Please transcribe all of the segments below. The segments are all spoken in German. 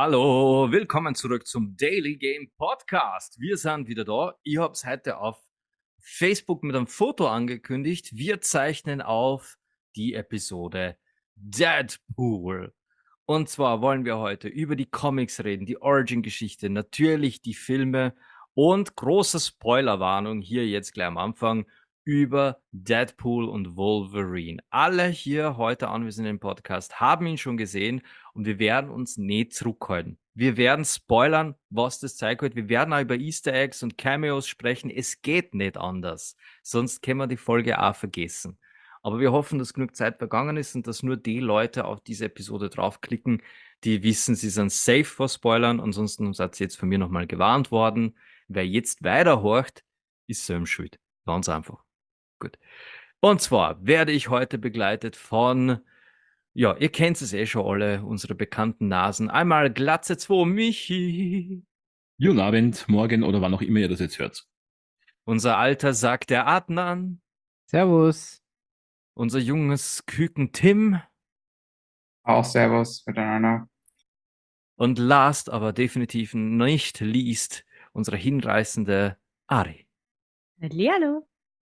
Hallo, willkommen zurück zum Daily Game Podcast. Wir sind wieder da. Ich habe es heute auf Facebook mit einem Foto angekündigt. Wir zeichnen auf die Episode Deadpool. Und zwar wollen wir heute über die Comics reden, die Origin-Geschichte, natürlich die Filme und große Spoilerwarnung hier jetzt gleich am Anfang über Deadpool und Wolverine. Alle hier heute anwesenden im Podcast haben ihn schon gesehen und wir werden uns nicht zurückhalten. Wir werden spoilern, was das Zeug hat. Wir werden auch über Easter Eggs und Cameos sprechen. Es geht nicht anders. Sonst können wir die Folge auch vergessen. Aber wir hoffen, dass genug Zeit vergangen ist und dass nur die Leute auf diese Episode draufklicken, die wissen, sie sind safe vor Spoilern. Ansonsten seid ihr jetzt von mir nochmal gewarnt worden. Wer jetzt weiterhorcht, ist selbst schuld. Ganz einfach. Gut. Und zwar werde ich heute begleitet von, ja, ihr kennt es eh schon alle, unsere bekannten Nasen. Einmal Glatze 2, Michi. Guten Abend, morgen oder wann auch immer ihr das jetzt hört. Unser alter Sack der Adnan. Servus. Unser junges Küken Tim. Auch Servus miteinander. Und last, aber definitiv nicht least, unsere hinreißende Ari. Hallihallo.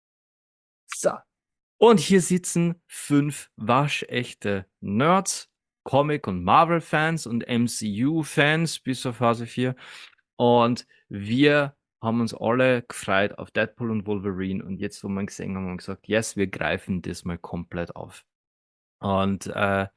So. Und hier sitzen 5 waschechte Nerds, Comic- und Marvel-Fans und MCU-Fans bis auf Phase 4. Und wir haben uns alle gefreut auf Deadpool und Wolverine. Und jetzt, wo wir gesehen haben, haben wir gesagt, yes, wir greifen das mal komplett auf. Und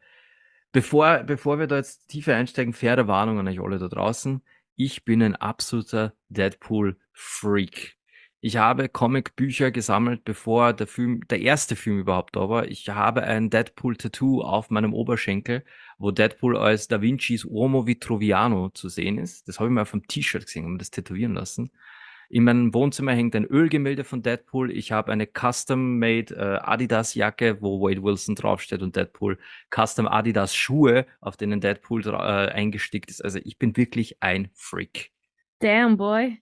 bevor wir da jetzt tiefer einsteigen, faire Warnung an euch alle da draußen. Ich bin ein absoluter Deadpool-Freak. Ich habe Comicbücher gesammelt, bevor der erste Film überhaupt da war. Ich habe ein Deadpool-Tattoo auf meinem Oberschenkel, wo Deadpool als Da Vincis Uomo Vitruviano zu sehen ist. Das habe ich mir auf einem T-Shirt gesehen und mir das tätowieren lassen. In meinem Wohnzimmer hängt ein Ölgemälde von Deadpool. Ich habe eine custom-made Adidas-Jacke, wo Wade Wilson draufsteht und Deadpool. Custom Adidas-Schuhe, auf denen Deadpool eingestickt ist. Also ich bin wirklich ein Freak. Damn, boy.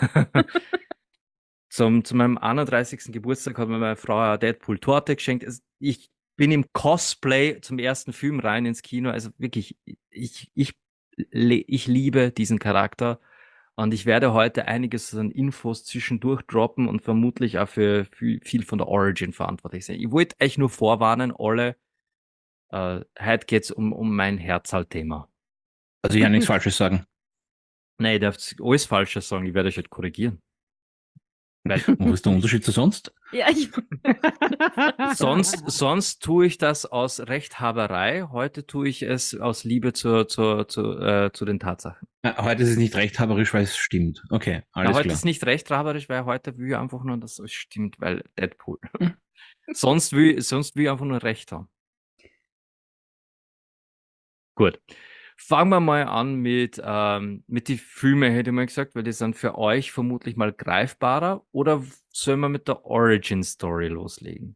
Zu meinem 31. Geburtstag hat mir meine Frau eine Deadpool-Torte geschenkt. Ich bin im Cosplay zum ersten Film rein ins Kino. Also wirklich, ich liebe diesen Charakter. Und ich werde heute einiges an Infos zwischendurch droppen und vermutlich auch für viel von der Origin verantwortlich sein. Ich wollte euch nur vorwarnen, alle, heute geht's um mein Herzalthema. Also ich kann nichts Falsches sagen. Nein, ihr dürft alles Falsches sagen, ich werde euch halt korrigieren. Weil, Wo ist der Unterschied zu sonst? Ja, sonst tue ich das aus Rechthaberei, heute tue ich es aus Liebe zu den Tatsachen. Heute ist es nicht rechthaberisch, weil es stimmt. Okay, alles Heute klar. ist nicht rechthaberisch, weil heute will ich einfach nur, dass es stimmt, weil Deadpool. sonst will ich einfach nur Recht haben. Gut. Fangen wir mal an mit die Filme, hätte ich mal gesagt, weil die sind für euch vermutlich mal greifbarer. Oder sollen wir mit der Origin-Story loslegen?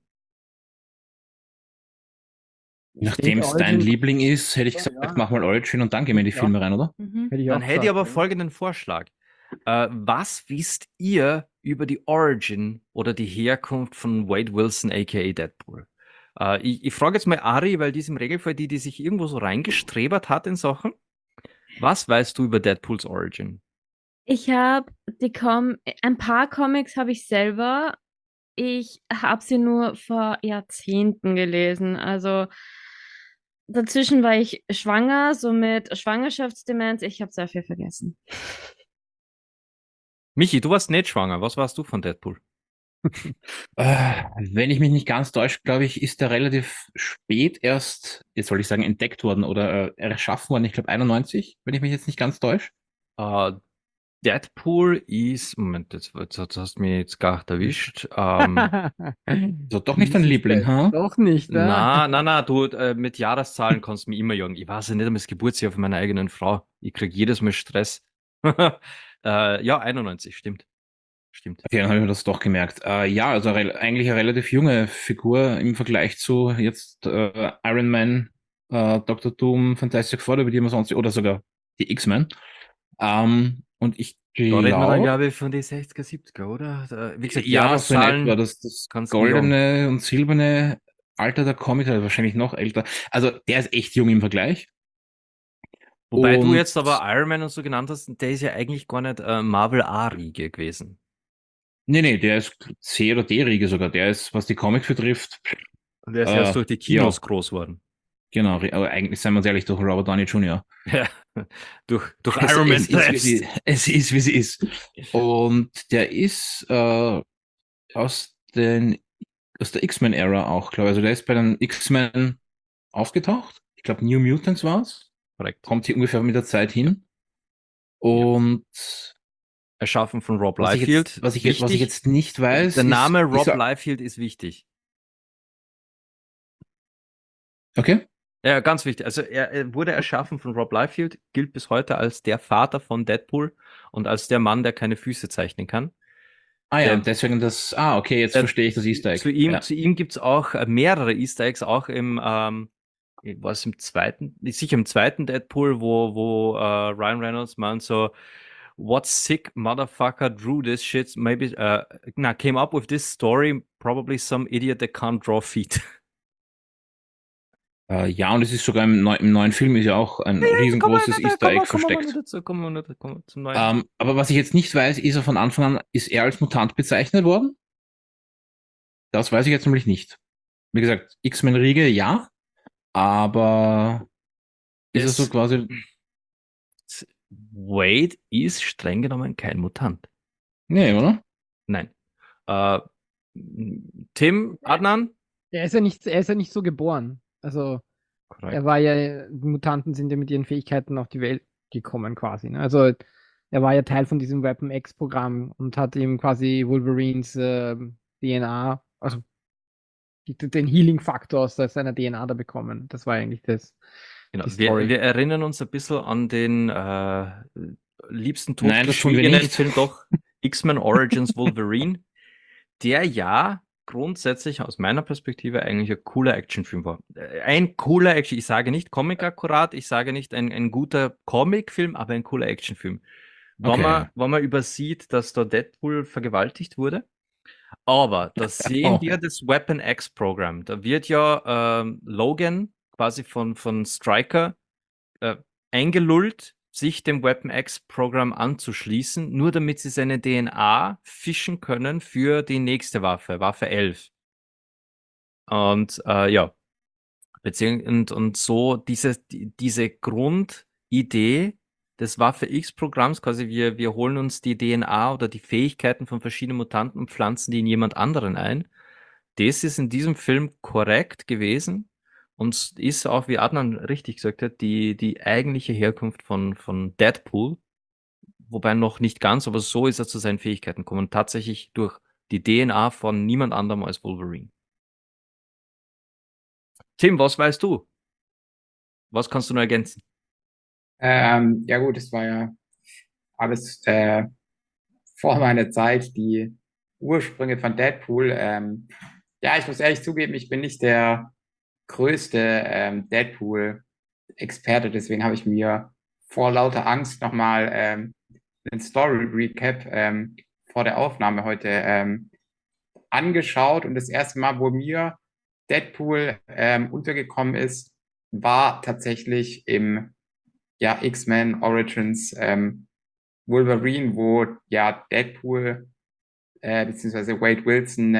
Nachdem es dein Liebling ist, hätte ich gesagt, mach mal Origin und dann gehen wir in die Filme rein, oder? Dann hätte ich aber folgenden Vorschlag. Was wisst ihr über die Origin oder die Herkunft von Wade Wilson, aka Deadpool? Ich frage jetzt mal Ari, weil die ist im Regelfall die sich irgendwo so reingestrebert hat in Sachen. Was weißt du über Deadpools Origin? Ich habe ein paar Comics habe ich selber. Ich habe sie nur vor Jahrzehnten gelesen. Also dazwischen war ich schwanger, somit Schwangerschaftsdemenz. Ich habe sehr viel vergessen. Michi, du warst nicht schwanger. Was warst du von Deadpool? Wenn ich mich nicht ganz täusche, glaube ich, ist der relativ spät erst, jetzt soll ich sagen, entdeckt worden oder erschaffen worden. Ich glaube 91, wenn ich mich jetzt nicht ganz täusche. Deadpool ist, Moment, jetzt hast du mich jetzt gar nicht erwischt. So, doch nicht dein Liebling, ha? Doch nicht, Na, du, mit Jahreszahlen kannst du mich immer jagen. Ich weiß ja nicht einmal das Geburtsjahr von meiner eigenen Frau. Ich krieg jedes Mal Stress. Ja, 91, stimmt. Okay, dann habe ich mir das doch gemerkt. Ja, also eigentlich eine relativ junge Figur im Vergleich zu jetzt Iron Man, Dr. Doom, Fantastic Four, über die man sonst, oder sogar die X-Men. Und ich Da reden wir dann, glaube, glaube ich, von die 60er, 70er, oder? Wie gesagt, ja, so in Jahreszahlen etwa, das kannst du jagen. goldene und silberne Alter der Comic, wahrscheinlich noch älter. Also der ist echt jung im Vergleich. Wobei du Und jetzt aber Iron Man und so genannt hast, der ist ja eigentlich gar nicht Marvel A-Riege gewesen. nee, der ist C- oder D-Riege sogar. Der ist, was die Comics betrifft, Und der ist erst durch die Kinos ja, groß geworden. genau. Aber eigentlich, seien wir uns ehrlich, durch Robert Downey Jr. Ja, durch Es, Iron Man es ist, selbst. es ist, wie es ist. Und der ist aus den, aus der X-Men-Ära auch, glaube ich. Also der ist bei den X-Men aufgetaucht. Ich glaube, New Mutants war es. Korrekt. Kommt hier ungefähr mit der Zeit hin. Ja. Und Erschaffen von Rob was ich Liefeld. jetzt, was ich, was ich Wichtig. jetzt nicht weiß, Der Name ist, Rob ist Liefeld ist wichtig. okay. Ja, ganz wichtig. Also er wurde erschaffen von Rob Liefeld, gilt bis heute als der Vater von Deadpool und als der Mann, der keine Füße zeichnen kann. Ah ja, Der, deswegen das, okay, jetzt verstehe ich das Easter Egg. zu ihm, Ja. zu ihm gibt es auch mehrere Easter Eggs, auch was im zweiten, sicher im zweiten Deadpool, wo Ryan Reynolds meint so, what sick motherfucker drew this shit, maybe, came up with this story, probably some idiot that can't draw feet. Ja, und es ist sogar im neuen Film ist ja auch ein riesengroßes Easter Egg versteckt. Kommen wir nur zum neuen. Aber was ich jetzt nicht weiß, ist er von Anfang an, ist er als Mutant bezeichnet worden? Das weiß ich jetzt nämlich nicht. Wie gesagt, X-Men-Riege, ja, aber ist er so quasi. Wade ist streng genommen kein Mutant. Nee, oder? Nein. Tim, Adnan? Er ist ja nicht so geboren. Also, Korrekt. er war ja, die Mutanten sind ja mit ihren Fähigkeiten auf die Welt gekommen quasi. Ne? Also, er war ja Teil von diesem Weapon X-Programm und hat eben quasi Wolverines DNA, also den Healing-Faktor aus seiner DNA da bekommen. Das war eigentlich Genau. die Story. Wir erinnern uns ein bisschen an den liebsten Nein, das tun wir totgeschwiegenen nicht. Film, doch X-Men Origins Wolverine, der ja grundsätzlich aus meiner Perspektive eigentlich ein cooler Actionfilm war. Ein cooler Action, ich sage nicht Comic akkurat, ich sage nicht ein guter Comicfilm, aber ein cooler Actionfilm. Okay. Wenn man übersieht, dass da Deadpool vergewaltigt wurde. Aber da sehen wir das Weapon X Programm. Da wird ja Logan quasi von Stryker eingelullt, sich dem Weapon X Programm anzuschließen, nur damit sie seine DNA fischen können für die nächste Waffe, Waffe 11. Und ja, und so diese Grundidee des Waffe X-Programms, quasi wir holen uns die DNA oder die Fähigkeiten von verschiedenen Mutanten und pflanzen die in jemand anderen ein. Das ist in diesem Film korrekt gewesen und ist auch, wie Adnan richtig gesagt hat, die eigentliche Herkunft von Deadpool, wobei noch nicht ganz, aber so ist er zu seinen Fähigkeiten gekommen, tatsächlich durch die DNA von niemand anderem als Wolverine. Tim, was weißt du? Was kannst du noch ergänzen? Ja gut, es war ja alles vor meiner Zeit, die Ursprünge von Deadpool. Ja, ich muss ehrlich zugeben, ich bin nicht der größte Deadpool-Experte, deswegen habe ich mir vor lauter Angst nochmal einen Story-Recap vor der Aufnahme heute angeschaut. Und das erste Mal, wo mir Deadpool untergekommen ist, war tatsächlich im X-Men Origins Wolverine, wo ja Deadpool beziehungsweise Wade Wilson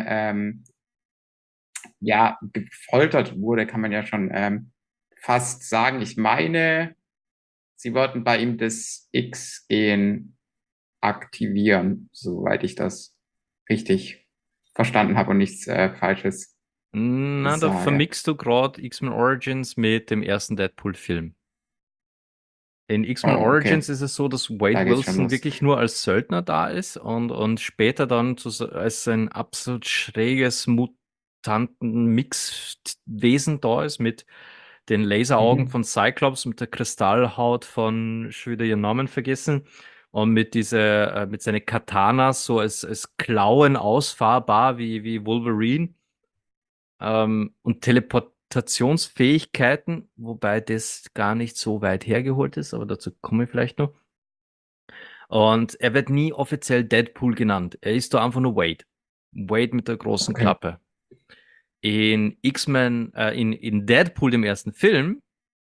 gefoltert wurde, kann man ja schon fast sagen. Ich meine, sie wollten bei ihm das X-Gen aktivieren, soweit ich das richtig verstanden habe und nichts Falsches Na, da sage. vermixst du gerade X-Men Origins mit dem ersten Deadpool-Film. In X-Men Oh, okay. Origins ist es so, dass Da Wade geht's schon Wilson los. wirklich nur als Söldner da ist und später dann als ein absolut schräges Mutanten-Mix-Wesen da ist mit den Laseraugen von Cyclops, mit der Kristallhaut von, schon wieder ihren Namen vergessen, und mit seinen Katanas so als Klauen ausfahrbar wie Wolverine. Und Teleportationsfähigkeiten, wobei das gar nicht so weit hergeholt ist, aber dazu komme ich vielleicht noch. Und er wird nie offiziell Deadpool genannt. Er ist da einfach nur Wade. Wade mit der großen Klappe. In X-Men, in Deadpool, dem ersten Film,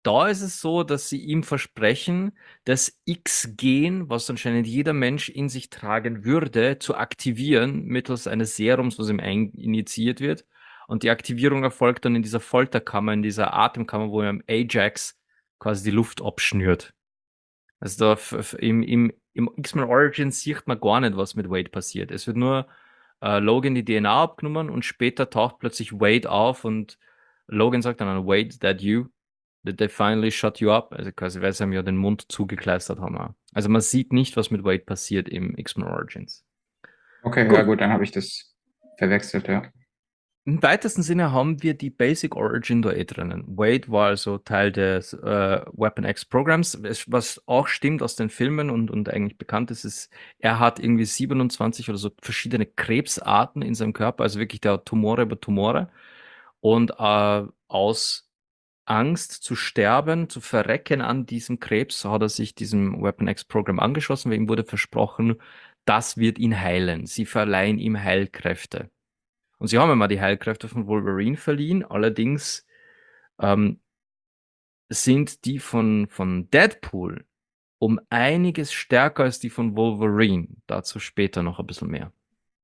da ist es so, dass sie ihm versprechen, das X-Gen, was anscheinend jeder Mensch in sich tragen würde, zu aktivieren mittels eines Serums, was ihm injiziert wird. Und die Aktivierung erfolgt dann in dieser Folterkammer, in dieser Atemkammer, wo ihm Ajax quasi die Luft abschnürt. Also da im X-Men Origins sieht man gar nicht, was mit Wade passiert. Es wird nur Logan die DNA abgenommen und später taucht plötzlich Wade auf und Logan sagt dann, Wade, that you? Did they finally shut you up? Also quasi, weil sie ihm ja den Mund zugekleistert haben. Auch. Also man sieht nicht, was mit Wade passiert im X-Men Origins. Okay, Gut. ja gut, dann habe ich das verwechselt, ja. Im weitesten Sinne haben wir die Basic Origin da drinnen. Wade war also Teil des Weapon X Programms, was auch stimmt aus den Filmen und eigentlich bekannt ist, er hat irgendwie 27 oder so verschiedene Krebsarten in seinem Körper, also wirklich der Tumore über Tumore. Und aus Angst zu sterben, zu verrecken an diesem Krebs, hat er sich diesem Weapon X Programm angeschlossen, weil ihm wurde versprochen, das wird ihn heilen. Sie verleihen ihm Heilkräfte. Und sie haben ihm mal die Heilkräfte von Wolverine verliehen, allerdings sind die von Deadpool um einiges stärker als die von Wolverine. Dazu später noch ein bisschen mehr.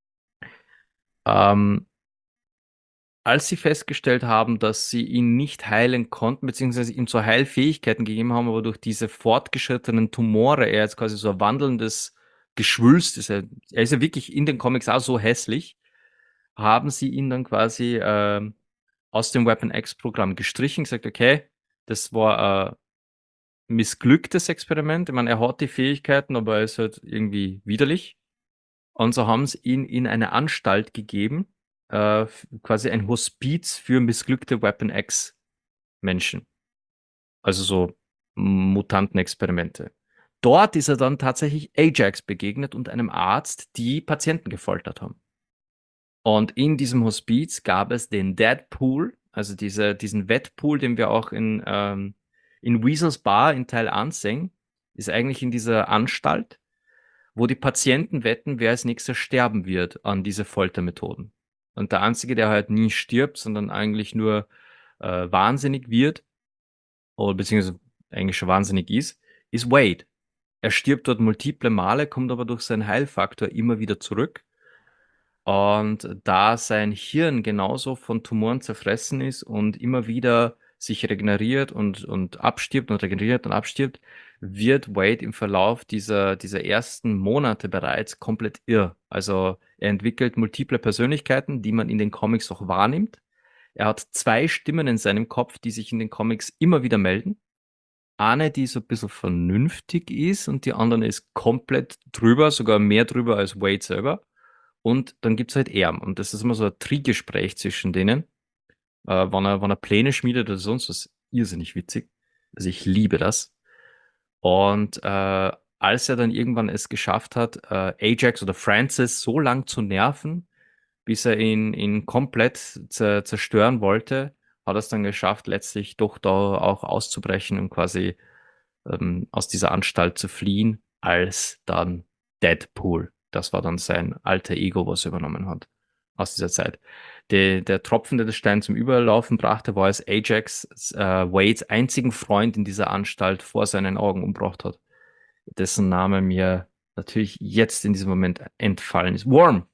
Als sie festgestellt haben, dass sie ihn nicht heilen konnten, beziehungsweise ihm zwar Heilfähigkeiten gegeben haben, aber durch diese fortgeschrittenen Tumore, er jetzt quasi so ein wandelndes Geschwülst ist, er ist ja wirklich in den Comics auch so hässlich, haben sie ihn dann quasi aus dem Weapon X Programm gestrichen, gesagt, okay, das war ein missglücktes Experiment. Ich meine, er hat die Fähigkeiten, aber er ist halt irgendwie widerlich. Und so haben sie ihn in eine Anstalt gegeben, quasi ein Hospiz für missglückte Weapon X Menschen. Also so Mutantenexperimente. Dort ist er dann tatsächlich Ajax begegnet und einem Arzt, die Patienten gefoltert haben. Und in diesem Hospiz gab es den Deadpool, also diesen Wettpool, den wir auch in Weasels Bar in Teil 1 sehen, ist eigentlich in dieser Anstalt, wo die Patienten wetten, wer als nächster sterben wird an diese Foltermethoden. Und der Einzige, der halt nie stirbt, sondern eigentlich nur wahnsinnig wird, oder beziehungsweise eigentlich schon wahnsinnig ist Wade. Er stirbt dort multiple Male, kommt aber durch seinen Heilfaktor immer wieder zurück. Und da sein Hirn genauso von Tumoren zerfressen ist und immer wieder sich regeneriert und abstirbt und regeneriert und abstirbt, wird Wade im Verlauf dieser ersten Monate bereits komplett irr. Also er entwickelt multiple Persönlichkeiten, die man in den Comics auch wahrnimmt. Er hat 2 Stimmen in seinem Kopf, die sich in den Comics immer wieder melden. Eine, die so ein bisschen vernünftig ist und die andere ist komplett drüber, sogar mehr drüber als Wade selber. Und dann gibt's halt er. Und das ist immer so ein Triebgespräch zwischen denen. Wenn er Pläne schmiedet oder sonst was, irrsinnig witzig. Also ich liebe das. Und als er dann irgendwann es geschafft hat, Ajax oder Francis so lang zu nerven, bis er ihn komplett zerstören wollte, hat er es dann geschafft, letztlich doch da auch auszubrechen und quasi aus dieser Anstalt zu fliehen, als dann Deadpool. Das war dann sein alter Ego, was er übernommen hat aus dieser Zeit. Der Tropfen, der das Stein zum Überlaufen brachte, war, als Ajax Wades einzigen Freund in dieser Anstalt vor seinen Augen umgebracht hat. Dessen Name mir natürlich jetzt in diesem Moment entfallen ist. Worm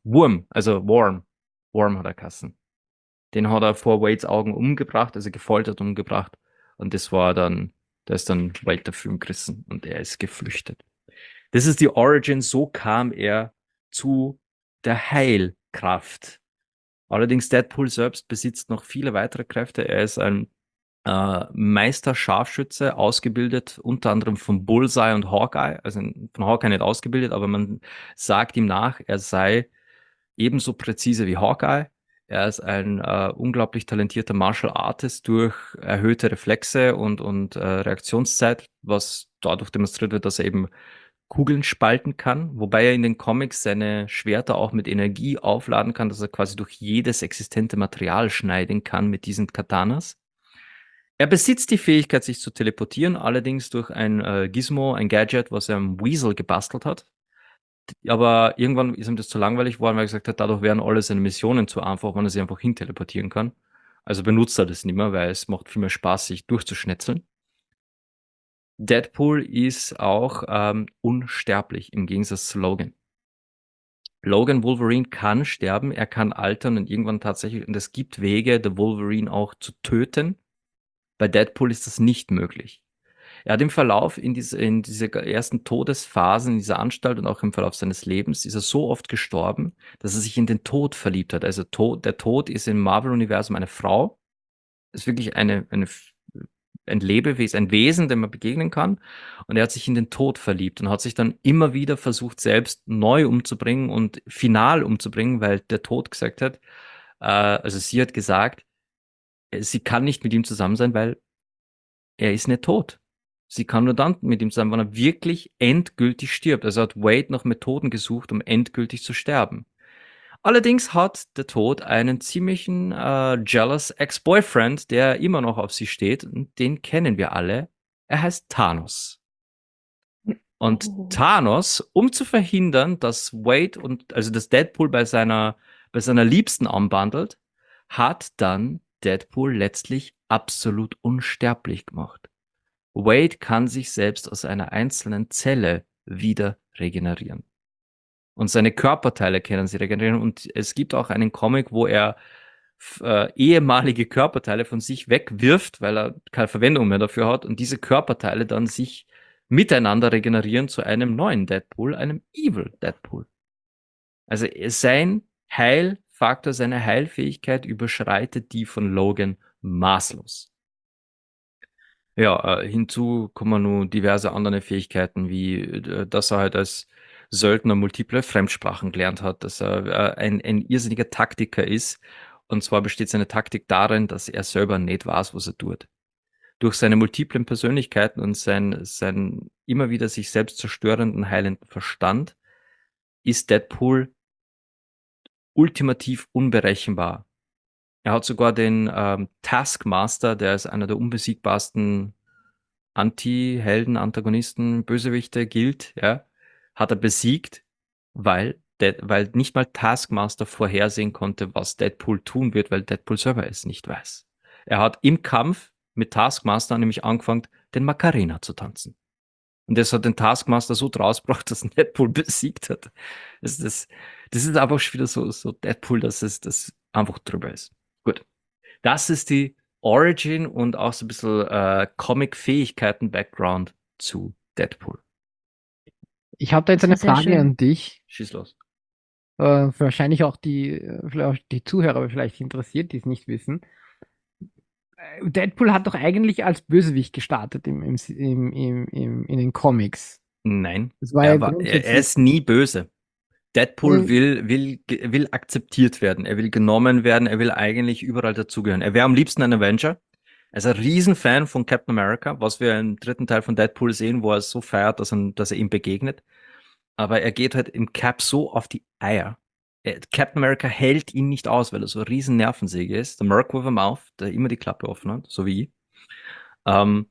hat er kassen. Den hat er vor Wades Augen umgebracht, also gefoltert umgebracht. Und das war dann, da ist dann Wade dafür umgerissen und er ist geflüchtet. Das ist die Origin, so kam er zu der Heilkraft. Allerdings Deadpool selbst besitzt noch viele weitere Kräfte. Er ist ein Meister-Scharfschütze, ausgebildet unter anderem von Bullseye und Hawkeye. Also von Hawkeye nicht ausgebildet, aber man sagt ihm nach, er sei ebenso präzise wie Hawkeye. Er ist ein unglaublich talentierter Martial Artist durch erhöhte Reflexe und Reaktionszeit, was dadurch demonstriert wird, dass er eben Kugeln spalten kann, wobei er in den Comics seine Schwerter auch mit Energie aufladen kann, dass er quasi durch jedes existente Material schneiden kann mit diesen Katanas. Er besitzt die Fähigkeit, sich zu teleportieren, allerdings durch ein Gizmo, ein Gadget, was er am Weasel gebastelt hat. Aber irgendwann ist ihm das zu langweilig geworden, weil er gesagt hat, dadurch wären alle seine Missionen zu einfach, wenn er sich einfach hin teleportieren kann. Also benutzt er das nicht mehr, weil es macht viel mehr Spaß, sich durchzuschnetzeln. Deadpool ist auch unsterblich im Gegensatz zu Logan. Logan Wolverine kann sterben, er kann altern und irgendwann tatsächlich, und es gibt Wege, den Wolverine auch zu töten. Bei Deadpool ist das nicht möglich. Er hat im Verlauf in diese ersten Todesphasen in dieser Anstalt und auch im Verlauf seines Lebens ist er so oft gestorben, dass er sich in den Tod verliebt hat. Also der Tod ist im Marvel-Universum eine Frau, ist wirklich ein Lebewesen, ein Wesen, dem man begegnen kann. Und er hat sich in den Tod verliebt und hat sich dann immer wieder versucht, selbst neu umzubringen und final umzubringen, weil der Tod gesagt hat, also sie hat gesagt, sie kann nicht mit ihm zusammen sein, weil er ist nicht tot. Sie kann nur dann mit ihm sein, wenn er wirklich endgültig stirbt. Also hat Wade nach Methoden gesucht, um endgültig zu sterben. Allerdings hat der Tod einen ziemlichen jealous Ex-Boyfriend, der immer noch auf sie steht. Und den kennen wir alle. Er heißt Thanos. Und Thanos, um zu verhindern, dass Wade also dass Deadpool bei seiner Liebsten anbandelt, hat dann Deadpool letztlich absolut unsterblich gemacht. Wade kann sich selbst aus einer einzelnen Zelle wieder regenerieren. Und seine Körperteile können sie regenerieren. Und es gibt auch einen Comic, wo er ehemalige Körperteile von sich wegwirft, weil er keine Verwendung mehr dafür hat. Und diese Körperteile dann sich miteinander regenerieren zu einem neuen Deadpool, einem Evil Deadpool. Also sein Heilfaktor, seine Heilfähigkeit überschreitet die von Logan maßlos. Ja, hinzu kommen nun diverse andere Fähigkeiten, wie dass er halt als Söldner multiple Fremdsprachen gelernt hat, dass er ein irrsinniger Taktiker ist. Und zwar besteht seine Taktik darin, dass er selber nicht weiß, was er tut. Durch seine multiplen Persönlichkeiten und sein immer wieder sich selbst zerstörenden, heilenden Verstand ist Deadpool ultimativ unberechenbar. Er hat sogar den Taskmaster, der ist einer der unbesiegbarsten Anti-Helden, Antagonisten, Bösewichte gilt, ja, hat er besiegt, weil nicht mal Taskmaster vorhersehen konnte, was Deadpool tun wird, weil Deadpool selber es nicht weiß. Er hat im Kampf mit Taskmaster nämlich angefangen, den Macarena zu tanzen. Und das hat den Taskmaster so draus gebracht, dass Deadpool besiegt hat. Das ist einfach schon wieder so Deadpool, dass das einfach drüber ist. Gut. Das ist die Origin und auch so ein bisschen Comic-Fähigkeiten-Background zu Deadpool. Ich habe da jetzt Das eine ist sehr Frage schön. an dich. Schieß los. Wahrscheinlich auch vielleicht auch die Zuhörer vielleicht interessiert, die es nicht wissen. Deadpool hat doch eigentlich als Bösewicht gestartet in den Comics. Nein, Das war ja er grundsätzlich. ist nie böse. Deadpool Mhm. will akzeptiert werden. Er will genommen werden. Er will eigentlich überall dazugehören. Er wäre am liebsten ein Avenger. Er ist ein Riesenfan von Captain America, was wir im dritten Teil von Deadpool sehen, wo er es so feiert, dass er ihm begegnet. Aber er geht halt im Cap so auf die Eier. Captain America hält ihn nicht aus, weil er so eine riesen Nervensäge ist. Der Merc with a Mouth, der immer die Klappe offen hat, so wie ich. Ähm,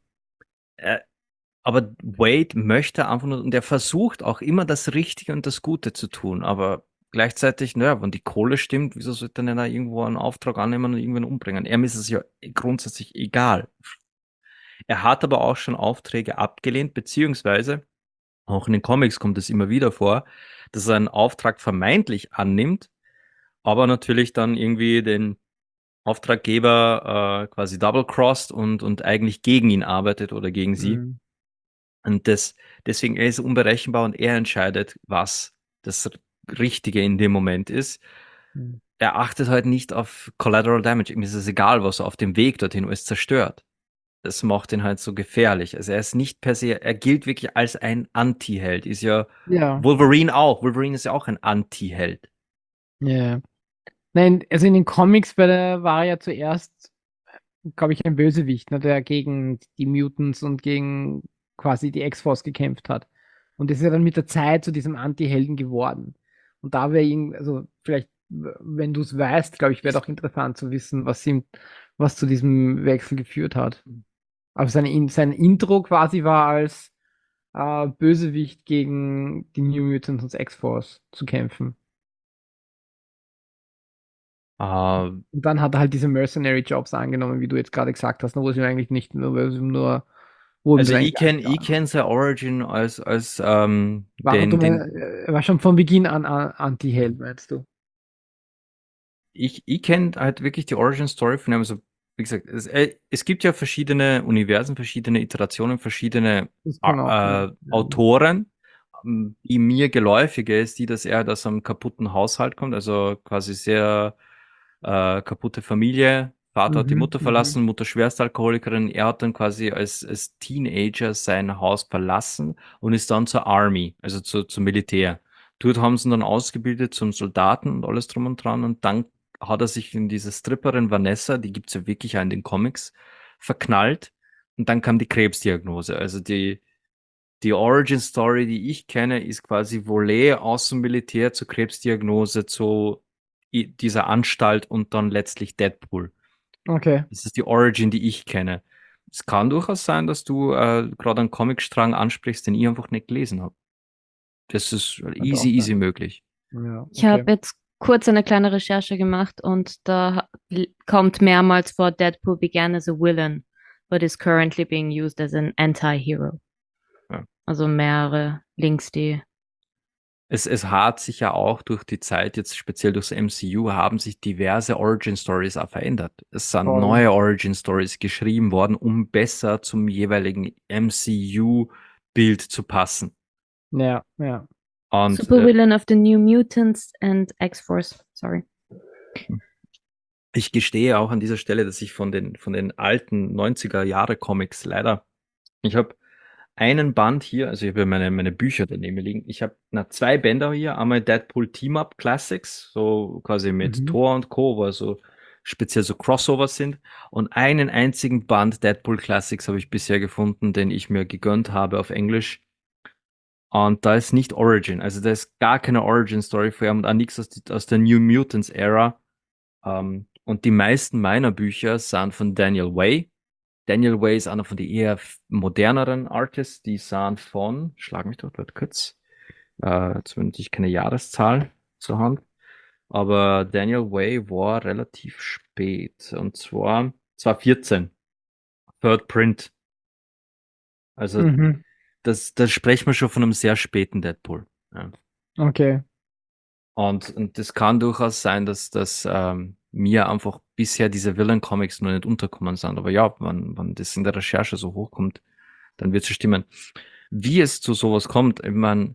aber Wade möchte einfach nur, und er versucht auch immer das Richtige und das Gute zu tun, aber gleichzeitig, naja, wenn die Kohle stimmt, wieso sollte er dann irgendwo einen Auftrag annehmen und irgendwen umbringen? Ihm ist es ja grundsätzlich egal. Er hat aber auch schon Aufträge abgelehnt, beziehungsweise auch in den Comics kommt es immer wieder vor, dass er einen Auftrag vermeintlich annimmt, aber natürlich dann irgendwie den Auftraggeber quasi double-crossed und eigentlich gegen ihn arbeitet oder gegen sie. Mhm. Und deswegen, er ist unberechenbar und er entscheidet, was das Richtige in dem Moment ist. Mhm. Er achtet halt nicht auf Collateral Damage. Ihm ist es egal, was er auf dem Weg dorthin alles zerstört. Das macht ihn halt so gefährlich. Also er ist nicht per se, er gilt wirklich als ein Anti-Held. Ist ja Ja, Wolverine auch. Wolverine ist ja auch ein Anti-Held. ja. Nein, also in den Comics war er ja zuerst, glaube ich, ein Bösewicht, ne, der gegen die Mutants und gegen quasi die X-Force gekämpft hat. Und ist ja dann mit der Zeit zu diesem Anti-Helden geworden. Und da wäre ihn, also vielleicht, wenn du es weißt, glaube ich, wäre doch interessant zu wissen, was zu diesem Wechsel geführt hat. Aber sein Intro quasi war als Bösewicht gegen die New Mutants und X-Force zu kämpfen. Äh, Und dann hat er halt diese Mercenary Jobs angenommen, wie du jetzt gerade gesagt hast, wo es ihm eigentlich nicht nur, weil es ihm nur Oben Also drin ich kenn seine Origin als war, er war schon von Beginn an Anti-Held, meinst du? ich kenne halt wirklich die Origin Story von ihm. Also, wie gesagt, es gibt ja verschiedene Universen, verschiedene Iterationen, verschiedene Das kann auch sein. Autoren. Die mir geläufige ist die, dass er aus einem kaputten Haushalt kommt, also quasi sehr kaputte Familie. Vater hat die Mutter verlassen, Mutter Schwerstalkoholikerin. Er hat dann quasi als Teenager sein Haus verlassen und ist dann zur Army, also zum Militär. Dort haben sie ihn dann ausgebildet zum Soldaten und alles drum und dran. Und dann hat er sich in diese Stripperin Vanessa, die gibt's ja wirklich auch in den Comics, verknallt. Und dann kam die Krebsdiagnose. Also die Origin Story, die ich kenne, ist quasi Volet aus dem Militär zur Krebsdiagnose zu dieser Anstalt und dann letztlich Deadpool. Okay. Das ist die Origin, die ich kenne. Es kann durchaus sein, dass du gerade einen Comicstrang ansprichst, den ich einfach nicht gelesen habe. Das ist easy möglich. Ja, Ich habe jetzt kurz eine kleine Recherche gemacht und da kommt mehrmals vor, Deadpool began as a villain, but is currently being used as an anti-hero. Ja. Also mehrere Links, die. Es hat sich ja auch durch die Zeit, jetzt speziell durchs MCU, haben sich diverse Origin Stories auch verändert. Es sind neue Origin Stories geschrieben worden, um besser zum jeweiligen MCU-Bild zu passen. Ja. Und Supervillain of the New Mutants and X-Force, sorry. ich gestehe auch an dieser Stelle, dass ich von den alten 90er-Jahre-Comics leider, ich habe einen Band hier, also ich habe ja meine Bücher daneben liegen. Ich habe 2 Bänder hier, einmal Deadpool Team-Up Classics, so quasi mit Thor und Co., wo also speziell so Crossovers sind. Und einen einzigen Band Deadpool Classics habe ich bisher gefunden, den ich mir gegönnt habe auf Englisch. Und da ist nicht Origin, also da ist gar keine Origin-Story für ihn und auch nichts aus der New Mutants-Ära. Und die meisten meiner Bücher sind von Daniel Way. Daniel Way ist einer von den eher moderneren Artists, die sind von, schlag mich doch dort kurz, zumindest ich keine Jahreszahl zur Hand, aber Daniel Way war relativ spät, und zwar 2014, Third Print. Also das sprechen wir schon von einem sehr späten Deadpool. Ja. Okay. Und das kann durchaus sein, dass mir einfach bisher diese Villain-Comics noch nicht unterkommen sind. Aber ja, wenn das in der Recherche so hochkommt, dann wird es stimmen. Wie es zu sowas kommt, ich meine,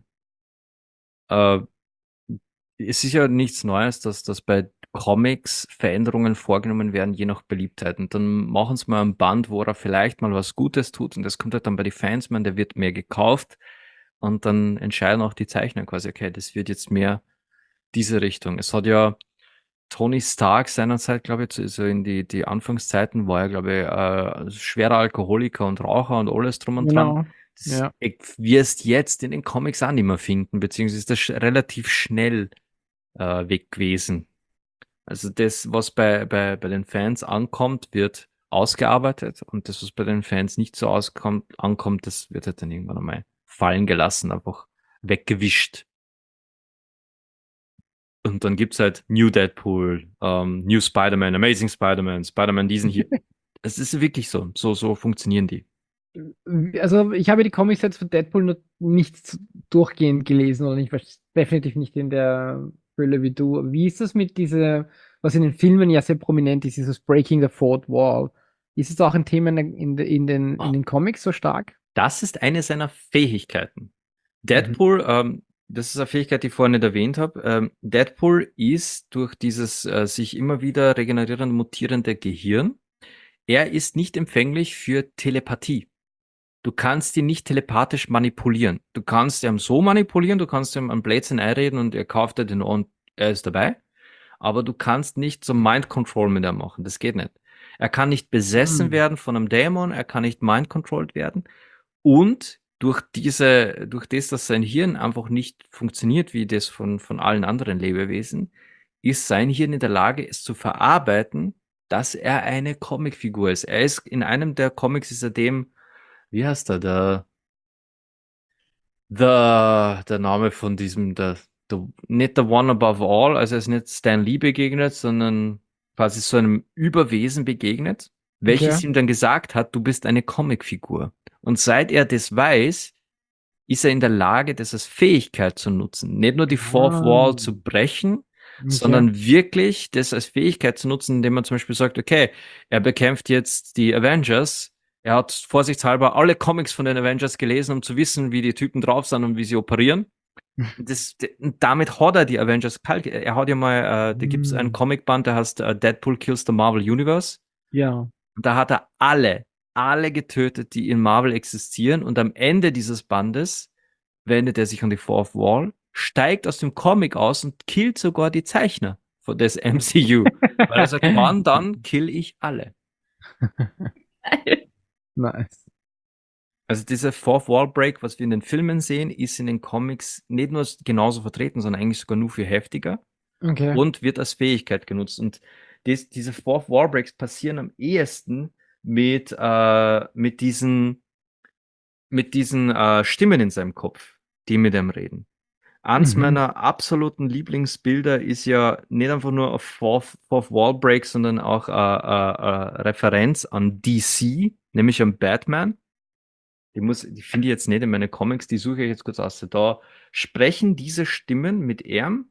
es ist ja nichts Neues, dass bei Comics Veränderungen vorgenommen werden, je nach Beliebtheit. Und dann machen sie mal ein Band, wo er vielleicht mal was Gutes tut. Und das kommt halt dann bei den Fans, man, der wird mehr gekauft. Und dann entscheiden auch die Zeichner quasi, okay, das wird jetzt mehr diese Richtung. Es hat ja Tony Stark seinerzeit, glaube ich, so in die Anfangszeiten war er, glaube ich, schwerer Alkoholiker und Raucher und alles drum und dran. Das wirst jetzt in den Comics auch nicht mehr finden, beziehungsweise ist das relativ schnell weg gewesen. Also das, was bei den Fans ankommt, wird ausgearbeitet, und das, was bei den Fans nicht so ankommt, das wird halt dann irgendwann einmal fallen gelassen, einfach weggewischt. Und dann gibt's halt New Deadpool, New Spider-Man, Amazing Spider-Man, Spider-Man diesen hier. Es ist wirklich so. So funktionieren die. Also ich habe die Comics jetzt von Deadpool noch nicht durchgehend gelesen oder nicht, definitiv nicht in der Fülle wie du. Wie ist das mit was in den Filmen ja sehr prominent ist, dieses Breaking the Fourth Wall? Ist es auch ein Thema in den Comics so stark? Das ist eine seiner Fähigkeiten. Deadpool, das ist eine Fähigkeit, die ich vorhin nicht erwähnt habe. Deadpool ist durch dieses sich immer wieder regenerierende, mutierende Gehirn, er ist nicht empfänglich für Telepathie. Du kannst ihn nicht telepathisch manipulieren. Du kannst ihn so manipulieren, du kannst ihm einen Blödsinn einreden und er kauft dir den und er ist dabei. Aber du kannst nicht so Mind Control mit ihm machen. Das geht nicht. Er kann nicht besessen werden von einem Dämon, er kann nicht mind controlled werden. Und durch das, dass sein Hirn einfach nicht funktioniert wie das von allen anderen Lebewesen, ist sein Hirn in der Lage, es zu verarbeiten, dass er eine Comicfigur ist. Er ist in einem der Comics ist er dem, wie heißt er, der Name von diesem, nicht der One Above All, also er ist nicht Stan Lee begegnet, sondern quasi so einem Überwesen begegnet, welches ihm dann gesagt hat, du bist eine Comicfigur. Und seit er das weiß, ist er in der Lage, das als Fähigkeit zu nutzen. Nicht nur die Fourth Wall zu brechen, sondern wirklich das als Fähigkeit zu nutzen, indem man zum Beispiel sagt, okay, er bekämpft jetzt die Avengers. Er hat vorsichtshalber alle Comics von den Avengers gelesen, um zu wissen, wie die Typen drauf sind und wie sie operieren. Damit hat er die Avengers kalt. Er hat ja mal, da gibt es einen Comicband, der heißt Deadpool Kills the Marvel Universe. Ja. Und da hat er alle getötet, die in Marvel existieren. Und am Ende dieses Bandes wendet er sich an die Fourth Wall, steigt aus dem Comic aus und killt sogar die Zeichner von des MCU. Weil er sagt, Mann, dann kill ich alle. Nice. Also dieser Fourth Wall Break, was wir in den Filmen sehen, ist in den Comics nicht nur genauso vertreten, sondern eigentlich sogar nur viel heftiger Okay. und wird als Fähigkeit genutzt. Und diese Fourth Wall Breaks passieren am ehesten mit diesen Stimmen in seinem Kopf, die mit ihm reden. Eins meiner absoluten Lieblingsbilder ist ja nicht einfach nur auf Fourth Wall Break, sondern auch Referenz an DC, nämlich an Batman. Die finde ich jetzt nicht in meinen Comics, die suche ich jetzt kurz aus. Da sprechen diese Stimmen mit ihm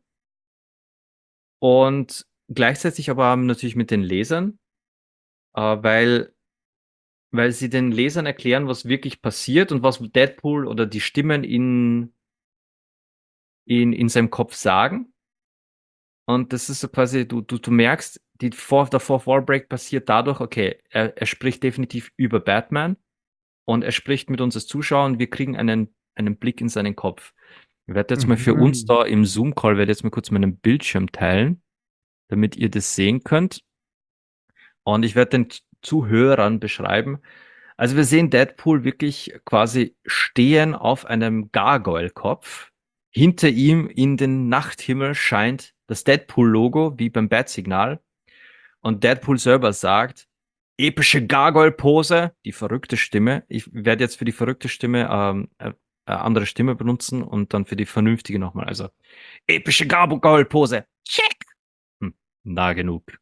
und gleichzeitig aber natürlich mit den Lesern, weil sie den Lesern erklären, was wirklich passiert und was Deadpool oder die Stimmen in seinem Kopf sagen. Und das ist so quasi, du merkst, der Fourth Wall Break passiert dadurch, okay, er spricht definitiv über Batman und er spricht mit uns als Zuschauer und wir kriegen einen Blick in seinen Kopf. Ich werde jetzt mal für uns da im Zoom-Call, werde jetzt mal kurz meinen Bildschirm teilen, damit ihr das sehen könnt. Und ich werde den Zuhörern beschreiben. Also wir sehen Deadpool wirklich quasi stehen auf einem Gargoyle-Kopf. Hinter ihm in den Nachthimmel scheint das Deadpool-Logo, wie beim Bat-Signal. Und Deadpool selber sagt, epische Gargoyle-Pose, die verrückte Stimme. Ich werde jetzt für die verrückte Stimme eine andere Stimme benutzen und dann für die vernünftige nochmal. Also, epische Gargoyle-Pose, check! Nah genug.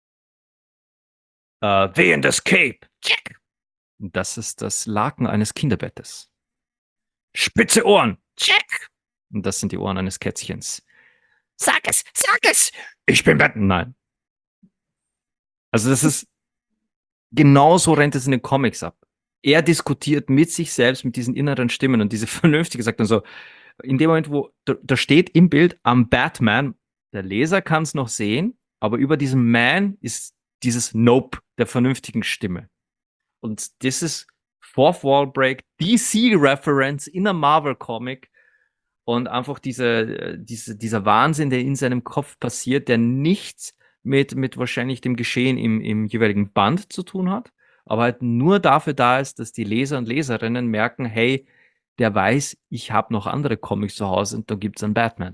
Wehendes Cape, check! Das ist das Laken eines Kinderbettes. Spitze Ohren, check! Und das sind die Ohren eines Kätzchens. Sag es! Ich bin Batman. Nein. Also das ist, genauso rennt es in den Comics ab. Er diskutiert mit sich selbst, mit diesen inneren Stimmen und diese vernünftige sagt dann so, in dem Moment, wo da steht im Bild am Batman, der Leser kann es noch sehen, aber über diesem Man ist dieses Nope der vernünftigen Stimme. Und das ist Fourth Wall Break, DC-Reference in einem Marvel-Comic und einfach dieser Wahnsinn, der in seinem Kopf passiert, der nichts mit wahrscheinlich dem Geschehen im jeweiligen Band zu tun hat, aber halt nur dafür da ist, dass die Leser und Leserinnen merken, hey, der weiß, ich habe noch andere Comics zu Hause und da gibt's einen Batman.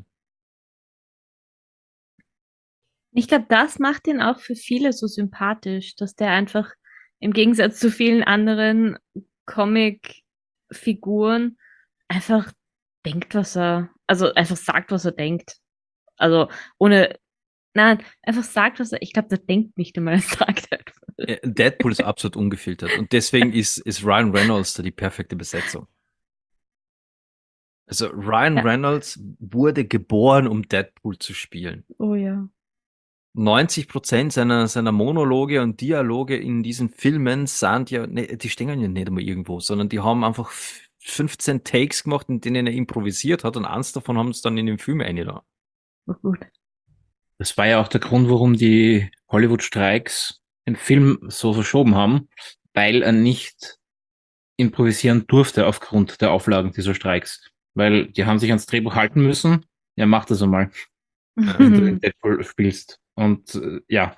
Ich glaube, das macht ihn auch für viele so sympathisch, dass der einfach im Gegensatz zu vielen anderen Comic-Figuren einfach denkt, also einfach sagt, was er denkt. Also einfach sagt, was ich glaube, der denkt nicht einmal, er sagt einfach. Deadpool ist absolut ungefiltert und deswegen ist Ryan Reynolds da die perfekte Besetzung. Also Ryan Reynolds wurde geboren, um Deadpool zu spielen. Oh ja. 90% seiner Monologe und Dialoge in diesen Filmen sind ja, die stehen ja nicht einmal irgendwo, sondern die haben einfach 15 Takes gemacht, in denen er improvisiert hat und eins davon haben sie dann in den Film eingeladen. Oh, gut. Das war ja auch der Grund, warum die Hollywood-Streiks den Film so verschoben haben, weil er nicht improvisieren durfte aufgrund der Auflagen dieser Streiks. Weil die haben sich ans Drehbuch halten müssen. Ja, mach das einmal, wenn du in Deadpool spielst. Und ja.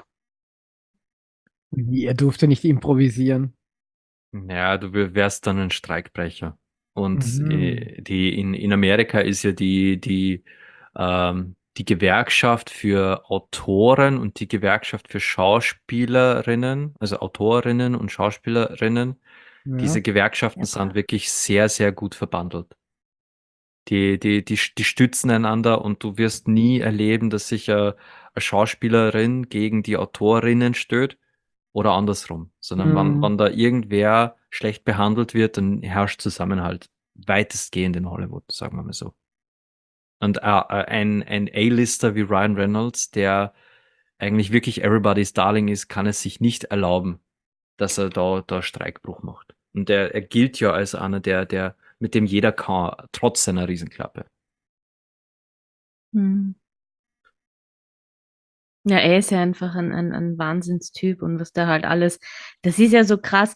Er durfte nicht improvisieren. Ja, du wärst dann ein Streikbrecher. Und in Amerika ist ja die Gewerkschaft für Autoren und die Gewerkschaft für Schauspielerinnen, also Autorinnen und Schauspielerinnen, diese Gewerkschaften sind wirklich sehr, sehr gut verbandelt. Die stützen einander und du wirst nie erleben, dass sich eine Schauspielerin gegen die Autorinnen stößt oder andersrum, sondern wenn da irgendwer schlecht behandelt wird, dann herrscht Zusammenhalt weitestgehend in Hollywood, sagen wir mal so. Und ein A-Lister wie Ryan Reynolds, der eigentlich wirklich everybody's Darling ist, kann es sich nicht erlauben, dass er da Streikbruch macht. Und er gilt ja als einer, der mit dem jeder kann, trotz seiner Riesenklappe. Hm. Ja, er ist ja einfach ein Wahnsinnstyp und was der halt alles, das ist ja so krass.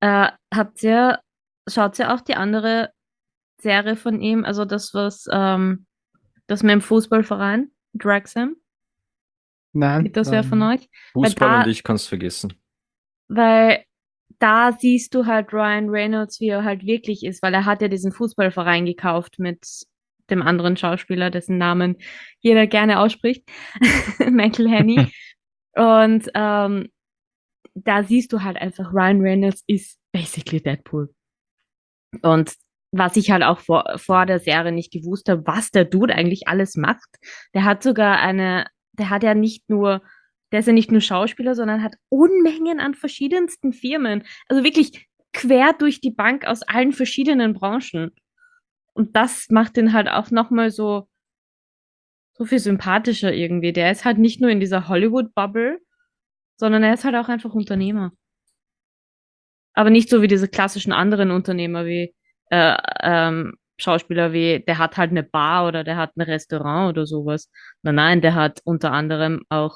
Schaut ihr auch die andere Serie von ihm, also das, das mit dem Fußballverein, Wrexham? Nein. Geht das wer von euch? Fußball da- und ich kann's vergessen. Weil da siehst du halt Ryan Reynolds, wie er halt wirklich ist, weil er hat ja diesen Fußballverein gekauft mit dem anderen Schauspieler, dessen Namen jeder gerne ausspricht, Michael Henney. Und da siehst du halt einfach, Ryan Reynolds ist basically Deadpool. Und was ich halt auch vor der Serie nicht gewusst habe, was der Dude eigentlich alles macht. Der hat ja nicht nur, der ist ja nicht nur Schauspieler, sondern hat Unmengen an verschiedensten Firmen. Also wirklich quer durch die Bank aus allen verschiedenen Branchen. Und das macht den halt auch nochmal so viel sympathischer irgendwie. Der ist halt nicht nur in dieser Hollywood-Bubble, sondern er ist halt auch einfach Unternehmer. Aber nicht so wie diese klassischen anderen Unternehmer wie Schauspieler wie, der hat halt eine Bar oder der hat ein Restaurant oder sowas. Nein, der hat unter anderem auch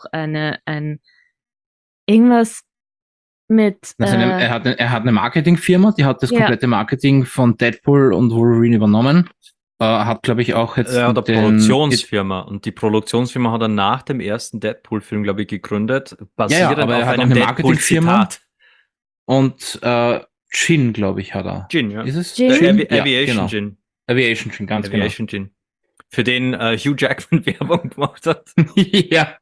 irgendwas mit Also er hat eine Marketingfirma, die hat das komplette Marketing von Deadpool und Wolverine übernommen. Hat, glaube ich, auch jetzt Er hat eine Produktionsfirma und die Produktionsfirma hat er nach dem ersten Deadpool-Film, glaube ich, gegründet, basierend aber er auf hat auch einem eine Marketingfirma. Deadpool-Zitat. Und Gin, glaube ich, hat er. Gin, ja. Ist es? Gin? Der Aviation genau. Gin. Aviation Gin, ganz Aviation Gin. Für den Hugh Jackman Werbung gemacht hat. genau. Ja.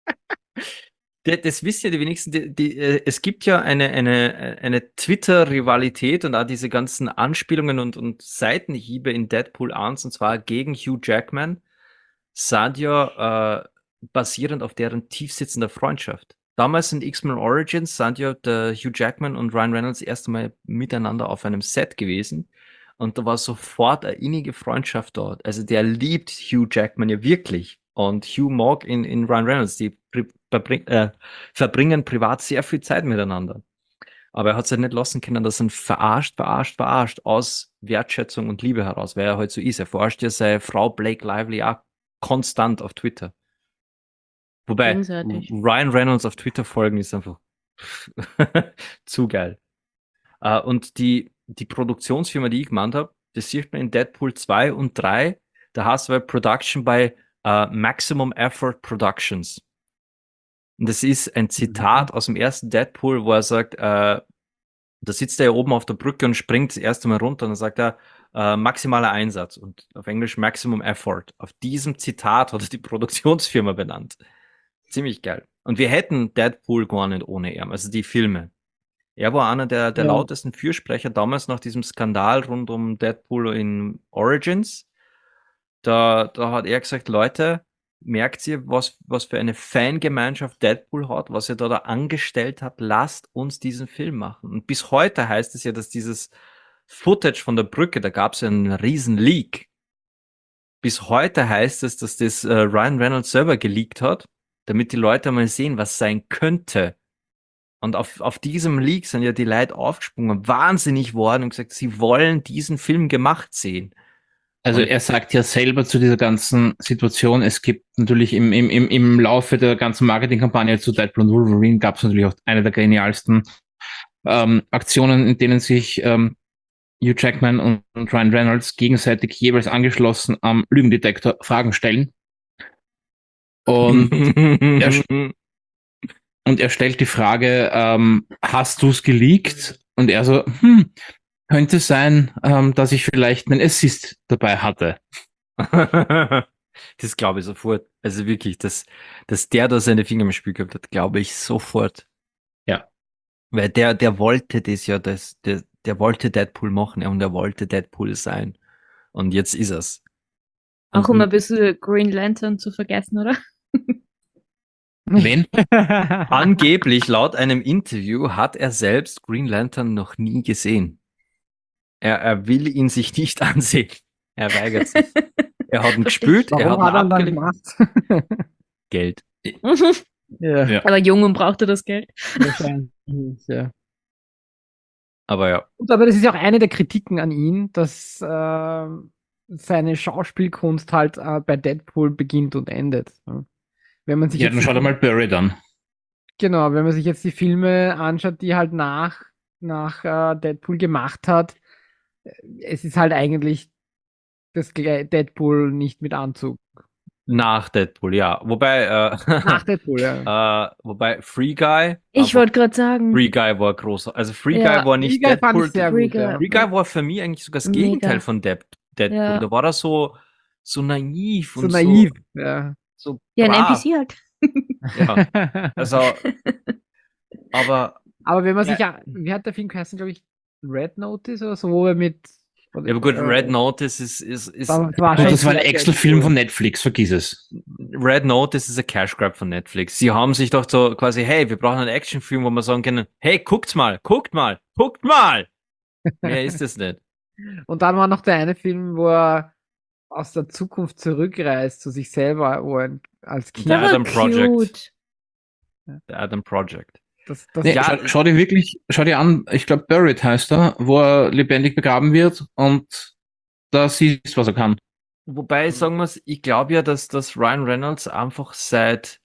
Das wissen ja die wenigsten. Es gibt ja eine Twitter-Rivalität und auch diese ganzen Anspielungen und Seitenhiebe in Deadpool 1, und zwar gegen Hugh Jackman, sind ja basierend auf deren tiefsitzender Freundschaft. Damals in X-Men Origins sind ja der Hugh Jackman und Ryan Reynolds erst einmal miteinander auf einem Set gewesen. Und da war sofort eine innige Freundschaft dort. Also der liebt Hugh Jackman ja wirklich. Und Hugh mag in Ryan Reynolds. Die verbringen privat sehr viel Zeit miteinander. Aber er hat sich nicht lassen können, dass er ihn verarscht aus Wertschätzung und Liebe heraus, weil er halt so ist. Er verarscht ja seine Frau Blake Lively auch konstant auf Twitter. Wobei Gegenseitig. Ryan Reynolds auf Twitter folgen ist einfach zu geil. Und die Produktionsfirma, die ich gemeint habe, das sieht man in Deadpool 2 und 3. Da heißt es Production bei Maximum Effort Productions. Und das ist ein Zitat aus dem ersten Deadpool, wo er sagt, da sitzt er ja oben auf der Brücke und springt das erste Mal runter und dann sagt er, maximaler Einsatz und auf Englisch Maximum Effort. Auf diesem Zitat hat er die Produktionsfirma benannt. Ziemlich geil. Und wir hätten Deadpool gar nicht ohne ihn, also die Filme. Er war einer der lautesten Fürsprecher damals nach diesem Skandal rund um Deadpool in Origins. Da hat er gesagt, Leute, merkt ihr, was für eine Fangemeinschaft Deadpool hat, was er da angestellt hat, lasst uns diesen Film machen. Und bis heute heißt es ja, dass dieses Footage von der Brücke, da gab es ja einen riesen Leak. Bis heute heißt es, dass das Ryan Reynolds selber geleakt hat, damit die Leute mal sehen, was sein könnte. Und auf diesem Leak sind ja die Leute aufgesprungen, wahnsinnig worden und gesagt, sie wollen diesen Film gemacht sehen. Also er sagt ja selber zu dieser ganzen Situation, es gibt natürlich im Laufe der ganzen Marketingkampagne zu Deadpool und Wolverine gab es natürlich auch eine der genialsten Aktionen, in denen sich Hugh Jackman und Ryan Reynolds gegenseitig jeweils angeschlossen am Lügendetektor Fragen stellen. Und er stellt die Frage, hast du es geleakt? Und er so, könnte sein, dass ich vielleicht einen Assist dabei hatte. Das glaube ich sofort. Also wirklich, dass der da seine Finger im Spiel gehabt hat, glaube ich sofort. Ja. Weil der wollte das ja, der wollte Deadpool machen und er wollte Deadpool sein. Und jetzt ist er's. Auch um ein bisschen Green Lantern zu vergessen, oder? Wen? Angeblich, laut einem Interview, hat er selbst Green Lantern noch nie gesehen. Er will ihn sich nicht ansehen. Er weigert sich. Er hat ihn gespült, er hat Warum ihn hat er ihn dann abgelehnt. gemacht? Geld. Ja, Ja. Aber jung und brauchte das Geld. wahrscheinlich. Ja. Aber ja. Gut, aber das ist ja auch eine der Kritiken an ihn, dass seine Schauspielkunst halt bei Deadpool beginnt und endet. Ne? Wenn man sich Ja, jetzt dann schaut er mal Buried an. Genau, wenn man sich jetzt die Filme anschaut, die halt nach Deadpool gemacht hat, es ist halt eigentlich das Deadpool nicht mit Anzug. Nach Deadpool, ja. Wobei, Nach Deadpool, ja. wobei Free Guy. Ich wollte gerade sagen. Free Guy war groß. Also Free Ja, Guy war nicht Free Guy fand ich Deadpool. sehr Free gut, ja. Guy. Free Guy war für mich eigentlich sogar das Mega. Gegenteil von Deadpool. Ja. Da war er so naiv So und naiv, ja. so Ja, ein brav. NPC halt. Ja, also, aber Aber wenn man Ja. sich ja, wie hat der Film geheißen, glaube ich, Red Notice oder so, wo er mit. ja, aber gut, Red Notice ist war Gut, schon das war ein sehr Excel-Film Deadpool. von Netflix, vergiss es. Red Notice ist ein Cash Grab von Netflix. Sie haben sich doch so quasi, hey, wir brauchen einen Actionfilm, wo wir sagen können, hey, guckt mal. Mehr ist es nicht. Und dann war noch der eine Film, wo er aus der Zukunft zurückreist zu sich selber, wo er als Kind. Der Der war Adam Project. cute. Der Adam Project. Das, Nee, Ja. schau dir an, ich glaube Buried heißt er, wo er lebendig begraben wird und da siehst, was er kann. Wobei, sagen wir's, ich glaube ja, dass Ryan Reynolds einfach seit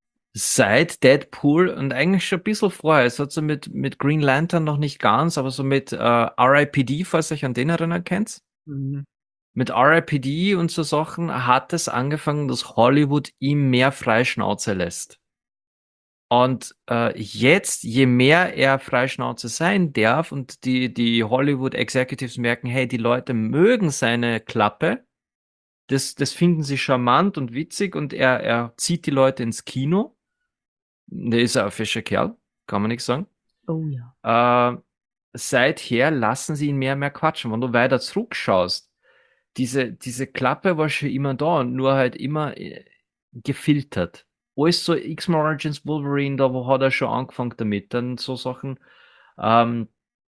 Deadpool und eigentlich schon ein bisschen vorher, es hat so mit Green Lantern noch nicht ganz, aber so mit R.I.P.D., falls ihr euch an den erinnern könnt. Mhm. Mit R.I.P.D. und so Sachen hat es angefangen, dass Hollywood ihm mehr Freischnauze lässt. Und jetzt, je mehr er Freischnauze sein darf und die Hollywood Executives merken, hey, die Leute mögen seine Klappe, das finden sie charmant und witzig und er zieht die Leute ins Kino. Der ist ein fischer Kerl, kann man nichts sagen. Oh ja. Seither lassen sie ihn mehr und mehr quatschen. Wenn du weiter zurückschaust, diese Klappe war schon immer da und nur halt immer gefiltert. Alles so X-Men Origins Wolverine, da hat er schon angefangen damit. Dann so Sachen. Van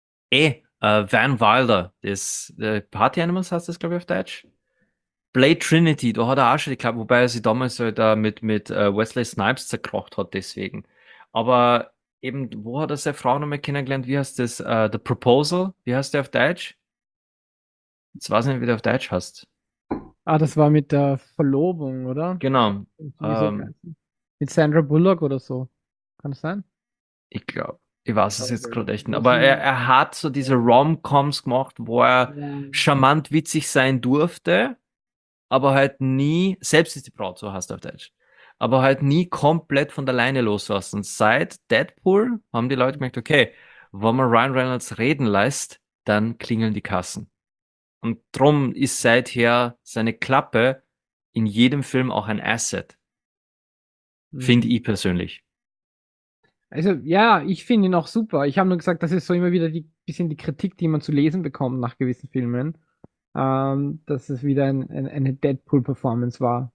Wilder, das Party Animals heißt das, glaube ich, auf Deutsch. Blade Trinity, da hat er auch schon die Klappe, wobei er sich damals halt mit Wesley Snipes zerkrocht hat, deswegen. Aber eben, wo hat er seine Frau nochmal kennengelernt? Wie heißt das? The Proposal? Wie heißt der auf Deutsch? Jetzt weiß ich nicht, wie der auf Deutsch heißt. Das war mit der Verlobung, oder? Genau. Wieso mit Sandra Bullock oder so. Kann das sein? Ich glaube, ich weiß es jetzt Aber gerade echt nicht. was Aber ihn- er hat so diese Rom-Coms gemacht, wo er charmant witzig sein durfte, aber halt nie, selbst ist die Braut, so heißt er auf Deutsch, aber halt nie komplett von der Leine loslassen. Seit Deadpool haben die Leute gemerkt, okay, wenn man Ryan Reynolds reden lässt, dann klingeln die Kassen. Und drum ist seither seine Klappe in jedem Film auch ein Asset, finde ich persönlich. Also, ja, ich finde ihn auch super. Ich habe nur gesagt, das ist so immer wieder bisschen die Kritik, die man zu lesen bekommt nach gewissen Filmen, dass es wieder eine Deadpool-Performance war.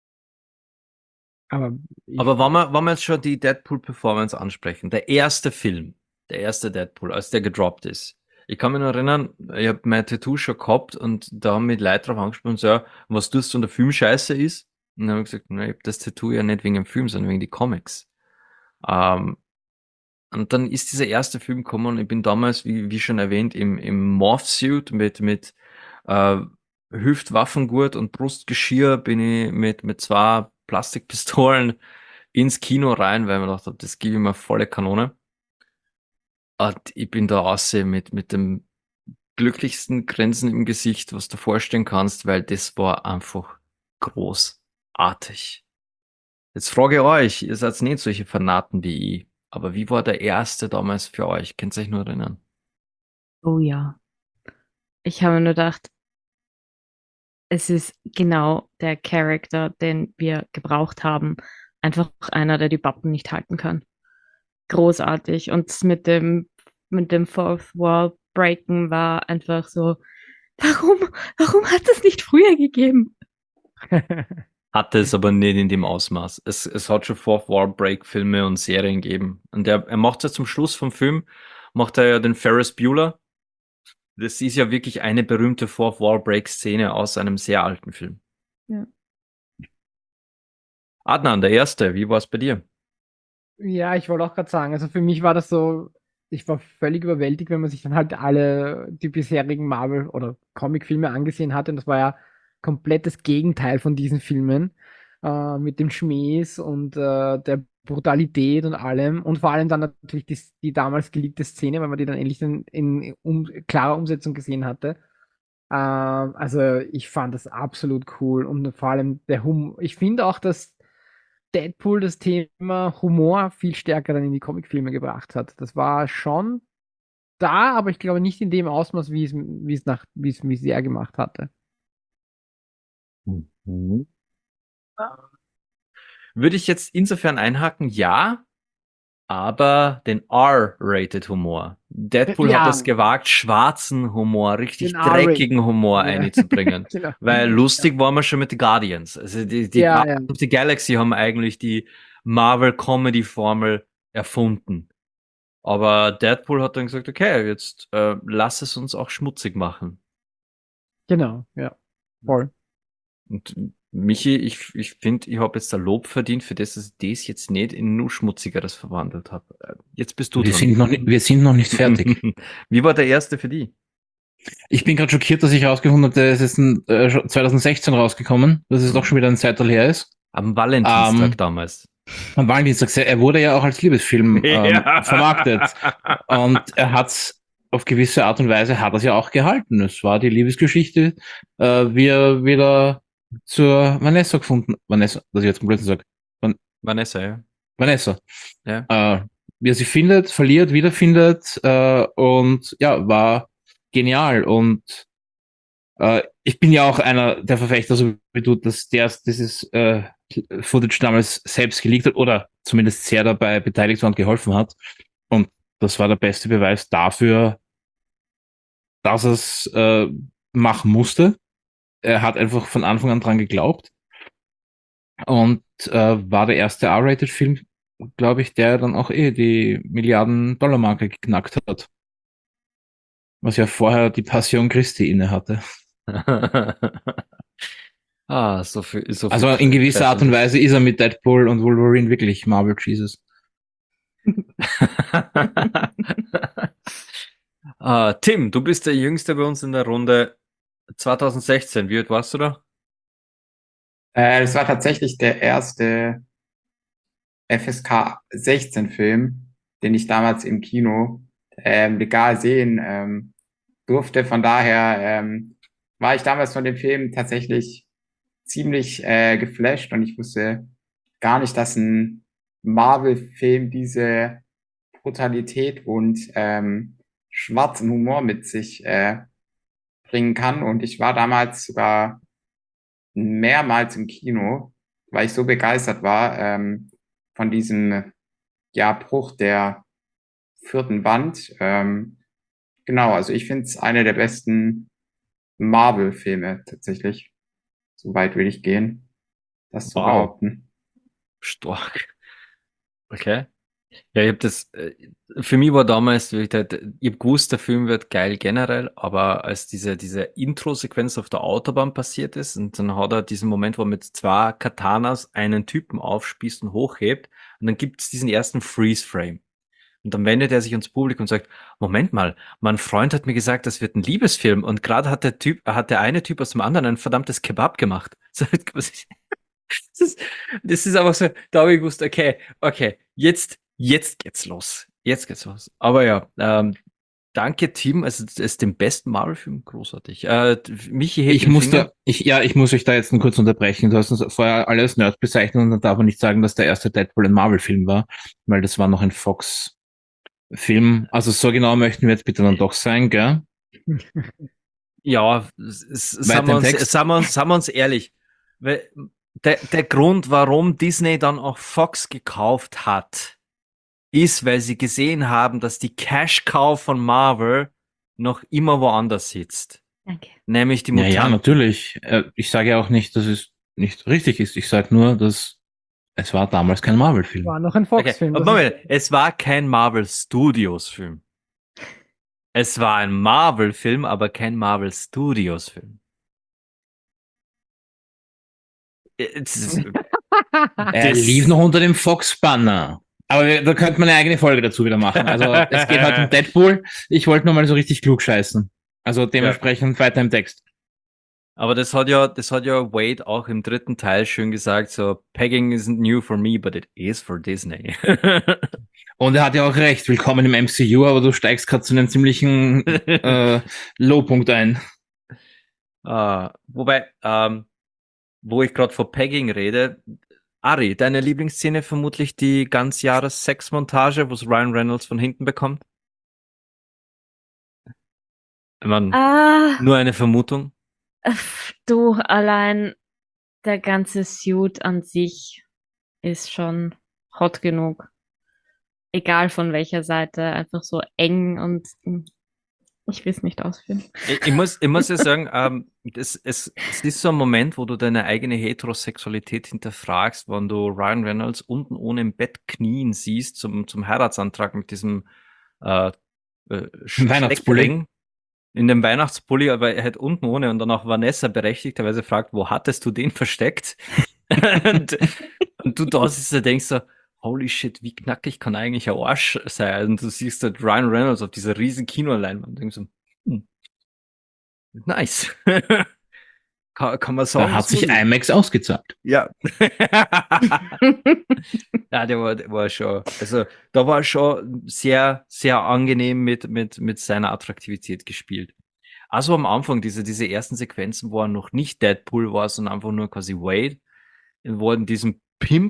Aber wenn wir jetzt schon die Deadpool-Performance ansprechen, der erste Film, der erste Deadpool, als der gedroppt ist. Ich kann mich noch erinnern, ich habe mein Tattoo schon gehabt und da haben mich Leute drauf angesprochen, so, ja, was tust du, wenn der Film scheiße ist? Und dann habe ich gesagt, na, ich habe das Tattoo ja nicht wegen dem Film, sondern wegen die Comics. Und dann ist dieser erste Film gekommen und ich bin damals, wie schon erwähnt, im Morph-Suit mit Hüftwaffengurt und Brustgeschirr bin ich mit 2 Plastikpistolen ins Kino rein, weil ich mir gedacht habe, das gebe ich mir volle Kanone. Und ich bin da raus mit dem glücklichsten Grinsen im Gesicht, was du vorstellen kannst, weil das war einfach großartig. Jetzt frage ich euch, ihr seid nicht solche Fanaten wie ich, aber wie war der erste damals für euch? Könnt ihr euch nur erinnern? Oh ja. Ich habe mir nur gedacht, es ist genau der Charakter, den wir gebraucht haben. Einfach einer, der die Pappen nicht halten kann. Großartig. Und mit dem Fourth Wall Breaken war einfach so, warum hat es nicht früher gegeben? Hatte es aber nicht in dem Ausmaß. Es hat schon Fourth Wall Break Filme und Serien gegeben. Und er macht ja zum Schluss vom Film, macht er ja den Ferris Bueller. Das ist ja wirklich eine berühmte Fourth Wall Break Szene aus einem sehr alten Film. Ja. Adnan, der Erste, wie war es bei dir? Ja, ich wollte auch gerade sagen, also für mich war das so, ich war völlig überwältigt, wenn man sich dann halt alle die bisherigen Marvel- oder Comicfilme angesehen hatte. Und das war ja komplett das Gegenteil von diesen Filmen, mit dem Schmähs und der Brutalität und allem. Und vor allem dann natürlich die damals geleakte Szene, weil man die dann endlich in klarer Umsetzung gesehen hatte. Also ich fand das absolut cool und vor allem der Humor. Ich finde auch, dass Deadpool das Thema Humor viel stärker dann in die Comicfilme gebracht hat. Das war schon da, aber ich glaube nicht in dem Ausmaß, wie es er gemacht hatte. Mhm. Würde ich jetzt insofern einhaken, ja, aber den R-rated Humor. Deadpool hat Ja. es gewagt, schwarzen Humor, richtig Den R-rated. dreckigen Humor Ja. einzubringen. Genau. Weil lustig waren wir schon mit den Guardians. Also die Ja, Guardians of the Galaxy haben eigentlich die Marvel-Comedy-Formel erfunden. Aber Deadpool hat dann gesagt, okay, jetzt lass es uns auch schmutzig machen. Genau, ja. Voll. Und Michi, ich finde, ich habe jetzt ein Lob verdient für das, dass ich das jetzt nicht in nur Schmutzigeres verwandelt habe. Jetzt bist du Wir dran. wir sind noch nicht fertig. Wie war der erste für die? Ich bin gerade schockiert, dass ich herausgefunden habe, der ist jetzt 2016 rausgekommen, dass es doch schon wieder ein Zeitalter her ist. Am Valentinstag damals. Am Valentinstag. Er wurde ja auch als Liebesfilm Ja. vermarktet. Und er hat's auf gewisse Art und Weise hat er es ja auch gehalten. Es war die Liebesgeschichte, wie er wieder zur Vanessa gefunden. Vanessa, was ich jetzt komplett sage. Vanessa, ja. Vanessa. Ja. Wie er sie findet, verliert, wiederfindet und ja, war genial. Und ich bin ja auch einer der Verfechter, so wie du, dass dieses Footage damals selbst geleakt hat oder zumindest sehr dabei beteiligt war und geholfen hat. Und das war der beste Beweis dafür, dass er es machen musste. Er hat einfach von Anfang an dran geglaubt und war der erste R-Rated-Film, glaube ich, der dann auch die Milliarden-Dollar-Marke geknackt hat. Was ja vorher die Passion Christi inne hatte. So viel. Also in gewisser Art und Weise ist er mit Deadpool und Wolverine wirklich Marvel Jesus. Tim, du bist der Jüngste bei uns in der Runde. 2016, wie alt warst du da? Das war tatsächlich der erste FSK 16 Film, den ich damals im Kino legal sehen durfte. Von daher war ich damals von dem Film tatsächlich ziemlich geflasht und ich wusste gar nicht, dass ein Marvel-Film diese Brutalität und schwarzen Humor mit sich bringen kann. Und ich war damals sogar mehrmals im Kino, weil ich so begeistert war von diesem Bruch der vierten Wand. Genau, also ich finde es eine der besten Marvel-Filme tatsächlich. So weit will ich gehen, das zu Wow. behaupten. Stark. Okay. Ja, ich habe das, für mich war damals, ich habe gewusst, der Film wird geil generell, aber als diese Intro-Sequenz auf der Autobahn passiert ist und dann hat er diesen Moment, wo er mit zwei Katanas einen Typen aufspießt und hochhebt und dann gibt es diesen ersten Freeze-Frame. Und dann wendet er sich ans Publikum und sagt, Moment mal, mein Freund hat mir gesagt, das wird ein Liebesfilm und gerade hat der eine Typ aus dem anderen ein verdammtes Kebab gemacht. Das ist einfach so, da habe ich gewusst, okay, jetzt geht's los. Jetzt geht's los. Aber ja, danke, Tim. Also, das ist den besten Marvel-Film großartig. Michi hebt Ich den muss Finger. ich muss euch da jetzt kurz unterbrechen. Du hast uns vorher alles Nerd bezeichnet und dann darf man nicht sagen, dass der erste Deadpool ein Marvel-Film war, weil das war noch ein Fox-Film. Also so genau möchten wir jetzt bitte dann doch sein, gell? Ja, sagen wir uns ehrlich. Weil der Grund, warum Disney dann auch Fox gekauft hat, ist, weil sie gesehen haben, dass die Cash-Cow von Marvel noch immer woanders sitzt. Danke. Nämlich die Ja, Mutanten. natürlich. Ich sage ja auch nicht, dass es nicht richtig ist. Ich sage nur, dass es war damals kein Marvel-Film. War noch ein Okay, Fox-Film. aber Moment, es war kein Marvel Studios Film. Es war ein Marvel-Film, aber kein Marvel Studios Film. Er lief noch unter dem Fox-Banner. Aber da könnte man eine eigene Folge dazu wieder machen. Also es geht heute um Deadpool. Ich wollte nur mal so richtig klug scheißen. Also dementsprechend weiter im Text. Aber das hat ja Wade auch im dritten Teil schön gesagt, so, Pegging isn't new for me, but it is for Disney. Und er hat ja auch recht, willkommen im MCU, aber du steigst gerade zu einem ziemlichen Lowpunkt ein. Wobei, wo ich gerade von Pegging rede, Ari, deine Lieblingsszene vermutlich die Ganzjahres-Sex-Montage, wo es Ryan Reynolds von hinten bekommt? Ich mein, nur eine Vermutung. Du, allein der ganze Suit an sich ist schon hot genug. Egal von welcher Seite, einfach so eng und ich will es nicht ausführen. Ich muss ja sagen, es ist so ein Moment, wo du deine eigene Heterosexualität hinterfragst, wenn du Ryan Reynolds unten ohne im Bett knien siehst zum Heiratsantrag mit diesem Weihnachtspulli. Steckring in dem Weihnachtspulli, aber er hat unten ohne und dann auch Vanessa berechtigterweise fragt, wo hattest du den versteckt? und du da sitzt und denkst so, holy shit, wie knackig kann eigentlich ein Arsch sein? Und du siehst halt Ryan Reynolds auf dieser riesen Kinoleinwand und denkst so, nice. kann man sagen. Da hat sich IMAX ausgezahlt. Ja. Ja, der war schon, also da war schon sehr, sehr angenehm mit seiner Attraktivität gespielt. Also am Anfang, diese ersten Sequenzen, wo er noch nicht Deadpool war, sondern einfach nur quasi Wade, wo er in diesem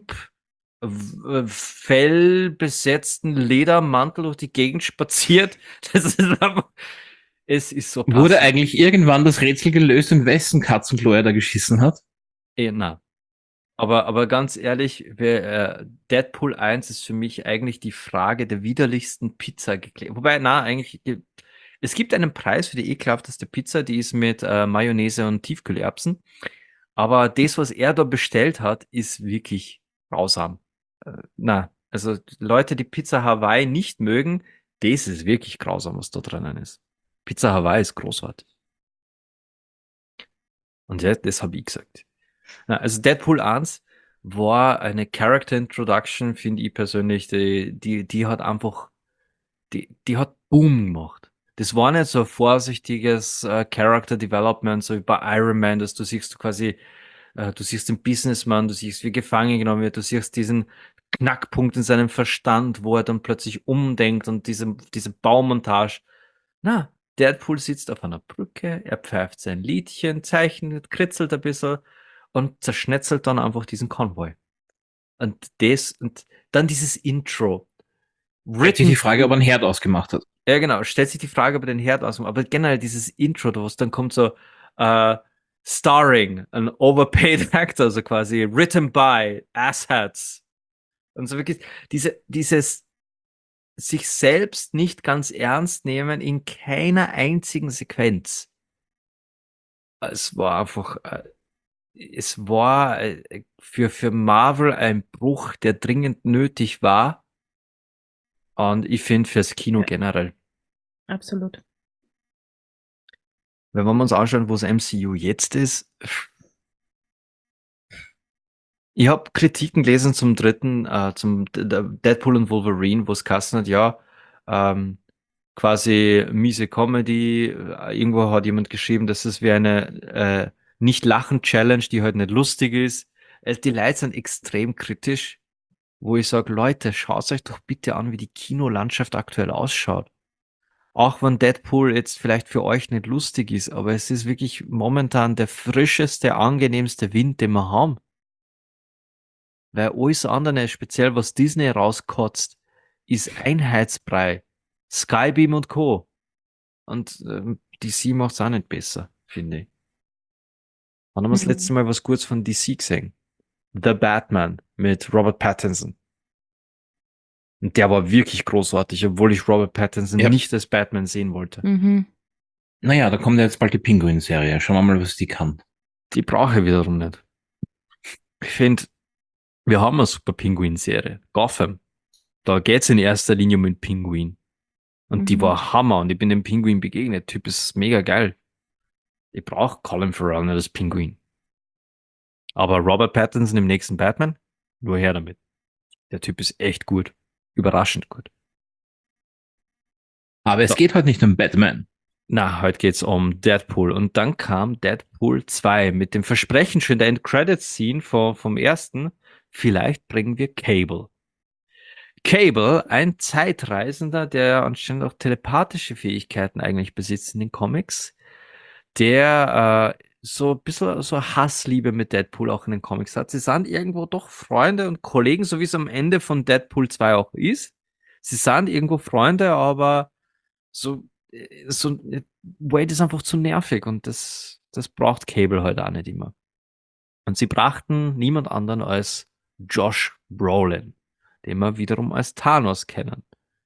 fellbesetzten Ledermantel durch die Gegend spaziert. Das ist einfach, es ist so passend. Wurde eigentlich irgendwann das Rätsel gelöst, in wessen Katzenklo er da geschissen hat? Nein. Aber ganz ehrlich, Deadpool 1 ist für mich eigentlich die Frage der widerlichsten Pizza geklärt. Wobei, eigentlich, es gibt einen Preis für die ekelhafteste Pizza, die ist mit Mayonnaise und Tiefkühlerbsen. Aber das, was er da bestellt hat, ist wirklich grausam. Also Leute, die Pizza Hawaii nicht mögen, das ist wirklich grausam, was da drinnen ist. Pizza Hawaii ist großartig. Und ja, das habe ich gesagt. Also Deadpool 1 war eine Character Introduction, finde ich persönlich, die hat einfach, die hat Boom gemacht. Das war nicht so ein vorsichtiges Character Development, so wie bei Iron Man, dass du siehst quasi, du siehst den Businessman, du siehst, wie gefangen genommen wird, du siehst diesen Knackpunkt in seinem Verstand, wo er dann plötzlich umdenkt und diese Baumontage. Deadpool sitzt auf einer Brücke, er pfeift sein Liedchen, zeichnet, kritzelt ein bisschen und zerschnetzelt dann einfach diesen Konvoi. Und dann dieses Intro. Stellt sich die Frage, ob er einen Herd ausgemacht hat. Ja, genau. Stellt sich die Frage, ob er den Herd ausmacht. Aber generell dieses Intro, was dann kommt so, starring an overpaid actor, also quasi written by asshats. Und so wirklich dieses sich selbst nicht ganz ernst nehmen in keiner einzigen Sequenz. Es war einfach, es war für Marvel ein Bruch, der dringend nötig war. Und ich finde fürs Kino generell. Absolut. Wenn wir uns anschauen, wo das MCU jetzt ist. Ich habe Kritiken gelesen zum dritten, zum Deadpool und Wolverine, wo es geheißen hat, ja, quasi miese Comedy. Irgendwo hat jemand geschrieben, dass es wie eine Nicht-Lachen-Challenge, die halt nicht lustig ist. Die Leute sind extrem kritisch, wo ich sage, Leute, schaut euch doch bitte an, wie die Kinolandschaft aktuell ausschaut. Auch wenn Deadpool jetzt vielleicht für euch nicht lustig ist, aber es ist wirklich momentan der frischeste, angenehmste Wind, den wir haben. Weil alles andere, speziell was Disney rauskotzt, ist Einheitsbrei. Skybeam und Co. Und DC macht's auch nicht besser, finde ich. Wann haben wir das letzte Mal was Gutes von DC gesehen? The Batman mit Robert Pattinson. Und der war wirklich großartig, obwohl ich Robert Pattinson nicht als Batman sehen wollte. Mhm. Naja, da kommt ja jetzt bald die Pinguin-Serie. Schauen wir mal, was die kann. Die brauche ich wiederum nicht. Ich finde, wir haben eine super Pinguin-Serie. Gotham. Da geht es in erster Linie um den Pinguin. Und die Mhm. war Hammer. Und ich bin dem Pinguin begegnet. Der Typ ist mega geil. Ich brauche Colin Farrell nicht als Pinguin. Aber Robert Pattinson im nächsten Batman, nur her damit. Der Typ ist echt gut. Überraschend gut. Aber es So. geht heute nicht um Batman. Na, heute geht's um Deadpool. Und dann kam Deadpool 2 mit dem Versprechen schon der End-Credits-Scene vom ersten. Vielleicht bringen wir Cable. Cable, ein Zeitreisender, der anscheinend auch telepathische Fähigkeiten eigentlich besitzt in den Comics, der so ein bisschen so Hassliebe mit Deadpool auch in den Comics hat. Sie sind irgendwo doch Freunde und Kollegen, so wie es am Ende von Deadpool 2 auch ist. Sie sind irgendwo Freunde, aber so Wade ist einfach zu nervig und das braucht Cable halt auch nicht immer. Und sie brachten niemand anderen als Josh Brolin, den wir wiederum als Thanos kennen.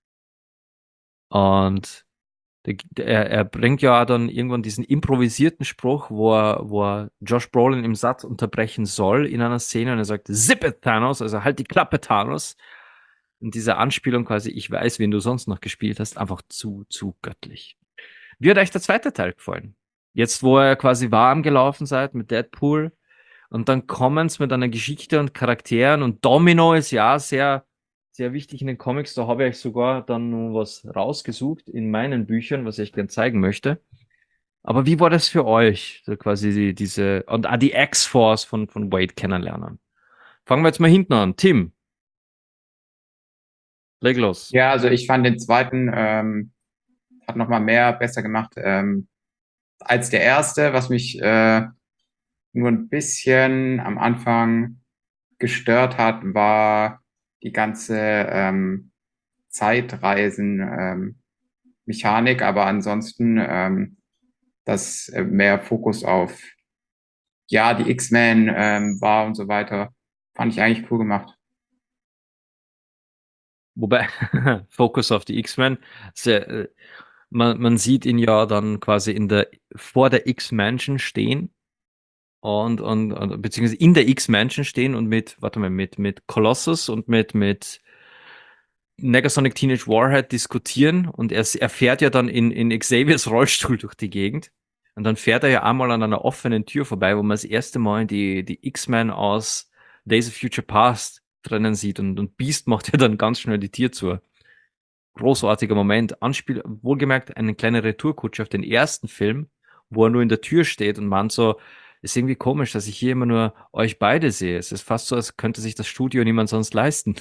Und er bringt ja dann irgendwann diesen improvisierten Spruch, wo er Josh Brolin im Satz unterbrechen soll in einer Szene und er sagt, Zip it, Thanos, also halt die Klappe, Thanos. Und diese Anspielung quasi, ich weiß, wen du sonst noch gespielt hast, einfach zu göttlich. Wie hat euch der zweite Teil gefallen? Jetzt, wo ihr quasi warm gelaufen seid mit Deadpool und dann kommen es mit einer Geschichte und Charakteren und Domino ist ja sehr, sehr wichtig in den Comics. Da habe ich euch sogar dann noch was rausgesucht in meinen Büchern, was ich gerne zeigen möchte. Aber wie war das für euch, so quasi diese und die X-Force von Wade kennenlernen? Fangen wir jetzt mal hinten an. Tim, leg los. Ja, also ich fand den zweiten hat nochmal besser gemacht als der erste, was mich nur ein bisschen am Anfang gestört hat, war die ganze Zeitreisen-Mechanik, aber ansonsten dass mehr Fokus auf ja die X-Men war und so weiter, fand ich eigentlich cool gemacht. Wobei, Fokus auf die X-Men, man sieht ihn ja dann quasi vor der X-Mansion stehen und beziehungsweise in der X-Mansion stehen und mit Colossus und mit Negasonic Teenage Warhead diskutieren und er fährt ja dann in Xaviers Rollstuhl durch die Gegend und dann fährt er ja einmal an einer offenen Tür vorbei, wo man das erste Mal die X-Men aus Days of Future Past drinnen sieht und Beast macht ja dann ganz schnell die Tür zu. Großartiger Moment. Wohlgemerkt eine kleine Retourkutsche auf den ersten Film, wo er nur in der Tür steht und man so, ist irgendwie komisch, dass ich hier immer nur euch beide sehe. Es ist fast so, als könnte sich das Studio niemand sonst leisten.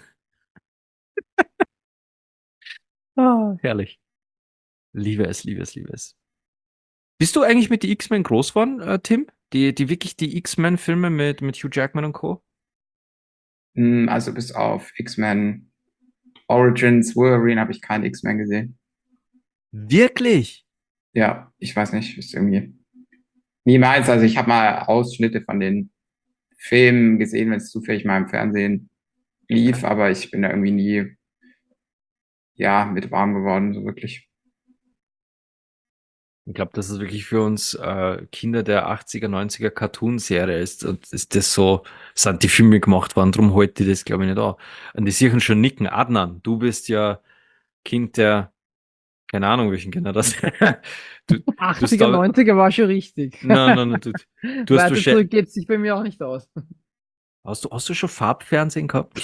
Herrlich. Liebe es, liebe es, liebe es. Bist du eigentlich mit die X-Men groß geworden, Tim? Die wirklich die X-Men-Filme mit Hugh Jackman und Co.? Also bis auf X-Men Origins, Wolverine habe ich keinen X-Men gesehen. Wirklich? Ja, ich weiß nicht, ist irgendwie nie meins. Also ich habe mal Ausschnitte von den Filmen gesehen, wenn es zufällig mal im Fernsehen lief, aber ich bin da irgendwie nie ja mit warm geworden, so wirklich. Ich glaube, dass es wirklich für uns Kinder der 80er, 90er Cartoon-Serie ist. Und ist das so, sind die Filme gemacht worden, darum heute das, glaube ich, nicht an. Und die sichern schon nicken. Adnan, du bist ja Kind der, keine Ahnung, welchen Kinder das. Du, du hast 80er, 90er war schon richtig. nein, du hast Weiter zurück geht sich bei mir auch nicht aus. Hast du schon Farbfernsehen gehabt?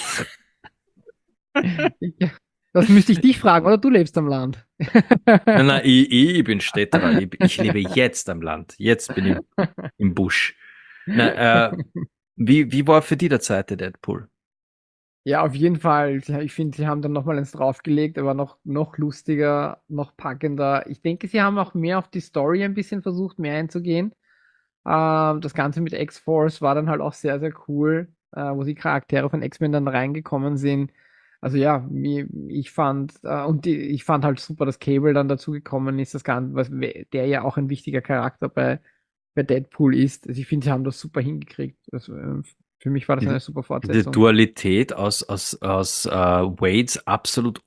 Das müsste ich dich fragen, oder du lebst am Land? Nein, ich bin Städterer. Ich lebe jetzt am Land. Jetzt bin ich im Busch. Na, wie war für dich der zweite Deadpool? Ja, auf jeden Fall. Ich finde, sie haben dann nochmal eins draufgelegt, aber noch lustiger, noch packender. Ich denke, sie haben auch mehr auf die Story ein bisschen versucht, mehr einzugehen. Das Ganze mit X-Force war dann halt auch sehr, sehr cool, wo die Charaktere von X-Men dann reingekommen sind. Also ja, ich fand, ich fand halt super, dass Cable dann dazugekommen ist, das Ganze, der ja auch ein wichtiger Charakter bei Deadpool ist. Also ich finde, sie haben das super hingekriegt. Für mich war das eine super Die Fortsetzung. Dualität aus Wades absolut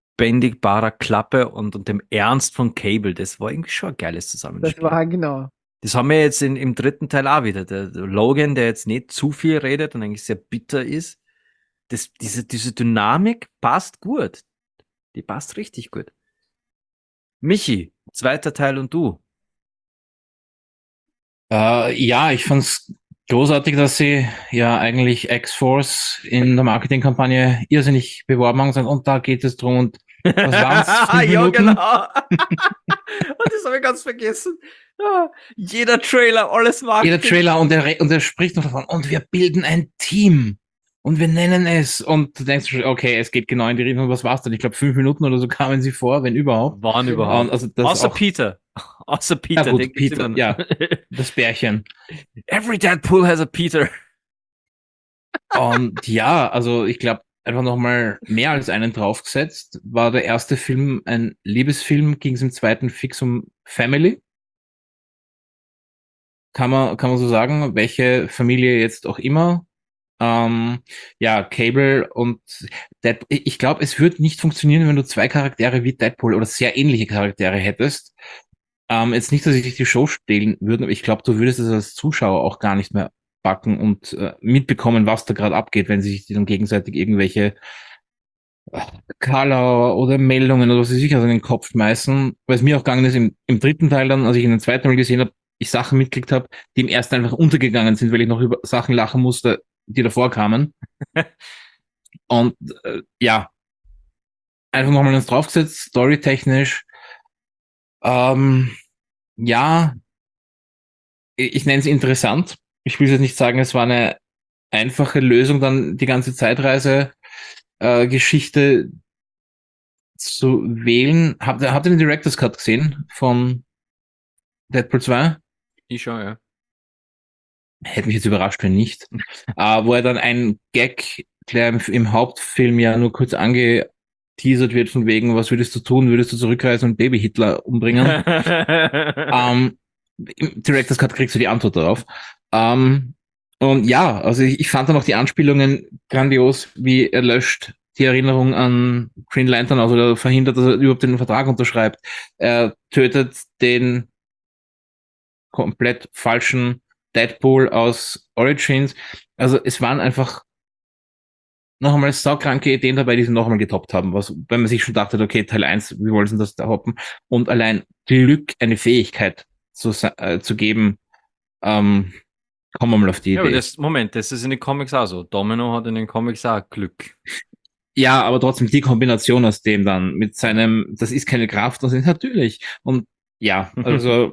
unbändigbarer Klappe und dem Ernst von Cable, das war irgendwie schon ein geiles Das Zusammenspiel. war genau. Das haben wir jetzt im dritten Teil auch wieder. Der Logan, der jetzt nicht zu viel redet und eigentlich sehr bitter ist. Diese Dynamik passt gut. Die passt richtig gut. Michi, zweiter Teil und du. Ja, ich fand's großartig, dass sie ja eigentlich X-Force in der Marketingkampagne irrsinnig beworben haben und da geht es drum und was waren's? 5 Ja, Minuten? genau. Und das habe ich ganz vergessen. Jeder Trailer, alles Marketing. Jeder Trailer und er spricht noch davon und wir bilden ein Team und wir nennen es und du denkst schon, okay, es geht genau in die Richtung, was war's denn? Ich glaube 5 Minuten oder so kamen sie vor, wenn überhaupt. Wann Genau. überhaupt? Und also das Außer auch, Peter. Außer Peter. ja gut, den gibt's Peter, immer noch. ja, das Bärchen. Every Deadpool has a Peter. Und ja, also ich glaube, einfach nochmal mehr als einen draufgesetzt. War der erste Film ein Liebesfilm, ging es im zweiten fix um Family. Kann man so sagen, welche Familie jetzt auch immer. Ja, Cable und Deadpool. Ich glaube, es würde nicht funktionieren, wenn du zwei Charaktere wie Deadpool oder sehr ähnliche Charaktere hättest. Jetzt nicht, dass ich die Show stehlen würde, aber ich glaube, du würdest es als Zuschauer auch gar nicht mehr backen und mitbekommen, was da gerade abgeht, wenn sie sich dann gegenseitig irgendwelche Color oder Meldungen oder was sie sich also in den Kopf schmeißen. Weil es mir auch gegangen ist im dritten Teil dann, als ich ihn den zweiten Mal gesehen habe, ich Sachen mitgekriegt habe, die im ersten einfach untergegangen sind, weil ich noch über Sachen lachen musste, die davor kamen. Und ja, einfach nochmal eins draufgesetzt, storytechnisch. Ja, ich nenne es interessant. Ich will jetzt nicht sagen, es war eine einfache Lösung, dann die ganze Zeitreise-Geschichte zu wählen. Habt ihr den Director's Cut gesehen von Deadpool 2? Ich schon, ja. Hätte mich jetzt überrascht, wenn nicht. Wo er dann ein Gag, der im Hauptfilm ja nur kurz angeteasert wird, von wegen, was würdest du tun? Würdest du zurückreisen und Baby Hitler umbringen? Im Director's Cut kriegst du die Antwort darauf. Und ja, also ich fand dann auch die Anspielungen grandios, wie er löscht die Erinnerung an Green Lantern aus oder verhindert, dass er überhaupt den Vertrag unterschreibt. Er tötet den komplett falschen Deadpool aus Origins. Also es waren einfach noch einmal saukranke Ideen dabei, die sie noch einmal getoppt haben, was, wenn man sich schon dachte, okay, Teil 1, wie wollen sie das da hoppen? Und allein Glück, eine Fähigkeit zu geben, kommen wir mal auf die Ja, aber Idee. das ist in den Comics auch so. Domino hat in den Comics auch Glück. Ja, aber trotzdem die Kombination aus dem dann mit seinem, das ist keine Kraft, das ist natürlich. Und ja, also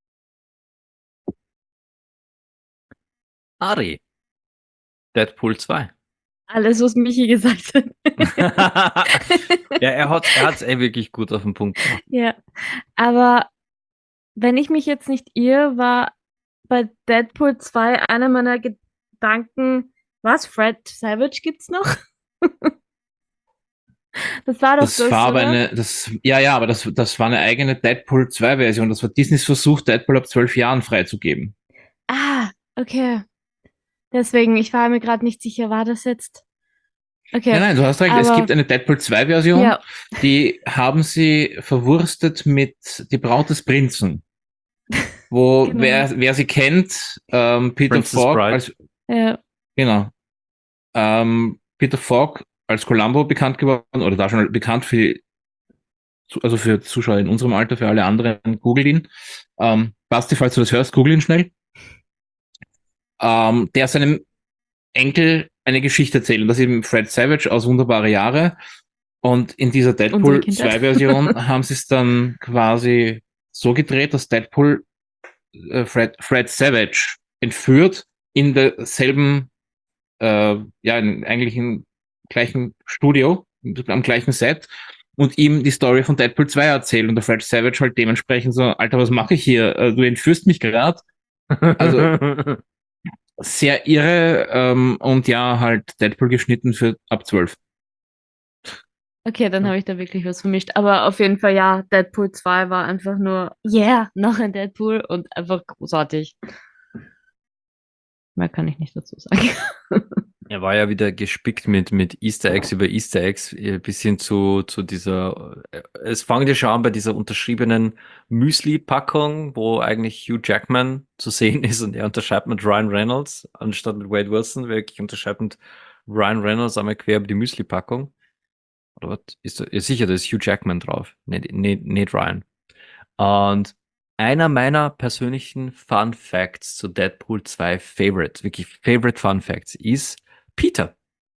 Ari. Deadpool 2. Alles, was Michi gesagt hat. Ja, er hat's wirklich gut auf den Punkt gebracht. Ja, aber wenn ich mich jetzt nicht irre, war bei Deadpool 2 einer meiner Gedanken, was, Fred Savage gibt's noch? Das war doch das das, war aber oder? aber das war eine eigene Deadpool 2 Version. Das war Disneys Versuch, Deadpool ab 12 Jahren freizugeben. Ah, okay. Deswegen, ich war mir gerade nicht sicher, war das jetzt? Okay. Nein, du hast recht. Es aber- gibt eine Deadpool 2 Version. Ja, Die haben sie verwurstet mit Die Braut des Prinzen. Wo, Genau. wer sie kennt, Peter Princess Falk Bride. als, ja. genau, Peter Falk als Columbo bekannt geworden, oder da schon bekannt für, also für Zuschauer in unserem Alter, für alle anderen, googelt ihn. Basti, falls du das hörst, google ihn schnell. Der seinem Enkel eine Geschichte erzählt. Und das ist eben Fred Savage aus Wunderbare Jahre. Und in dieser Unsere Deadpool Kindheit. 2 Version haben sie es dann quasi so gedreht, dass Deadpool Fred Savage entführt in derselben, eigentlich im gleichen Studio, am gleichen Set und ihm die Story von Deadpool 2 erzählt und der Fred Savage halt dementsprechend so, Alter, was mache ich hier? Du entführst mich gerade. Also sehr irre und ja, halt Deadpool geschnitten für ab 12. Okay, dann habe ich da wirklich was vermischt. Aber auf jeden Fall, ja, Deadpool 2 war einfach nur, yeah, noch ein Deadpool und einfach großartig. Mehr kann ich nicht dazu sagen. Er war ja wieder gespickt mit Easter Eggs über Easter Eggs, bis hin zu dieser, es fängt ja schon an bei dieser unterschriebenen Müsli-Packung, wo eigentlich Hugh Jackman zu sehen ist und er unterschreibt mit Ryan Reynolds, anstatt mit Wade Wilson, wirklich unterschreibt mit Ryan Reynolds einmal quer über die Müsli-Packung. Oder was? Ist da, ja, sicher, da ist Hugh Jackman drauf, nicht Ryan. Und einer meiner persönlichen Fun Facts zu Deadpool 2 Favorite, wirklich Favorite Fun Facts, ist Peter.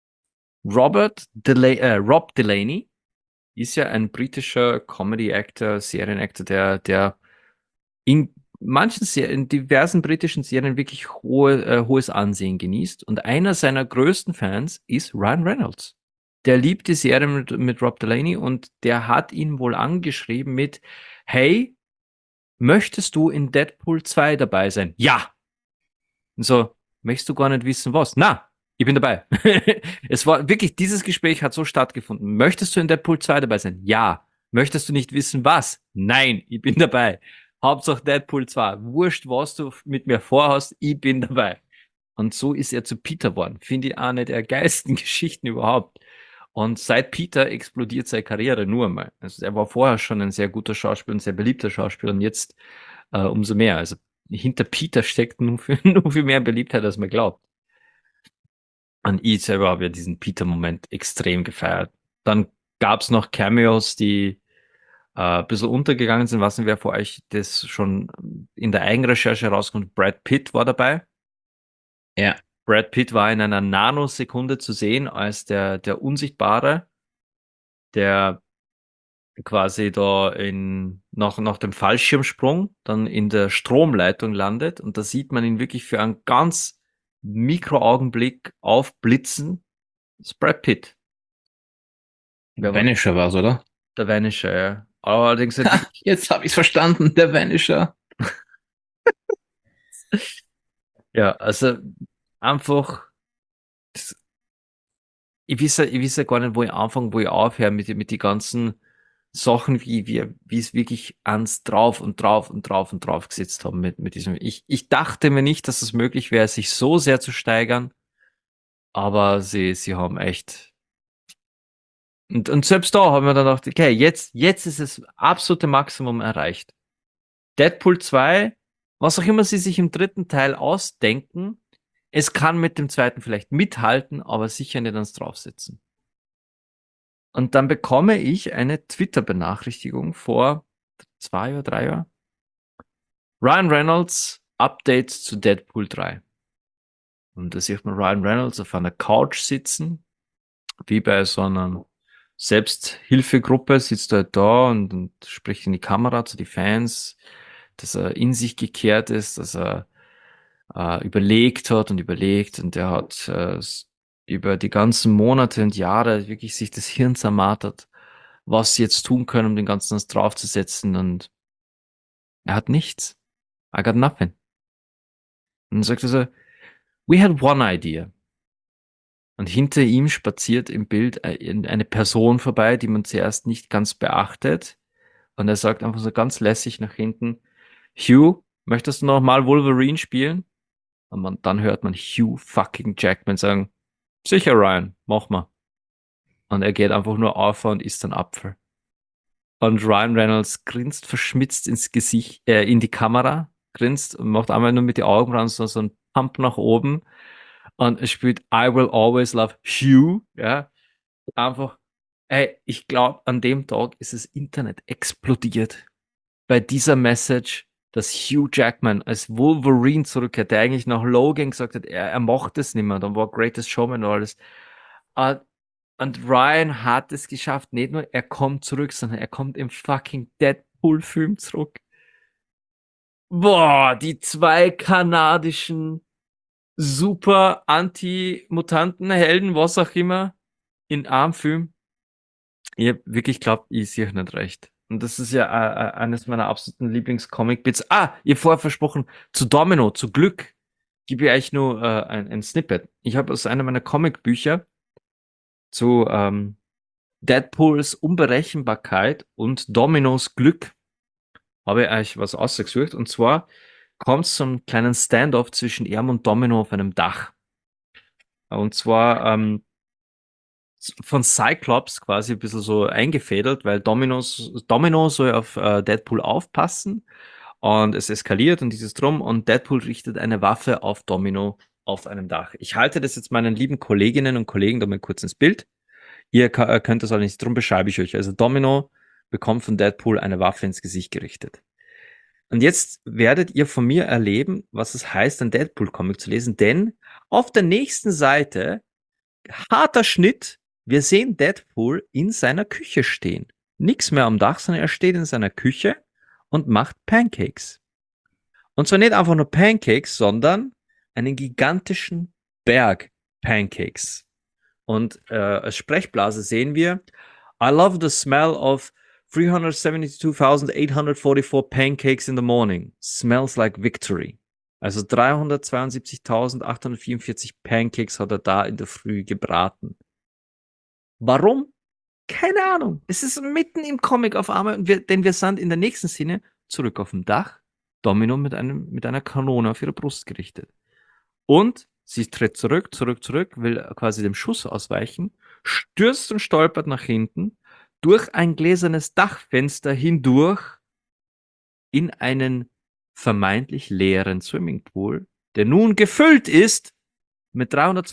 Rob Delaney ist ja ein britischer Comedy-Actor, Serienactor, der in in diversen britischen Serien wirklich hohes Ansehen genießt. Und einer seiner größten Fans ist Ryan Reynolds. Der liebt die Serie mit Rob Delaney und der hat ihn wohl angeschrieben mit: Hey, möchtest du in Deadpool 2 dabei sein? Ja! Und so, möchtest du gar nicht wissen, was? Na, ich bin dabei. Es war wirklich, dieses Gespräch hat so stattgefunden. Möchtest du in Deadpool 2 dabei sein? Ja. Möchtest du nicht wissen, was? Nein, ich bin dabei. Hauptsache Deadpool 2. Wurscht, was du mit mir vorhast, ich bin dabei. Und so ist er zu Peter geworden. Finde ich eine der geilsten Geschichten überhaupt. Und seit Peter explodiert seine Karriere nur einmal. Also er war vorher schon ein sehr guter Schauspieler, ein sehr beliebter Schauspieler und jetzt umso mehr. Also hinter Peter steckt nur viel mehr Beliebtheit, als man glaubt. Und ich selber habe ja diesen Peter-Moment extrem gefeiert. Dann gab's noch Cameos, die ein bisschen untergegangen sind. Was nicht, wer von euch das schon in der Eigenrecherche rauskommt. Brad Pitt war dabei. Ja. Brad Pitt war in einer Nanosekunde zu sehen als der Unsichtbare, der quasi da nach dem Fallschirmsprung dann in der Stromleitung landet. Und da sieht man ihn wirklich für einen ganz Mikroaugenblick aufblitzen. Das ist Brad Pitt. Wer war Vanisher war's, oder? der Vanisher, ja. Allerdings halt Ha, jetzt habe ich's verstanden, der Vanisher. ja, also einfach, das, ich weiß ja gar nicht, wo ich anfange, wo ich aufhöre mit die ganzen Sachen, wie es wirklich ans drauf und drauf und drauf und drauf gesetzt haben mit diesem. Ich dachte mir nicht, dass es möglich wäre, sich so sehr zu steigern, aber sie haben echt. Und selbst da haben wir dann gedacht, okay, jetzt ist das absolute Maximum erreicht. Deadpool 2, was auch immer sie sich im dritten Teil ausdenken, es kann mit dem zweiten vielleicht mithalten, aber sicher nicht ans draufsetzen. Und dann bekomme ich eine Twitter-Benachrichtigung vor 2 oder 3 Jahren. Ryan Reynolds Updates zu Deadpool 3. Und da sieht man Ryan Reynolds auf einer Couch sitzen, wie bei so einer Selbsthilfegruppe, sitzt er halt da und spricht in die Kamera zu den Fans, dass er in sich gekehrt ist, dass er überlegt hat und er hat über die ganzen Monate und Jahre wirklich sich das Hirn zermartert, was sie jetzt tun können, um den ganzen draufzusetzen, und er hat nichts. I got nothing. Und dann sagt er so, we had one idea. Und hinter ihm spaziert im Bild eine Person vorbei, die man zuerst nicht ganz beachtet. Und er sagt einfach so ganz lässig nach hinten, Hugh, möchtest du noch mal Wolverine spielen? Und dann hört man Hugh fucking Jackman sagen, sicher Ryan, mach mal. Und er geht einfach nur auf und isst einen Apfel. Und Ryan Reynolds grinst verschmitzt ins Gesicht, in die Kamera, grinst und macht einmal nur mit den Augenbrauen so einen Pump nach oben. Und es spielt I Will Always Love Hugh, ja. Einfach, ey, ich glaube, an dem Tag ist das Internet explodiert. Bei dieser Message, dass Hugh Jackman als Wolverine zurückkehrt, der eigentlich nach Logan gesagt hat, er macht es nicht mehr, dann war Greatest Showman und alles. Und Ryan hat es geschafft, nicht nur er kommt zurück, sondern er kommt im fucking Deadpool-Film zurück. Boah, die zwei kanadischen super Anti-Mutanten-Helden, was auch immer, in einem Film. Ich hab wirklich glaubt, ich sehe nicht recht. Und das ist ja eines meiner absoluten Lieblings-Comic-Bits. Ich hab vorher versprochen, zu Domino, zu Glück, gebe ich euch nur ein Snippet. Ich habe aus einer meiner Comic-Bücher zu Deadpools Unberechenbarkeit und Dominos Glück habe ich euch was ausgesucht. Und zwar kommt es zum kleinen Standoff zwischen ihm und Domino auf einem Dach. Und zwar von Cyclops quasi ein bisschen so eingefädelt, weil Domino soll auf Deadpool aufpassen und es eskaliert und dieses Drum und Deadpool richtet eine Waffe auf Domino auf einem Dach. Ich halte das jetzt meinen lieben Kolleginnen und Kollegen da mal kurz ins Bild. Ihr könnt das auch nicht, drum beschreibe ich euch. Also Domino bekommt von Deadpool eine Waffe ins Gesicht gerichtet. Und jetzt werdet ihr von mir erleben, was es heißt, einen Deadpool-Comic zu lesen, denn auf der nächsten Seite, harter Schnitt, wir sehen Deadpool in seiner Küche stehen. Nix mehr am Dach, sondern er steht in seiner Küche und macht Pancakes. Und zwar nicht einfach nur Pancakes, sondern einen gigantischen Berg Pancakes. Und als Sprechblase sehen wir, I love the smell of 372,844 pancakes in the morning. Smells like victory. Also 372.844 Pancakes hat er da in der Früh gebraten. Warum? Keine Ahnung. Es ist mitten im Comic auf einmal, denn wir sind in der nächsten Szene zurück auf dem Dach, Domino mit einer Kanone auf ihre Brust gerichtet. Und sie tritt zurück, will quasi dem Schuss ausweichen, stürzt und stolpert nach hinten, durch ein gläsernes Dachfenster hindurch in einen vermeintlich leeren Swimmingpool, der nun gefüllt ist mit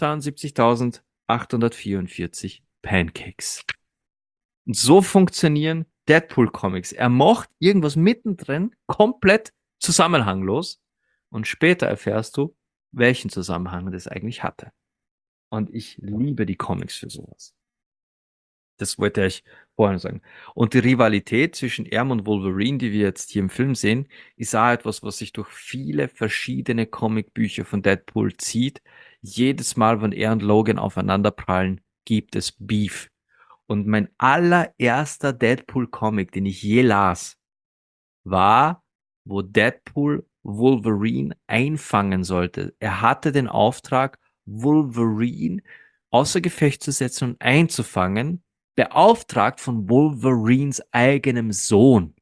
372.844 Pancakes. Und so funktionieren Deadpool-Comics. Er macht irgendwas mittendrin komplett zusammenhanglos und später erfährst du, welchen Zusammenhang das eigentlich hatte. Und ich liebe die Comics für sowas. Das wollte ich vorhin sagen. Und die Rivalität zwischen ihm und Wolverine, die wir jetzt hier im Film sehen, ist auch etwas, was sich durch viele verschiedene Comicbücher von Deadpool zieht. Jedes Mal, wenn er und Logan aufeinanderprallen, gibt es Beef. Und mein allererster Deadpool-Comic, den ich je las, war, wo Deadpool Wolverine einfangen sollte. Er hatte den Auftrag, Wolverine außer Gefecht zu setzen und einzufangen, beauftragt von Wolverines eigenem Sohn.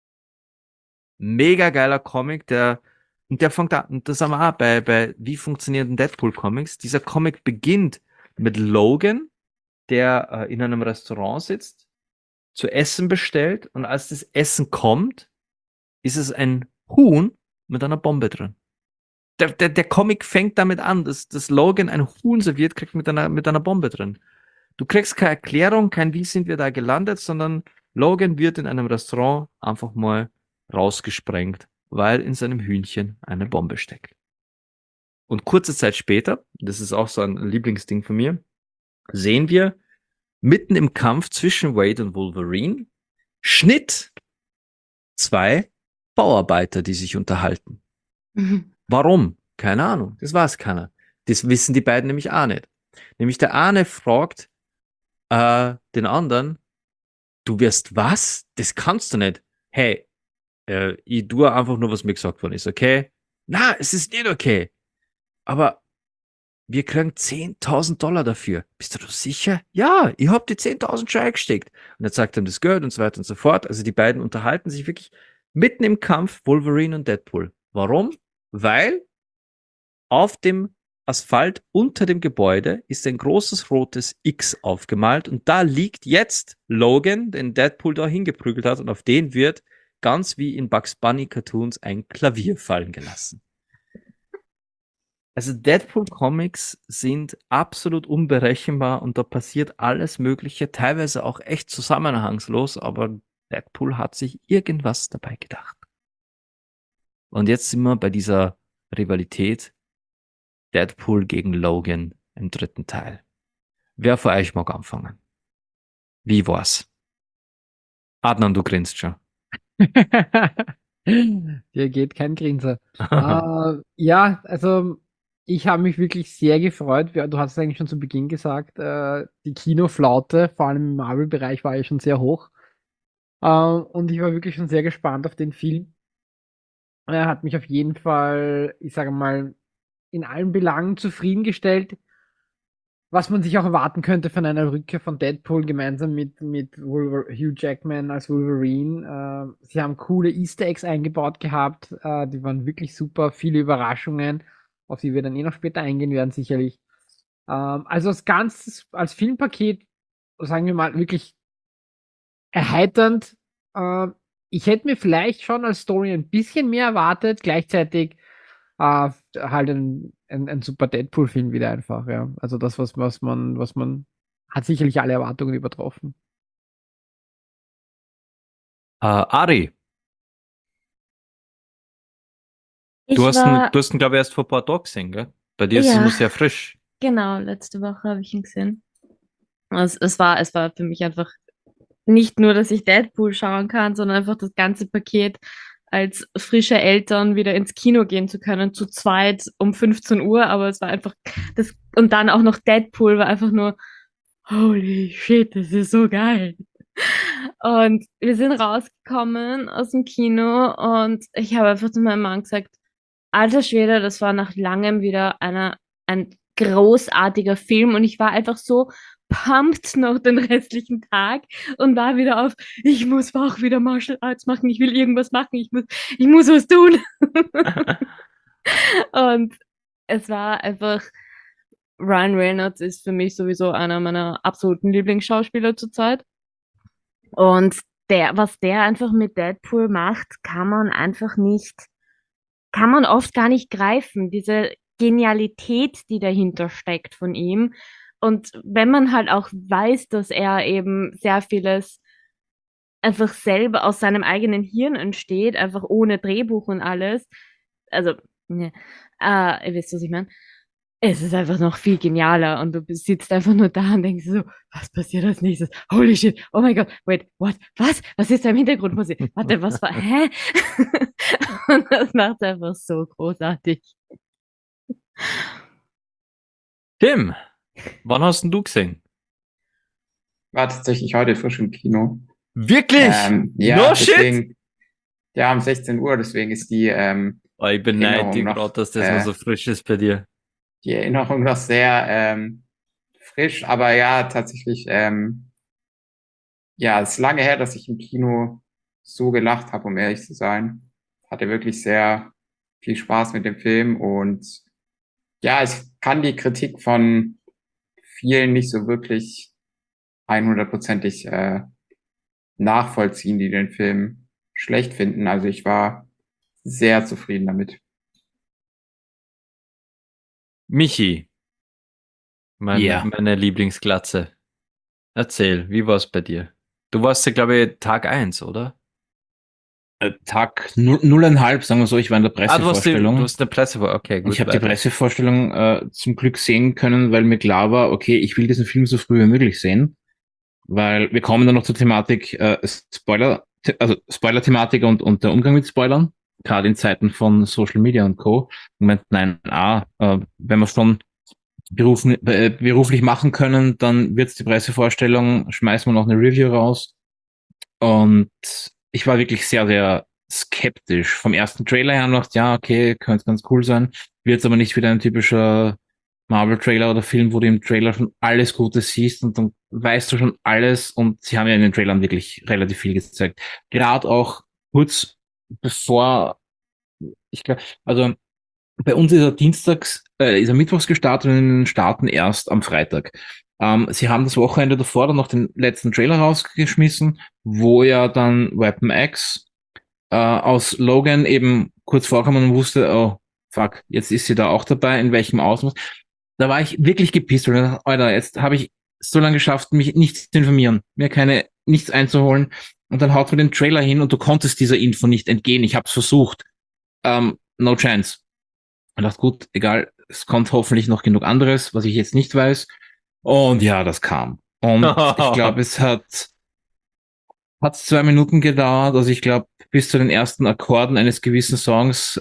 Mega geiler Comic, der fängt an, und das haben wir auch bei wie funktionieren Deadpool Comics. Dieser Comic beginnt mit Logan, der in einem Restaurant sitzt, zu essen bestellt und als das Essen kommt, ist es ein Huhn mit einer Bombe drin. Der Comic fängt damit an, dass Logan ein Huhn serviert kriegt mit einer Bombe drin. Du kriegst keine Erklärung, kein wie sind wir da gelandet, sondern Logan wird in einem Restaurant einfach mal rausgesprengt, weil in seinem Hühnchen eine Bombe steckt. Und kurze Zeit später, das ist auch so ein Lieblingsding von mir, sehen wir mitten im Kampf zwischen Wade und Wolverine, Schnitt, 2 Bauarbeiter, die sich unterhalten. Warum? Keine Ahnung. Das weiß keiner. Das wissen die beiden nämlich auch nicht. Nämlich der eine fragt den anderen, du wirst was? Das kannst du nicht. Hey, ich tue einfach nur, was mir gesagt worden ist, okay? Na, es ist nicht okay. Aber wir kriegen $10.000 dafür. Bist du sicher? Ja, ich hab die 10.000 schon eingesteckt. Und er sagt ihm das Geld und so weiter und so fort. Also die beiden unterhalten sich wirklich mitten im Kampf Wolverine und Deadpool. Warum? Weil auf dem Asphalt unter dem Gebäude ist ein großes rotes X aufgemalt und da liegt jetzt Logan, den Deadpool da hingeprügelt hat und auf den wird ganz wie in Bugs Bunny Cartoons ein Klavier fallen gelassen. Also Deadpool Comics sind absolut unberechenbar und da passiert alles Mögliche, teilweise auch echt zusammenhangslos, aber Deadpool hat sich irgendwas dabei gedacht. Und jetzt sind wir bei dieser Rivalität Deadpool gegen Logan im 3. Teil. Wer von euch mag anfangen? Wie war's? Adnan, du grinst schon. Dir geht kein Grinser. Ja, also ich habe mich wirklich sehr gefreut. Du hast es eigentlich schon zu Beginn gesagt, die Kinoflaute, vor allem im Marvel-Bereich, war ja schon sehr hoch. Und ich war wirklich schon sehr gespannt auf den Film. Er hat mich auf jeden Fall, ich sage mal, in allen Belangen zufriedengestellt, was man sich auch erwarten könnte von einer Rückkehr von Deadpool gemeinsam mit Hugh Jackman als Wolverine. Sie haben coole Easter Eggs eingebaut gehabt, die waren wirklich super, viele Überraschungen, auf die wir dann eh noch später eingehen werden sicherlich. Also als Filmpaket, sagen wir mal, wirklich erheiternd. Ich hätte mir vielleicht schon als Story ein bisschen mehr erwartet, gleichzeitig halt ein super Deadpool-Film wieder einfach, ja. Also das, was man hat sicherlich alle Erwartungen übertroffen. Ari, Ich du hast war, ihn, glaube ich, erst vor ein paar Tagen gesehen, gell? Bei dir ist es ja, noch sehr frisch. genau, letzte Woche habe ich ihn gesehen. Es war für mich einfach nicht nur, dass ich Deadpool schauen kann, sondern einfach das ganze Paket als frische Eltern wieder ins Kino gehen zu können, zu zweit um 15 Uhr, aber es war einfach das, und dann auch noch Deadpool war einfach nur, holy shit, das ist so geil. Und wir sind rausgekommen aus dem Kino und ich habe einfach zu meinem Mann gesagt, alter Schwede, das war nach langem wieder ein großartiger Film und ich war einfach so pumped noch den restlichen Tag und war wieder auf, ich muss auch wieder Martial Arts machen, ich will irgendwas machen, ich muss was tun. Und es war einfach, Ryan Reynolds ist für mich sowieso einer meiner absoluten Lieblingsschauspieler zurzeit. Und was der einfach mit Deadpool macht, kann man oft gar nicht greifen. Diese Genialität, die dahinter steckt von ihm. Und wenn man halt auch weiß, dass er eben sehr vieles einfach selber aus seinem eigenen Hirn entsteht, einfach ohne Drehbuch und alles. Also, ne, ihr wisst, was ich meine. Es ist einfach noch viel genialer und du sitzt einfach nur da und denkst so, was passiert als nächstes? Holy shit, oh mein Gott, wait, what, was? Was ist da im Hintergrund passiert? Warte, was war, hä? Und das macht einfach so großartig. Tim, wann hast denn du gesehen? War tatsächlich heute frisch im Kino. Wirklich? Ja, No shit? deswegen, ja, um 16 Uhr, deswegen ist Oh, ich beneide dich Erinnerung noch, gerade, dass das noch so frisch ist bei dir. die Erinnerung noch sehr frisch, aber ja, tatsächlich, ja, es ist lange her, dass ich im Kino so gelacht habe, um ehrlich zu sein. Hatte wirklich sehr viel Spaß mit dem Film und ja, ich kann die Kritik von vielen nicht so wirklich 100%ig nachvollziehen, die den Film schlecht finden. Also ich war sehr zufrieden damit. Michi, Ja. meine Lieblingsglatze. Erzähl, wie war es bei dir? Du warst ja, glaube ich, Tag 1, oder? Tag 0,5, sagen wir so, ich war in der Du hast Pressevorstellung. eine Presse, okay, gut. Ich habe die weiter. Pressevorstellung zum Glück sehen können, weil mir klar war, okay, ich will diesen Film so früh wie möglich sehen, weil wir kommen dann noch zur Thematik Spoiler-Thematik und der Umgang mit Spoilern, gerade in Zeiten von Social Media und Co. Und meint, nein, wenn wir es schon beruflich machen können, dann wird's die Pressevorstellung, schmeißen wir noch eine Review raus. Und ich war wirklich sehr, sehr skeptisch. Vom ersten Trailer her noch, ja, okay, könnte ganz cool sein. Wird aber nicht wieder ein typischer Marvel-Trailer oder Film, wo du im Trailer schon alles Gute siehst und dann weißt du schon alles. Und sie haben ja in den Trailern wirklich relativ viel gezeigt. Gerade auch kurz bevor, ich glaube, also bei uns ist er mittwochs gestartet und in den Staaten erst am Freitag. Sie haben das Wochenende davor dann noch den letzten Trailer rausgeschmissen, wo ja dann Weapon X aus Logan eben kurz vorkam und wusste, oh fuck, jetzt ist sie da auch dabei, in welchem Ausmaß. Da war ich wirklich gepisst und dachte, Alter, jetzt habe ich so lange geschafft, mich nicht zu informieren, nichts einzuholen und dann haut man den Trailer hin und du konntest dieser Info nicht entgehen. Ich habe es versucht. No chance. Und dachte, gut, egal, es kommt hoffentlich noch genug anderes, was ich jetzt nicht weiß. Und ja, das kam. Und ich glaube, es hat 2 Minuten gedauert. Also ich glaube, bis zu den ersten Akkorden eines gewissen Songs,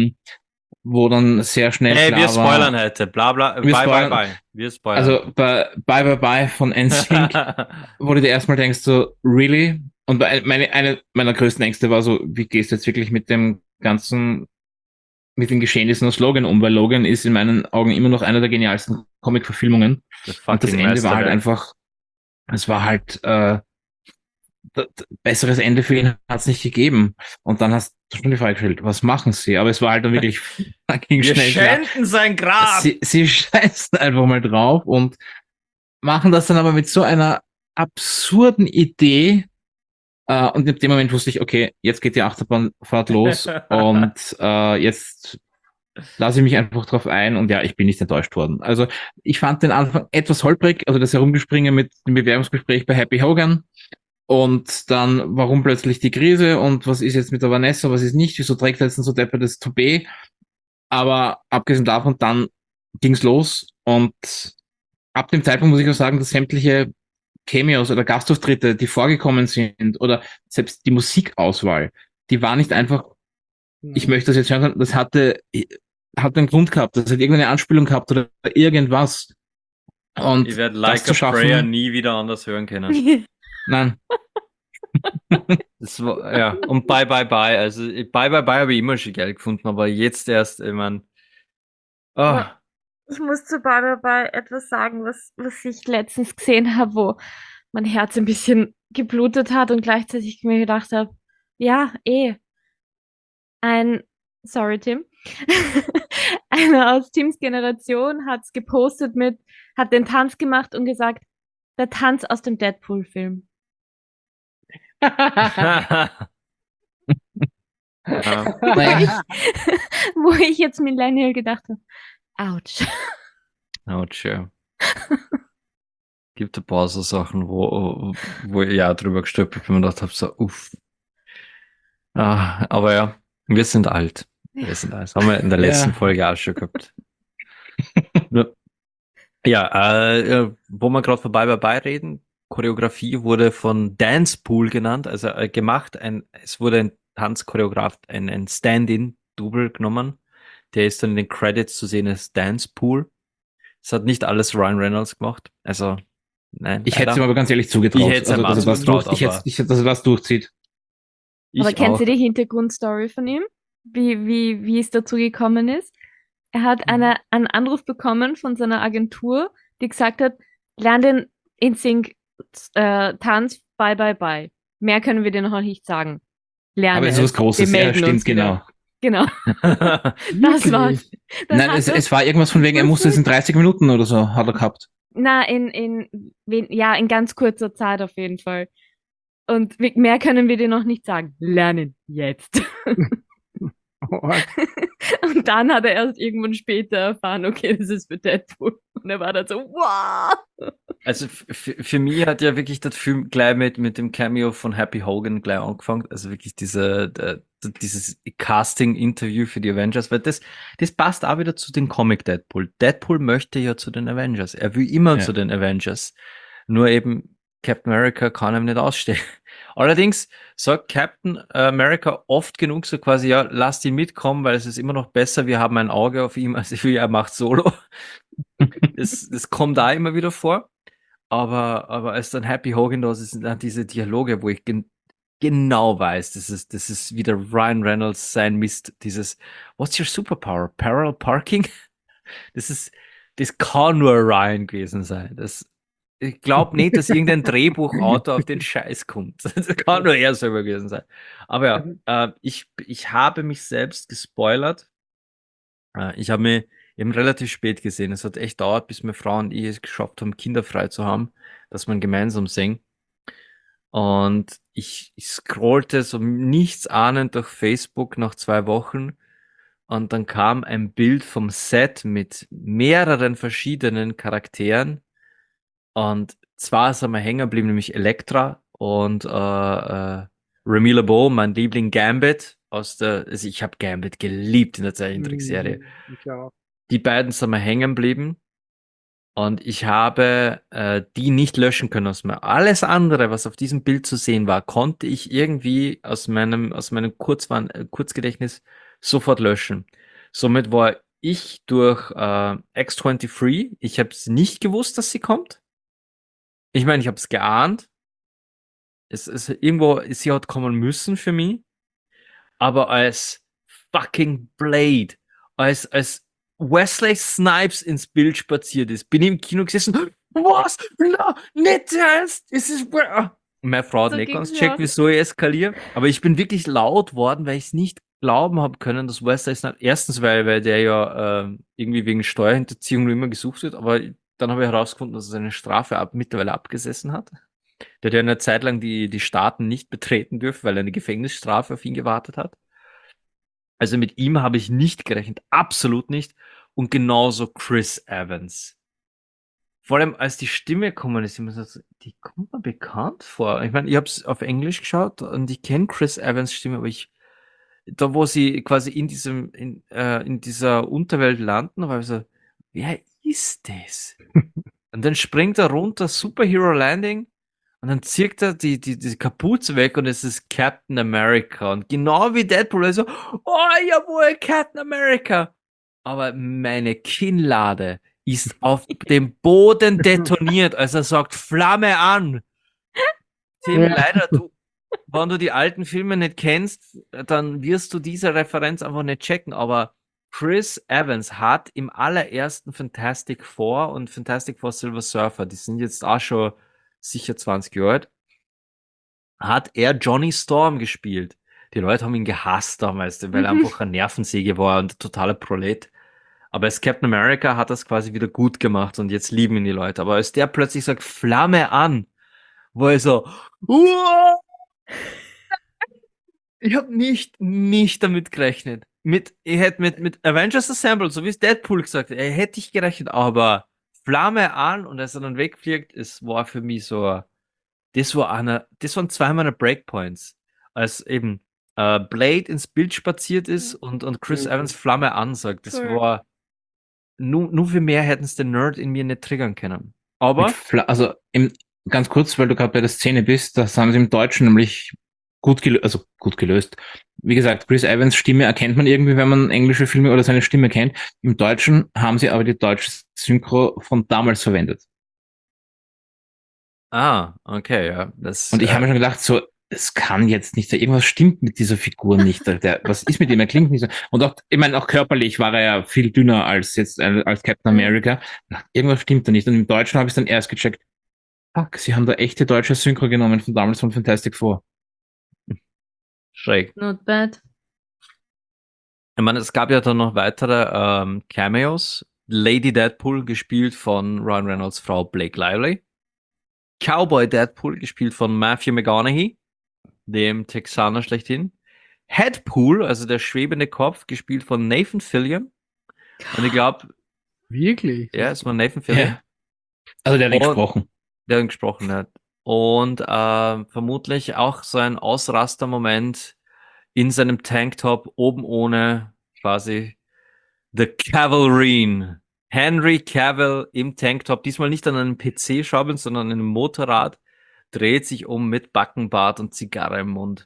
wo dann sehr schnell Hey, klar wir spoilern war. heute. Bla bla. Wir Bye, spoilern. bye, bye. Wir spoilern. Also bei Bye Bye Bye von NSYNC, wo du dir erstmal denkst, so, really? Und eine meiner größten Ängste war so, wie gehst du jetzt wirklich mit dem ganzen, mit den Geschehnissen aus Logan um? Weil Logan ist in meinen Augen immer noch einer der genialsten Comic-Verfilmungen. Und das Ende war halt einfach, es war halt, besseres Ende für ihn hat es nicht gegeben. Und dann schon die Frage gestellt, was machen sie? Aber es war halt dann wirklich fucking Wir schnell klar. schänden sein Grab. Sie scheißen einfach mal drauf und machen das dann aber mit so einer absurden Idee. Und in dem Moment wusste ich, okay, jetzt geht die Achterbahnfahrt los und jetzt lasse ich mich einfach drauf ein und ja, ich bin nicht enttäuscht worden. Also ich fand den Anfang etwas holprig, also das Herumgespringe mit dem Bewerbungsgespräch bei Happy Hogan und dann, warum plötzlich die Krise und was ist jetzt mit der Vanessa, was ist nicht, wieso trägt er jetzt ein so deppertes Toupet? Aber abgesehen davon, dann ging's los und ab dem Zeitpunkt muss ich auch sagen, dass sämtliche Cameos oder Gastauftritte, die vorgekommen sind oder selbst die Musikauswahl, die war nicht einfach, ich möchte das jetzt hören, das hatte einen Grund gehabt, das hat irgendeine Anspielung gehabt oder irgendwas. Und Ich werde das Like zu a schaffen, Prayer nie wieder anders hören können. nein, Das war, ja, und Bye Bye Bye. Also Bye Bye Bye habe ich immer schon geil gefunden, aber jetzt erst, ich mein, Ja. Ich muss zu Bye Bye Bye etwas sagen, was ich letztens gesehen habe, wo mein Herz ein bisschen geblutet hat und gleichzeitig mir gedacht habe, ja, sorry Tim, einer aus Tims Generation hat's gepostet hat den Tanz gemacht und gesagt, der Tanz aus dem Deadpool-Film. ja. naja, Wo ich jetzt Millennial gedacht habe, ouch. Ouch, ja. Gibt ein paar so Sachen, wo ich ja drüber gestolpert bin und gedacht habe, so, uff. Aber ja, wir sind alt. Wir sind alt. Das haben wir in der letzten Ja. Folge auch schon gehabt. Ja, wo wir gerade vorbei reden, Choreografie wurde von Dance Pool genannt, also gemacht, es wurde ein Tanzchoreograf, ein Stand-in-Double genommen, der ist dann in den Credits zu sehen als Dance Pool. Das hat nicht alles Ryan Reynolds gemacht, also nein. ich hätte es ihm aber ganz ehrlich zugetraut, Ich hätte es ihm auch dass er das zugetraut, dass er das durchzieht. Aber kennst du auch. die Hintergrundstory von ihm? Wie es dazu gekommen ist? Er hat einen Anruf bekommen von seiner Agentur, die gesagt hat, lern den InSync Tanz, bye bye bye. Mehr können wir dir noch nicht sagen. Lerne Aber es ist was Großes, Wir ja, melden stimmt, uns wieder. genau. Genau, das war's. Das Nein, hat er- es war irgendwas von wegen, er musste es in 30 Minuten oder so, hat er gehabt. Na, in ganz kurzer Zeit auf jeden Fall. Und mehr können wir dir noch nicht sagen. Lernen jetzt. Und dann hat er erst irgendwann später erfahren, okay, das ist für Deadpool. Und er war dann so, wow. Also für mich hat ja wirklich der Film gleich mit dem Cameo von Happy Hogan gleich angefangen. Also wirklich dieses Casting-Interview für die Avengers, weil das passt auch wieder zu den Comic Deadpool. Deadpool möchte ja zu den Avengers. Er will immer Ja. zu den Avengers. Nur eben Captain America kann ihm nicht ausstehen. Allerdings sagt Captain America oft genug so quasi, ja, lasst ihn mitkommen, weil es ist immer noch besser, wir haben ein Auge auf ihm, als wie er macht Solo. Das kommt da immer wieder vor. Aber als dann Happy Hogan da ist, sind dann diese Dialoge, wo ich genau weiß, das ist wieder Ryan Reynolds sein Mist, dieses What's your superpower? Parallel Parking? Das kann nur Ryan gewesen sein. Ich glaube nicht, dass irgendein Drehbuchautor auf den Scheiß kommt. Das kann nur er selber gewesen sein. Aber ja, ich habe mich selbst gespoilert. Ich habe mich eben relativ spät gesehen. Es hat echt dauert, bis meine Frau und ich es geschafft haben, kinderfrei zu haben, dass man gemeinsam singen. Und ich scrollte so nichts ahnend durch Facebook nach 2 Wochen und dann kam ein Bild vom Set mit mehreren verschiedenen Charakteren und zwar ist einmal hängen geblieben, nämlich Elektra und Remy LeBeau, mein Liebling Gambit also ich habe Gambit geliebt in der Zeichentrickserie. Ich auch. Die beiden sind mir hängen geblieben und ich habe die nicht löschen können aus mir. Alles andere, was auf diesem Bild zu sehen war, konnte ich irgendwie aus meinem Kurzgedächtnis sofort löschen. Somit war ich durch X-23, ich habe es nicht gewusst, dass sie kommt. Ich meine, ich habe es geahnt. Sie hat kommen müssen für mich. Aber als fucking Blade, als Wesley Snipes ins Bild spaziert ist, bin ich im Kino gesessen. Was? Na, nicht ernst? Es ist, Meine Frau hat So nicht ging's ganz mir checkt, auch. wieso ich eskaliere. Aber ich bin wirklich laut worden, weil ich es nicht glauben habe können, dass Wesley Snipes, erstens, weil der ja irgendwie wegen Steuerhinterziehung nur immer gesucht wird, aber dann habe ich herausgefunden, dass er seine Strafe mittlerweile abgesessen hat. Der hat ja eine Zeit lang die Staaten nicht betreten dürfen, weil eine Gefängnisstrafe auf ihn gewartet hat. Also mit ihm habe ich nicht gerechnet, absolut nicht. Und genauso Chris Evans. Vor allem, als die Stimme gekommen ist, ich mir so, die kommt mir bekannt vor. Ich meine, ich habe es auf Englisch geschaut und ich kenne Chris Evans Stimme, aber da wo sie quasi in dieser Unterwelt landen, war ich so, wer ist das? Und dann springt er runter, Superhero Landing, und dann zieht er die Kapuze weg und es ist Captain America. Und genau wie Deadpool, also, oh jawohl, Captain America. Aber meine Kinnlade ist auf dem Boden detoniert, als er sagt, Flamme an. Tim, Ja. leider, wenn du die alten Filme nicht kennst, dann wirst du diese Referenz einfach nicht checken. Aber Chris Evans hat im allerersten Fantastic Four und Fantastic Four Silver Surfer, die sind jetzt auch schon sicher 20 Jahre alt, hat er Johnny Storm gespielt. Die Leute haben ihn gehasst damals, weil er einfach eine Nervensäge war und ein totaler Prolet. Aber als Captain America hat er es quasi wieder gut gemacht und jetzt lieben ihn die Leute. Aber als der plötzlich sagt, Flamme an, wo er so, "Uah!" Ich habe nicht damit gerechnet. Ich hätte mit Avengers Assemble, so wie es Deadpool gesagt hat, hätte ich gerechnet, aber Flamme an und als er dann wegfliegt, es war für mich so, das waren zwei meiner Breakpoints. Als eben Blade ins Bild spaziert ist und Chris Evans Flamme ansagt. Das Cool. war, nur für mehr hätten es den Nerd in mir nicht triggern können. Aber, Also ganz kurz, weil du gerade bei der Szene bist, das haben sie im Deutschen nämlich gut gelöst. Wie gesagt, Chris Evans Stimme erkennt man irgendwie, wenn man englische Filme oder seine Stimme kennt. Im Deutschen haben sie aber die deutsche Synchro von damals verwendet. okay, ja. Das, Und ich habe mir schon gedacht, so, es kann jetzt nicht sein. Irgendwas stimmt mit dieser Figur nicht. Was ist mit ihm? Er klingt nicht so. Und auch, ich meine, auch körperlich war er ja viel dünner als jetzt als Captain America. Irgendwas stimmt da nicht. Und im Deutschen habe ich dann erst gecheckt, fuck, sie haben da echte deutsche Synchro genommen von damals von Fantastic Four. schräg. Not bad. Ich meine, es gab ja dann noch weitere Cameos. Lady Deadpool, gespielt von Ryan Reynolds Frau Blake Lively. Cowboy Deadpool, gespielt von Matthew McConaughey, dem Texaner schlechthin. Headpool, also der schwebende Kopf, gespielt von Nathan Fillion. Und ich glaube, Wirklich? ja, es war Nathan Fillion. Ja. Also der hat nicht Und- gesprochen. Der ihn gesprochen hat. Und vermutlich auch so ein Ausraster-Moment in seinem Tanktop oben ohne quasi The Cavalry. Henry Cavill im Tanktop, diesmal nicht an einem PC schaukeln, sondern an einem Motorrad, dreht sich um mit Backenbart und Zigarre im Mund.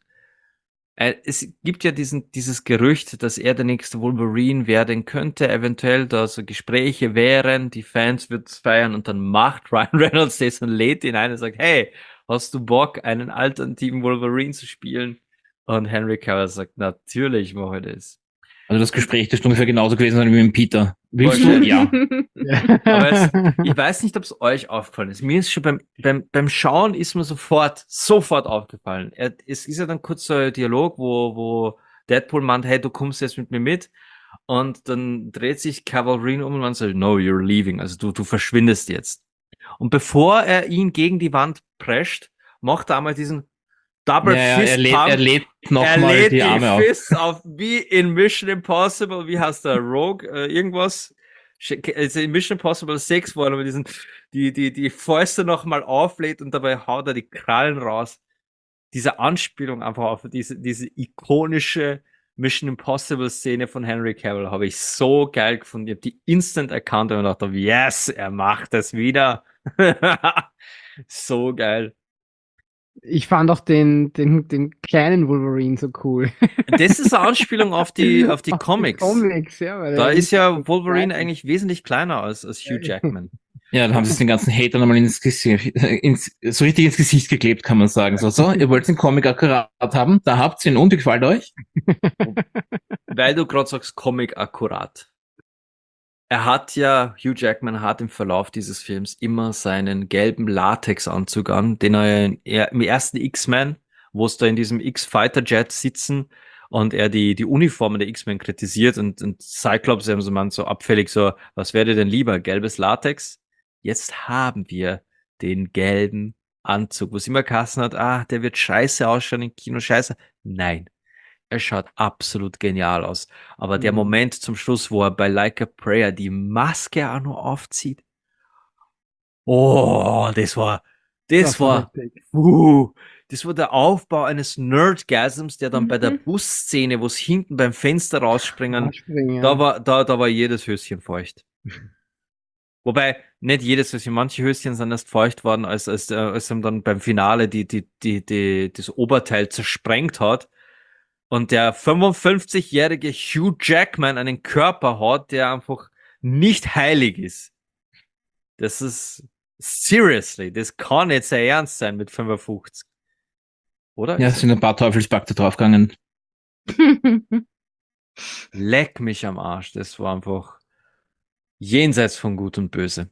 Es gibt ja dieses Gerücht, dass er der nächste Wolverine werden könnte, eventuell, da so Gespräche wären, die Fans würden es feiern und dann macht Ryan Reynolds das und lädt ihn ein und sagt, hey, hast du Bock, einen alternativen Wolverine zu spielen? Und Henry Cavill sagt, natürlich mache ich das. Also das Gespräch ist ungefähr genauso gewesen wie mit dem Peter. Willst du? Wahrscheinlich. Ja. Aber ich weiß nicht, ob es euch aufgefallen ist. Mir ist schon beim Schauen ist mir sofort aufgefallen. Es ist ja dann kurz so ein Dialog, wo Deadpool meint, hey, du kommst jetzt mit mir mit. Und dann dreht sich Cavalry um und man sagt, no, you're leaving. Also du verschwindest jetzt. Und bevor er ihn gegen die Wand prescht, macht er einmal diesen Double Ja, Fist Pump. er lädt Er nochmal lädt die Arme auf. Fists auf, wie in Mission Impossible, wie heißt der, Rogue, irgendwas? Also in Mission Impossible 6, wo er mit die Fäuste nochmal auflädt und dabei haut er die Krallen raus. Diese Anspielung einfach auf diese ikonische Mission Impossible Szene von Henry Cavill habe ich so geil gefunden. Ich habe die instant erkannt und dachte, yes, er macht es wieder. So geil. Ich fand auch den kleinen Wolverine so cool. Das ist eine Anspielung auf die Comics. Comics, ja. Weil Da der ist ja Wolverine klein. eigentlich wesentlich kleiner als Hugh Jackman. Ja, dann haben sie es den ganzen Hatern nochmal so richtig ins Gesicht geklebt, kann man sagen. So, ihr wollt den Comic akkurat haben, da habt ihr ihn und wie gefällt euch? Weil du gerade sagst, Comic akkurat. Hugh Jackman hat im Verlauf dieses Films immer seinen gelben Latexanzug an, den er im ersten X-Men, wo es da in diesem X-Fighter-Jet sitzen und er die Uniformen der X-Men kritisiert und Cyclops so man so abfällig so, was wäre dir denn lieber, gelbes Latex? Jetzt haben wir den gelben Anzug, wo es immer geheißen hat, der wird scheiße ausschauen im Kino, scheiße. Nein, er schaut absolut genial aus. Aber der Moment zum Schluss, wo er bei Like a Prayer die Maske auch nur aufzieht. Oh, das war Das war heftig. das war der Aufbau eines Nerdgasms, der dann bei der Mhm. Busszene, wo es hinten beim Fenster rausspringen, Anspringen, da ja. war jedes Höschen feucht. Wobei, nicht jedes Höschen, manche Höschen sind erst feucht worden, als ihm dann beim Finale das Oberteil zersprengt hat und der 55-jährige Hugh Jackman einen Körper hat, der einfach nicht heilig ist. Das ist seriously, das kann nicht sehr ernst sein mit 55. Oder? Ja, es sind ein paar Teufelsbakter draufgegangen. Leck mich am Arsch. Das war einfach jenseits von Gut und Böse.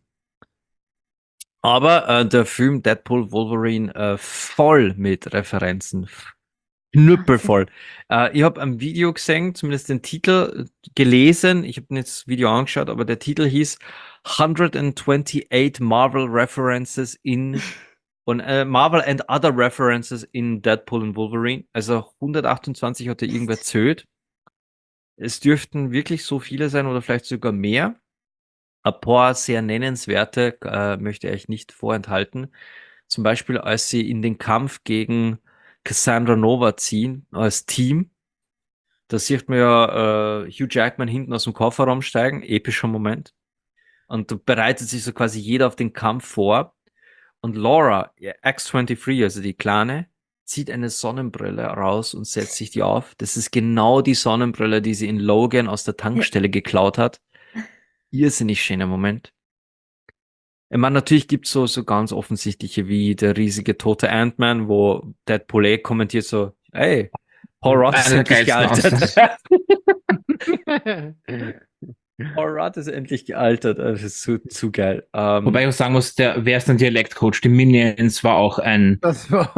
Aber der Film Deadpool Wolverine voll mit Referenzen. Knüppelvoll. Ich habe ein Video gesehen, zumindest den Titel gelesen. Ich habe nicht das Video angeschaut, aber der Titel hieß 128 Marvel References Marvel and Other References in Deadpool und Wolverine. Also 128 hat er irgendwer zählt. Es dürften wirklich so viele sein oder vielleicht sogar mehr. Ein paar sehr nennenswerte möchte ich nicht vorenthalten. Zum Beispiel, als sie in den Kampf gegen Cassandra Nova ziehen, als Team. Da sieht man ja Hugh Jackman hinten aus dem Kofferraum steigen. Epischer Moment. Und da bereitet sich so quasi jeder auf den Kampf vor. Und Laura, X-23, also die Kleine, zieht eine Sonnenbrille raus und setzt sich die auf. Das ist genau die Sonnenbrille, die sie in Logan aus der Tankstelle geklaut hat. Irrsinnig schöner Moment. Ich meine, natürlich gibt's so ganz offensichtliche, wie der riesige tote Ant-Man, wo Deadpool kommentiert so, hey, Paul Rudd ist Einer der endlich geilsten gealtert. Paul Rudd ist endlich gealtert. Das ist zu geil. Wobei ich auch sagen muss, wer ist ein Dialektcoach? Die Minions war auch ein. Das war.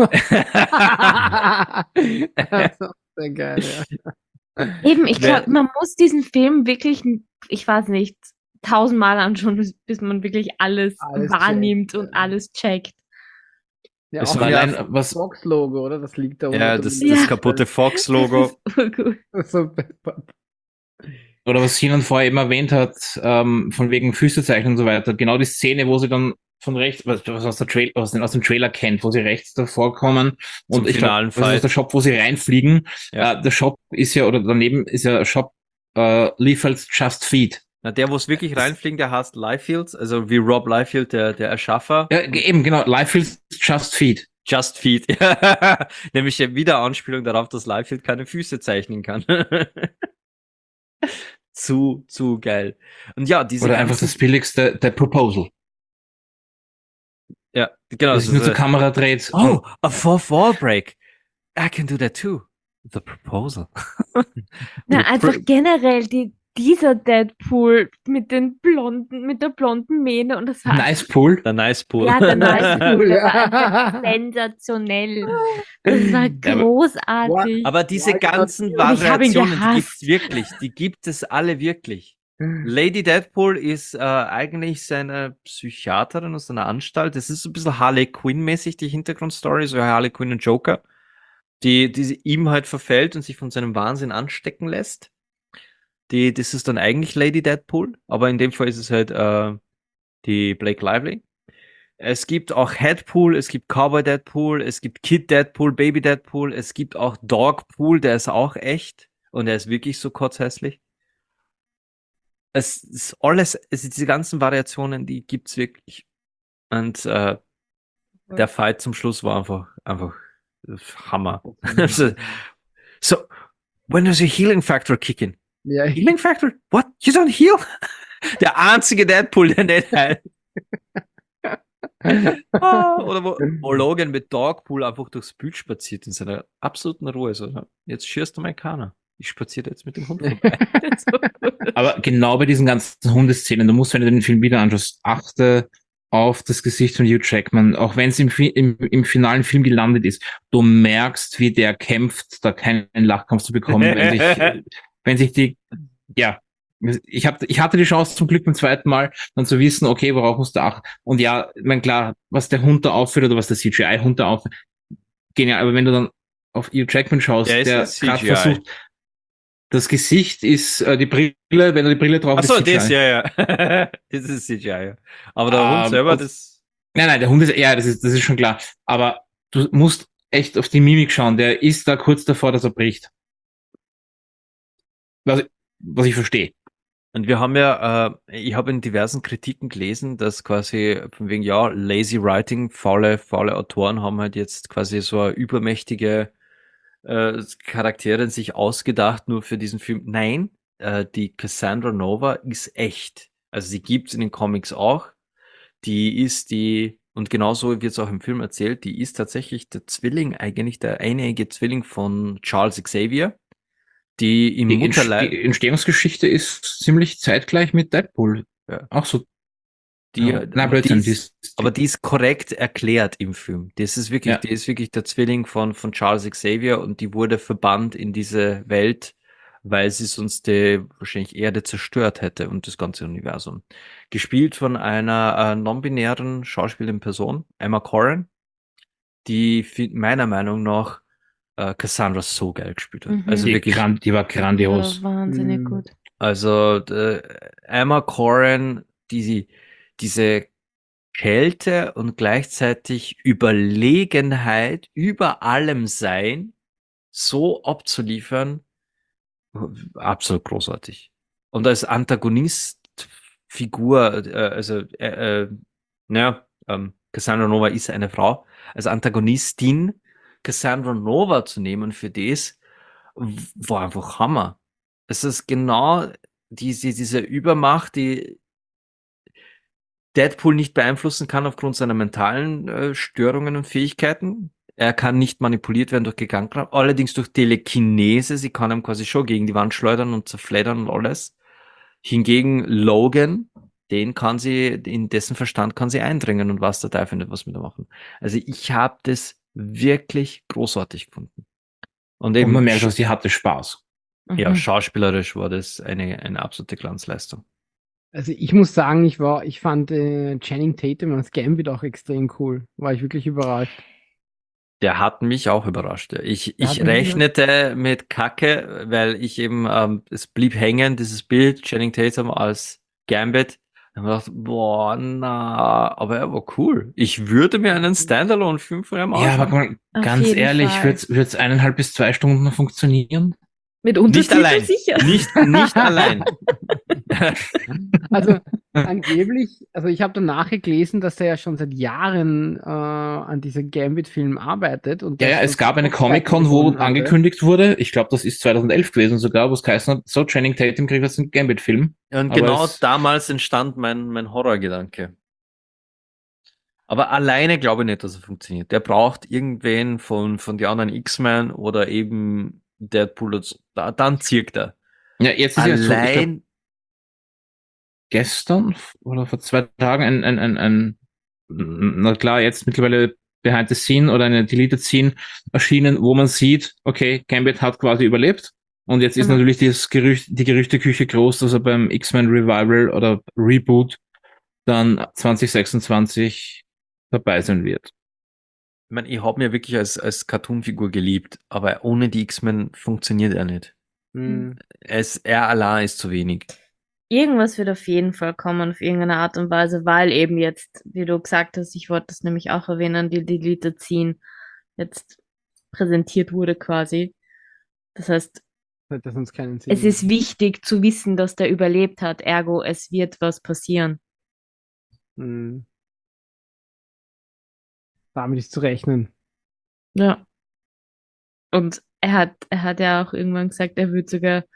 Das war sehr geil, ja. Eben, ich glaube, man muss diesen Film wirklich, ich weiß nicht, 1000-mal anschauen, bis man wirklich alles wahrnimmt checkt, und alles checkt. Ja, Es auch war das allein, was. Fox-Logo, oder? Das liegt da Ja, unter das dem kaputte Fox-Logo. Das ist urgut. So, Oder was Sinan vorher eben erwähnt hat, von wegen Füßezeichen und so weiter, genau die Szene, wo sie dann von rechts, was aus dem Trailer kennt, wo sie rechts davor kommen und ich glaube, das ist der Shop, wo sie reinfliegen. Ja. Der Shop ist ja, oder daneben ist ja Shop Liefelds Just Feed. Na, der, wo es wirklich reinfliegen, der heißt Liefeld, also wie Rob Liefeld, der Erschaffer. Ja, eben, genau, Liefelds Just Feed. Just Feed. Nämlich wieder Anspielung darauf, dass Liefeld keine Füße zeichnen kann. zu geil. Und ja, diese Oder einfach das billigste, der Proposal. Ja, genau. Das sich nur zur Kamera dreht. Oh, a fourth wall break. I can do that too. The Proposal. Na, einfach generell dieser Deadpool mit der blonden Mähne und das war Nice Pool. Der Nice Pool. Ja, der Nice Pool, der Ja. war einfach sensationell. Das war großartig. Aber diese ganzen Ich hab ihn Variationen, die gehasst. gibt's wirklich. Die gibt es alle wirklich. Lady Deadpool ist eigentlich seine Psychiaterin aus einer Anstalt. Das ist so ein bisschen Harley Quinn-mäßig, die Hintergrundstory, so Harley Quinn und Joker, die ihm halt verfällt und sich von seinem Wahnsinn anstecken lässt. Das ist dann eigentlich Lady Deadpool, aber in dem Fall ist es halt die Blake Lively. Es gibt auch Headpool, es gibt Cowboy Deadpool, es gibt Kid Deadpool, Baby Deadpool, es gibt auch Dogpool, der ist auch echt und der ist wirklich so kotzhässlich. Es ist alles, diese ganzen Variationen, die gibt's wirklich. Und der Fight zum Schluss war einfach Hammer. So, when does your healing factor kick in? Ja, Healing factor? What? You don't heal? Der einzige Deadpool, der nicht heilt. Oder wo Logan mit Dogpool einfach durchs Bild spaziert in seiner absoluten Ruhe. So, jetzt schierst du mal keiner. ich spaziere jetzt mit dem Hund vorbei. Aber genau bei diesen ganzen Hundeszenen, du musst, wenn du den Film wieder anschaust, achte auf das Gesicht von Hugh Jackman, auch wenn es im finalen Film gelandet ist. Du merkst, wie der kämpft, da keinen Lachkampf zu bekommen, wenn sich die, ja, ich hatte die Chance zum Glück beim zweiten Mal, dann zu wissen, okay, worauf musst du achten. Und ja, ich meine, klar, was der Hund da aufführt oder was der CGI-Hund da aufführt, genial, aber wenn du dann auf Hugh Jackman schaust, der gerade versucht, das Gesicht ist die Brille, wenn er die Brille drauf hat. Achso, das, ja. Das ist CGI, ja. Aber der Hund selber, das... Nein, der Hund ist, ja, das ist schon klar. Aber du musst echt auf die Mimik schauen. Der ist da kurz davor, dass er bricht. Was ich verstehe. Und wir haben ja, ich habe in diversen Kritiken gelesen, dass quasi von wegen, ja, lazy writing, faule Autoren haben halt jetzt quasi so eine übermächtige Charaktere sich ausgedacht, nur für diesen Film. Nein, die Cassandra Nova ist echt. Also sie gibt's in den Comics auch. Und genauso wird es auch im Film erzählt, die ist tatsächlich der Zwilling, eigentlich der einjährige Zwilling von Charles Xavier, die im Mutterleib... Die Entstehungsgeschichte ist ziemlich zeitgleich mit Deadpool. Ja. Auch so. Aber die ist korrekt erklärt im Film. Das ist wirklich, die ist wirklich der Zwilling von Charles Xavier und die wurde verbannt in diese Welt, weil sie sonst die wahrscheinlich Erde zerstört hätte und das ganze Universum. Gespielt von einer non-binären Schauspielerin Person, Emma Corrin, die meiner Meinung nach Cassandra so geil gespielt hat. Also wirklich, die war grandios. Ja, wahnsinnig gut. Also Emma Corrin, diese Kälte und gleichzeitig Überlegenheit über allem sein, so abzuliefern, absolut großartig. Und als Antagonistfigur, Cassandra Nova ist eine Frau, als Antagonistin Cassandra Nova zu nehmen für das, war einfach Hammer. Es ist genau diese Übermacht, die Deadpool nicht beeinflussen kann aufgrund seiner mentalen Störungen und Fähigkeiten. Er kann nicht manipuliert werden durch Gedankenkraft, allerdings durch Telekinese. Sie kann ihm quasi schon gegen die Wand schleudern und zerfleddern und alles. Hingegen Logan, in dessen Verstand kann sie eindringen und was der Teufel nicht was mit ihm machen. Also ich habe das wirklich großartig gefunden. Und man merkt, dass die hatte Spaß. Ja, schauspielerisch war das eine absolute Glanzleistung. Also ich muss sagen, ich fand Channing Tatum als Gambit auch extrem cool. War ich wirklich überrascht. Der hat mich auch überrascht. Ich rechnete mit Kacke, weil ich eben, es blieb hängen, dieses Bild, Channing Tatum als Gambit. Dann habe ich gedacht, boah, aber er war cool. Ich würde mir einen Standalone-Film von ihm anschauen. Ja, aber ganz ehrlich, wird's 1,5 bis 2 Stunden funktionieren? Mit Untertiteln nicht allein. sicher. Nicht allein. Also angeblich, also ich habe danach gelesen, dass er ja schon seit Jahren an diesem Gambit-Film arbeitet. Und ja, es gab eine Comic-Con, wo angekündigt wurde, ich glaube, das ist 2011 gewesen sogar, wo es geheißen hat, so, Channing Tatum kriegt jetzt einen Gambit-Film. Und genau damals entstand mein Horrorgedanke. Aber alleine glaube ich nicht, dass er funktioniert. Der braucht irgendwen von den anderen X-Men oder eben Deadpool, dann zirkt er. Ja, jetzt ist allein gestern oder vor 2 Tagen na klar, jetzt mittlerweile Behind the Scene oder eine Deleted Scene erschienen, wo man sieht, okay, Gambit hat quasi überlebt und jetzt ist natürlich die Gerüchteküche groß, dass er beim X-Men Revival oder Reboot dann 2026 dabei sein wird. Ich meine, ich habe ihn ja wirklich als Cartoonfigur geliebt, aber ohne die X-Men funktioniert er nicht. Er allein ist zu wenig. Irgendwas wird auf jeden Fall kommen, auf irgendeine Art und Weise, weil eben jetzt, wie du gesagt hast, ich wollte das nämlich auch erwähnen, die Deleted Scene jetzt präsentiert wurde quasi. Das heißt, das uns keinen Sinn es ist wichtig zu wissen, dass der überlebt hat, ergo es wird was passieren. Damit ist zu rechnen. Ja. Und er hat ja auch irgendwann gesagt, er wird sogar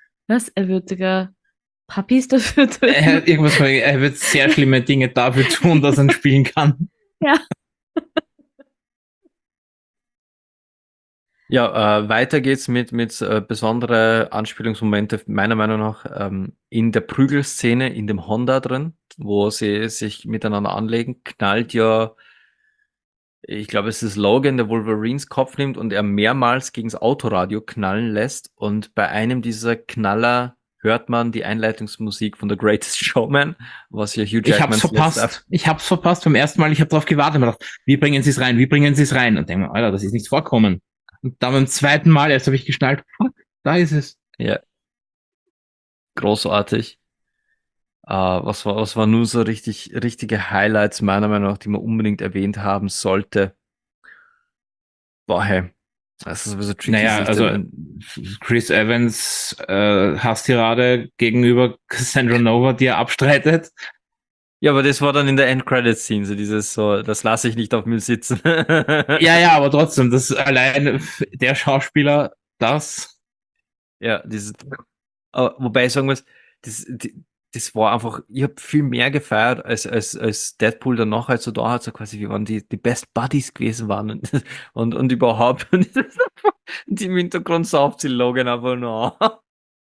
Puppies dafür töten. Er wird sehr schlimme Dinge dafür tun, dass er spielen kann. Ja. Ja, weiter geht's mit besondere Anspielungsmomente, meiner Meinung nach, in der Prügelszene in dem Honda drin, wo sie sich miteinander anlegen, knallt ja, ich glaube, es ist Logan, der Wolverines Kopf nimmt und er mehrmals gegens Autoradio knallen lässt. Und bei einem dieser Knaller hört man die Einleitungsmusik von The Greatest Showman, was ja Hugh Ich hab's Jackmans letzter. verpasst. Ich hab's verpasst beim ersten Mal. Ich habe darauf gewartet und mir gedacht, wie bringen sie es rein? Wie bringen sie es rein? Und denke mir, Alter, das ist nichts vorkommen. Und dann beim zweiten Mal, erst habe ich geschnallt, fuck, da ist es. Ja, großartig. Was war nur so richtige Highlights meiner Meinung nach, die man unbedingt erwähnt haben sollte? Boah, hey, das ist sowieso tricky, Naja, sich also dann. Chris Evans Hasstirade gegenüber Cassandra Nova, die er abstreitet. Ja, aber das war dann in der End-Credit-Scene, so dieses so, das lasse ich nicht auf mir sitzen. Ja, aber trotzdem, das allein der Schauspieler, das. Ja, dieses. Wobei ich sagen muss, das war einfach, ich habe viel mehr gefeiert, als Deadpool dann noch halt so da hat, so quasi, wie waren die Best Buddies gewesen waren und überhaupt. Und die im Hintergrund sauft sie Logan einfach nur an.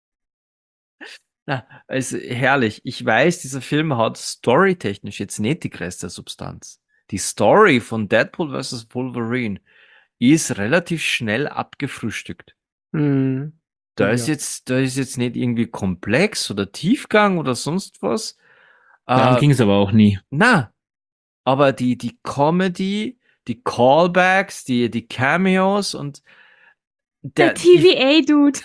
Na, also herrlich. Ich weiß, dieser Film hat storytechnisch jetzt nicht die größte Substanz. Die Story von Deadpool vs. Wolverine ist relativ schnell abgefrühstückt. Mhm. Da Ja. da ist jetzt nicht irgendwie komplex oder Tiefgang oder sonst was. Darum Äh, ging es aber auch nie. na, aber die Comedy, die Callbacks, die Cameos und Der ich, TVA-Dude.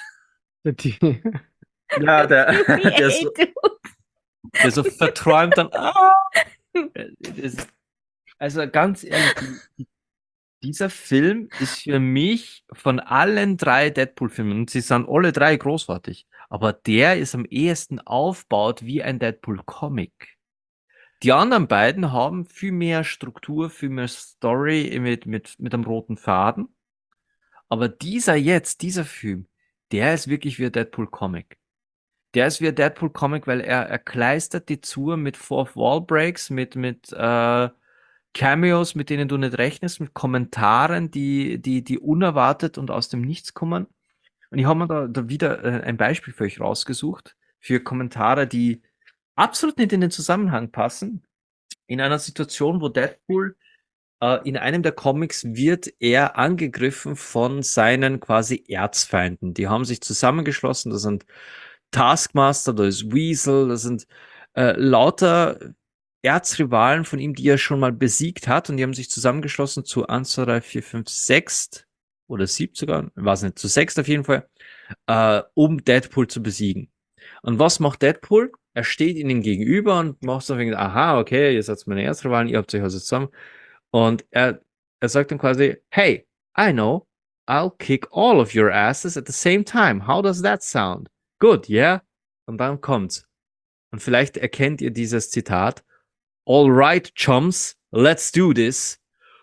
ja, TVA-Dude. der so verträumt dann, das, also ganz ehrlich, dieser Film ist für mich von allen 3 Deadpool-Filmen, und sie sind alle 3 großartig, aber der ist am ehesten aufbaut wie ein Deadpool-Comic. Die anderen beiden haben viel mehr Struktur, viel mehr Story mit einem roten Faden. Aber dieser Film, der ist wirklich wie ein Deadpool-Comic. Der ist wie ein Deadpool-Comic, weil er kleistert die zu mit Fourth Wall Breaks, mit Cameos, mit denen du nicht rechnest, mit Kommentaren, die unerwartet und aus dem Nichts kommen. Und ich habe mir da wieder ein Beispiel für euch rausgesucht, für Kommentare, die absolut nicht in den Zusammenhang passen. In einer Situation, wo Deadpool in einem der Comics wird er angegriffen von seinen quasi Erzfeinden. Die haben sich zusammengeschlossen. Das sind Taskmaster, da ist Weasel, das sind lauter Erzrivalen von ihm, die er schon mal besiegt hat. Und die haben sich zusammengeschlossen zu 1, 2, 3, 4, 5, 6 oder 7 sogar, ich weiß nicht, zu 6 auf jeden Fall, um Deadpool zu besiegen. Und was macht Deadpool? Er steht ihnen gegenüber und macht so ein wenig, aha, okay, ihr seid meine Erzrivalen, ihr habt euch also zusammen. Und er sagt dann quasi, hey, I know, I'll kick all of your asses at the same time. How does that sound? Good, yeah? Und dann kommt's. Und vielleicht erkennt ihr dieses Zitat. All right, chums, let's do this.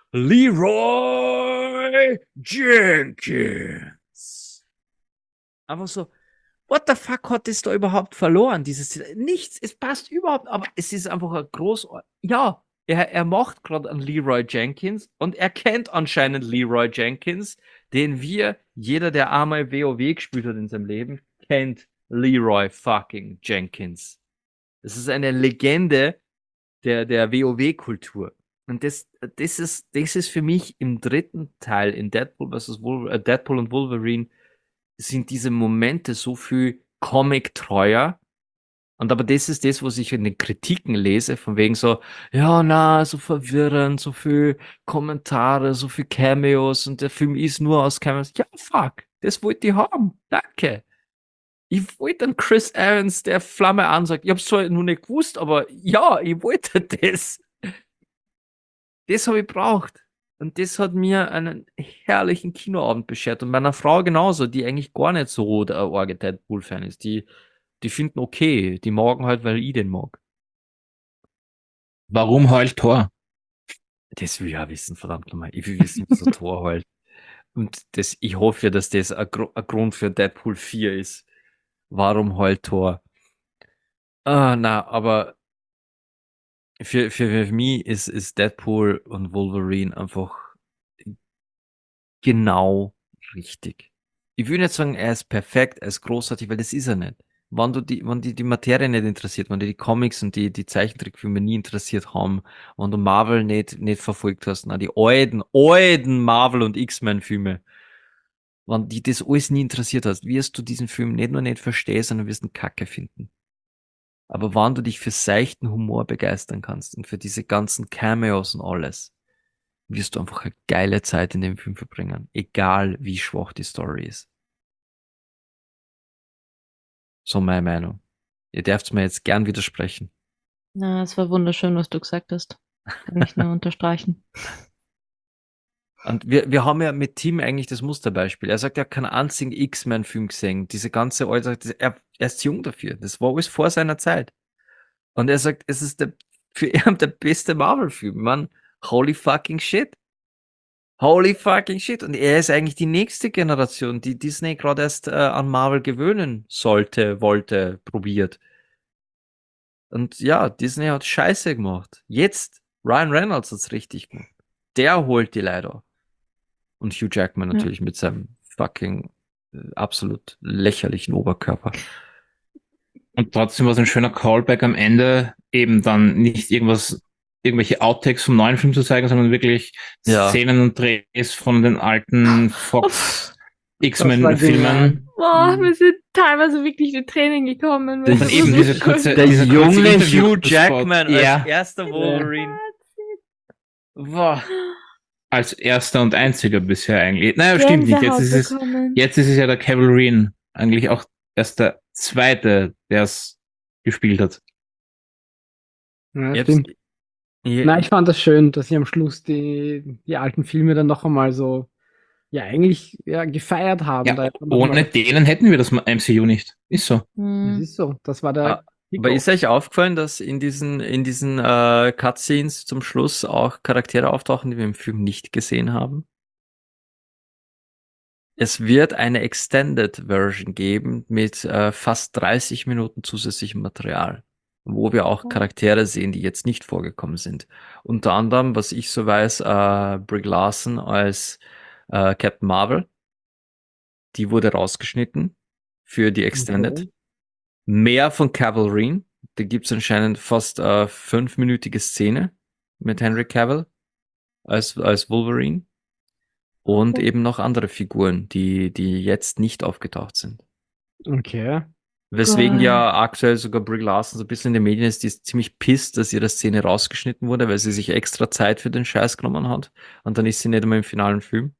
Leroy Jenkins. Einfach so, what the fuck hat das da überhaupt verloren? Dieses Zitat? Nichts, es passt überhaupt, aber es ist einfach ein ja, er macht gerade einen Leroy Jenkins und er kennt anscheinend Leroy Jenkins, den jeder, der einmal WoW gespielt hat in seinem Leben, kennt Leroy fucking Jenkins. Das ist eine Legende der WoW-Kultur. Und das ist für mich im dritten Teil in Deadpool und Wolverine sind diese Momente so viel Comic-treuer. Und aber das ist das, was ich in den Kritiken lese, von wegen so, ja, na, so verwirrend, so viel Kommentare, so viel Cameos und der Film ist nur aus Cameos. Ja, fuck, das wollte ich haben. Danke. Ich wollte einen Chris Evans, der Flamme ansagt. Ich hab's zwar nur nicht gewusst, aber ja, ich wollte das. Das habe ich braucht. Und das hat mir einen herrlichen Kinoabend beschert. Und meiner Frau genauso, die eigentlich gar nicht so der arge Deadpool-Fan ist. Die finden okay. Die morgen halt, weil ich den mag. Warum heult Thor? Das will ich ja wissen, verdammt nochmal. Ich will wissen, wieso Thor heult. Und ich hoffe ja, dass das ein Grund für Deadpool 4 ist. Warum heult Thor? Na, aber für mich ist Deadpool und Wolverine einfach genau richtig. Ich will nicht sagen, er ist perfekt, er ist großartig, weil das ist er nicht. Wenn die Materie nicht interessiert, wenn die Comics und die Zeichentrickfilme nie interessiert haben, wenn du Marvel nicht verfolgt hast, na, die alten Marvel und X-Men-Filme, wenn die das alles nie interessiert hast, wirst du diesen Film nicht nur nicht verstehen, sondern wirst ihn Kacke finden. Aber wenn du dich für seichten Humor begeistern kannst und für diese ganzen Cameos und alles, wirst du einfach eine geile Zeit in dem Film verbringen. Egal wie schwach die Story ist. So meine Meinung. Ihr dürft mir jetzt gern widersprechen. Na, es war wunderschön, was du gesagt hast. Kann ich nur unterstreichen. Und wir haben ja mit Tim eigentlich das Musterbeispiel. Er sagt, er hat keinen einzigen X-Men-Film gesehen. Diese ganze Alter, er ist jung dafür. Das war alles vor seiner Zeit. Und er sagt, es ist für ihn der beste Marvel-Film. Man, holy fucking shit. Holy fucking shit. Und er ist eigentlich die nächste Generation, die Disney gerade erst an Marvel gewöhnen sollte, wollte, probiert. Und ja, Disney hat Scheiße gemacht. Jetzt, Ryan Reynolds hat's richtig gemacht. Der holt die Leute. Und Hugh Jackman natürlich mit seinem fucking absolut lächerlichen Oberkörper. Und trotzdem war es ein schöner Callback am Ende, eben dann nicht irgendwelche Outtakes vom neuen Film zu zeigen, sondern wirklich Szenen und Drehs von den alten Fox X-Men-Filmen. Boah, mir sind teilweise wirklich die Tränen gekommen. Und dann eben diese kurze, der dieser junge kurze Interview- Hugh Jackman als Ja. erster Wolverine. Boah. Als erster und einziger bisher eigentlich. Naja, stimmt nicht. Jetzt ist es ja der Cavill Ryan eigentlich auch erst der zweite, der es gespielt hat. Ja, Jetzt- stimmt. Na, ich fand das schön, dass sie am Schluss die alten Filme dann noch einmal so, ja, eigentlich gefeiert haben. Ja, Da noch ohne mal- denen hätten wir das MCU nicht. Ist so. Das ist so. Das war der. Aber ist euch aufgefallen, dass in diesen Cutscenes zum Schluss auch Charaktere auftauchen, die wir im Film nicht gesehen haben? Es wird eine Extended Version geben mit fast 30 Minuten zusätzlichem Material, wo wir auch Charaktere sehen, die jetzt nicht vorgekommen sind. Unter anderem, was ich so weiß, Brie Larson als Captain Marvel. Die wurde rausgeschnitten für die Extended. Okay. Mehr von Cavill Ryan. Da gibt's anscheinend fast 5-minütige Szene mit Henry Cavill als Wolverine. Und eben noch andere Figuren, die jetzt nicht aufgetaucht sind. Okay. Weswegen Geil. ja aktuell sogar Brie Larson so ein bisschen in den Medien ist, die ist ziemlich pisst, dass ihre Szene rausgeschnitten wurde, weil sie sich extra Zeit für den Scheiß genommen hat. Und dann ist sie nicht einmal im finalen Film.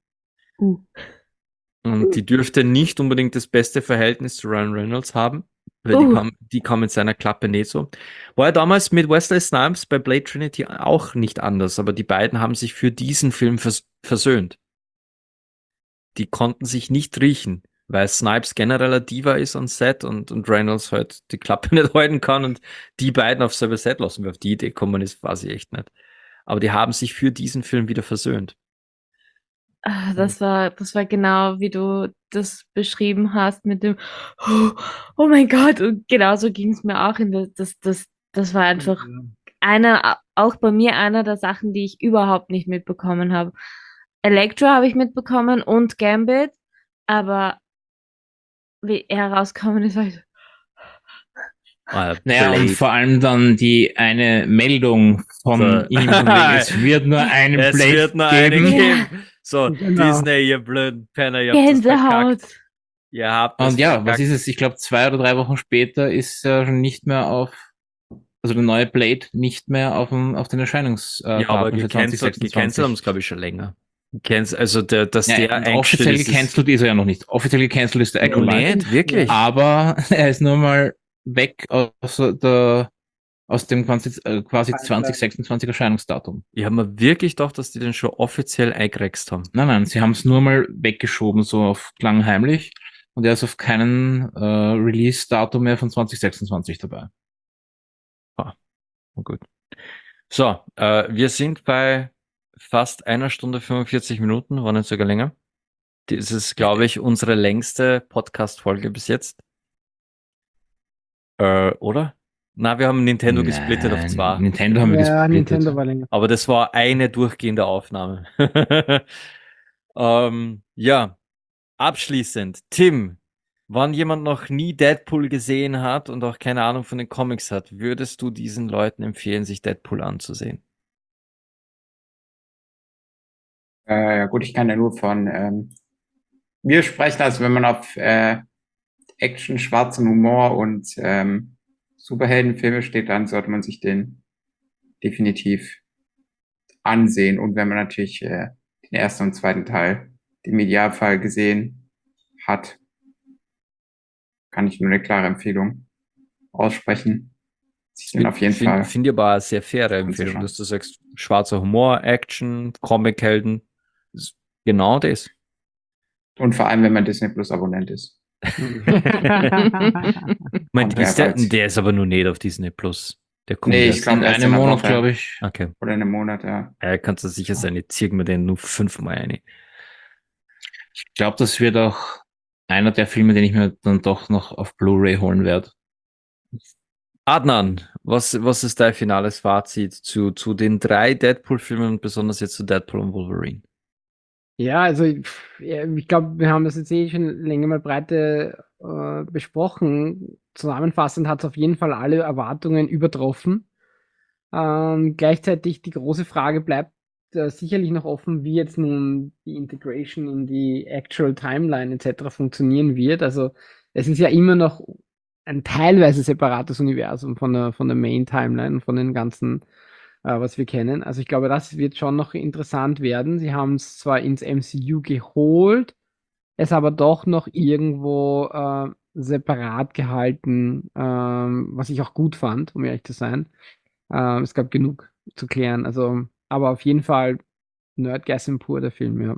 Und die dürfte nicht unbedingt das beste Verhältnis zu Ryan Reynolds haben, weil die kam mit seiner Klappe nicht so. War ja damals mit Wesley Snipes bei Blade Trinity auch nicht anders, aber die beiden haben sich für diesen Film versöhnt. Die konnten sich nicht riechen, weil Snipes generell ein Diva ist on Set und Reynolds halt die Klappe nicht halten kann und die beiden auf selber Set lassen. Wer auf die Idee kommen ist, weiß ich echt nicht. Aber die haben sich für diesen Film wieder versöhnt. Das war genau, wie du das beschrieben hast mit dem oh mein Gott, und genauso ging es mir auch das war einfach auch bei mir einer der Sachen, die ich überhaupt nicht mitbekommen habe. Elektra habe ich mitbekommen und Gambit, aber wie er rausgekommen ist, war ich Naja, und vor allem dann die eine Meldung von So. ihm, von wegen, es wird nur einen Es Blade wird nur geben. einen geben. So, Genau. Disney, ihr blöden Penner, ihr habt das Gänsehaut. verkackt. Ihr habt das Und ja, verkackt. was ist es? Ich glaube, 2 oder 3 Wochen später ist er schon nicht mehr also der neue Blade nicht mehr auf den Erscheinungsdaten Ja, aber für gecancelt 2026. haben es, glaube ich, schon länger. Also, dass Ja, der und eingestellt offiziell ist. gecancelt ist er ja noch nicht. Offiziell gecancelt ist der Echo Light. Nicht, wirklich. Aber er ist nur mal weg aus dem quasi 2026 Erscheinungsdatum. Ich habe mir wirklich gedacht, dass die den schon offiziell eingerext haben. Nein, sie haben es nur mal weggeschoben, so auf klangheimlich. Und er ist auf keinen Release-Datum mehr von 2026 dabei. Oh, gut. So, wir sind bei fast 1 Stunde 45 Minuten, war nicht sogar länger. Das ist, glaube ich, unsere längste Podcast-Folge bis jetzt. Oder? Na, wir haben Nintendo gesplittet auf 2. Nintendo haben wir Ja, gesplittet. Nintendo war länger. Aber das war eine durchgehende Aufnahme. Ja, Abschließend, Tim, wenn jemand noch nie Deadpool gesehen hat und auch keine Ahnung von den Comics hat, würdest du diesen Leuten empfehlen, sich Deadpool anzusehen? Ja gut, ich kann ja nur von mir sprechen, also wenn man auf Action, schwarzen Humor und Superheldenfilme steht, dann sollte man sich den definitiv ansehen. Und wenn man natürlich den ersten und zweiten Teil im Idealfall gesehen hat, kann ich nur eine klare Empfehlung aussprechen. Sich den auf jeden Fall. Finde ich aber eine sehr faire Empfehlung, anschauen. dass du sagst, schwarzer Humor, Action, Comichelden. Ist genau das. Und vor allem, wenn man Disney Plus Abonnent ist. Meint, Und wer ist der, weiß. der ist aber nur nicht auf Disney Plus. Der kommt Nee, erst. ich glaube In erst einem in einer Monat, Woche glaube ich. Okay. oder in einem Monat, ja. Kannst du sicher sein, ich ziehe mir den nur 5-mal ein. Ich glaube, das wird auch einer der Filme, den ich mir dann doch noch auf Blu-ray holen werde. Adnan, was ist dein finales Fazit zu den 3 Deadpool-Filmen und besonders jetzt zu Deadpool und Wolverine? Ja, also ich glaube, wir haben das jetzt schon länger mal breite besprochen. Zusammenfassend hat es auf jeden Fall alle Erwartungen übertroffen. Gleichzeitig die große Frage bleibt sicherlich noch offen, wie jetzt nun die Integration in die Actual Timeline etc. funktionieren wird. Also es ist ja immer noch ein teilweise separates Universum von der Main Timeline, von den ganzen was wir kennen. Also ich glaube, das wird schon noch interessant werden. Sie haben es zwar ins MCU geholt, es aber doch noch irgendwo separat gehalten, was ich auch gut fand, um ehrlich zu sein. Es gab genug zu klären. Also, aber auf jeden Fall Nerdgasm pur, der Film, ja.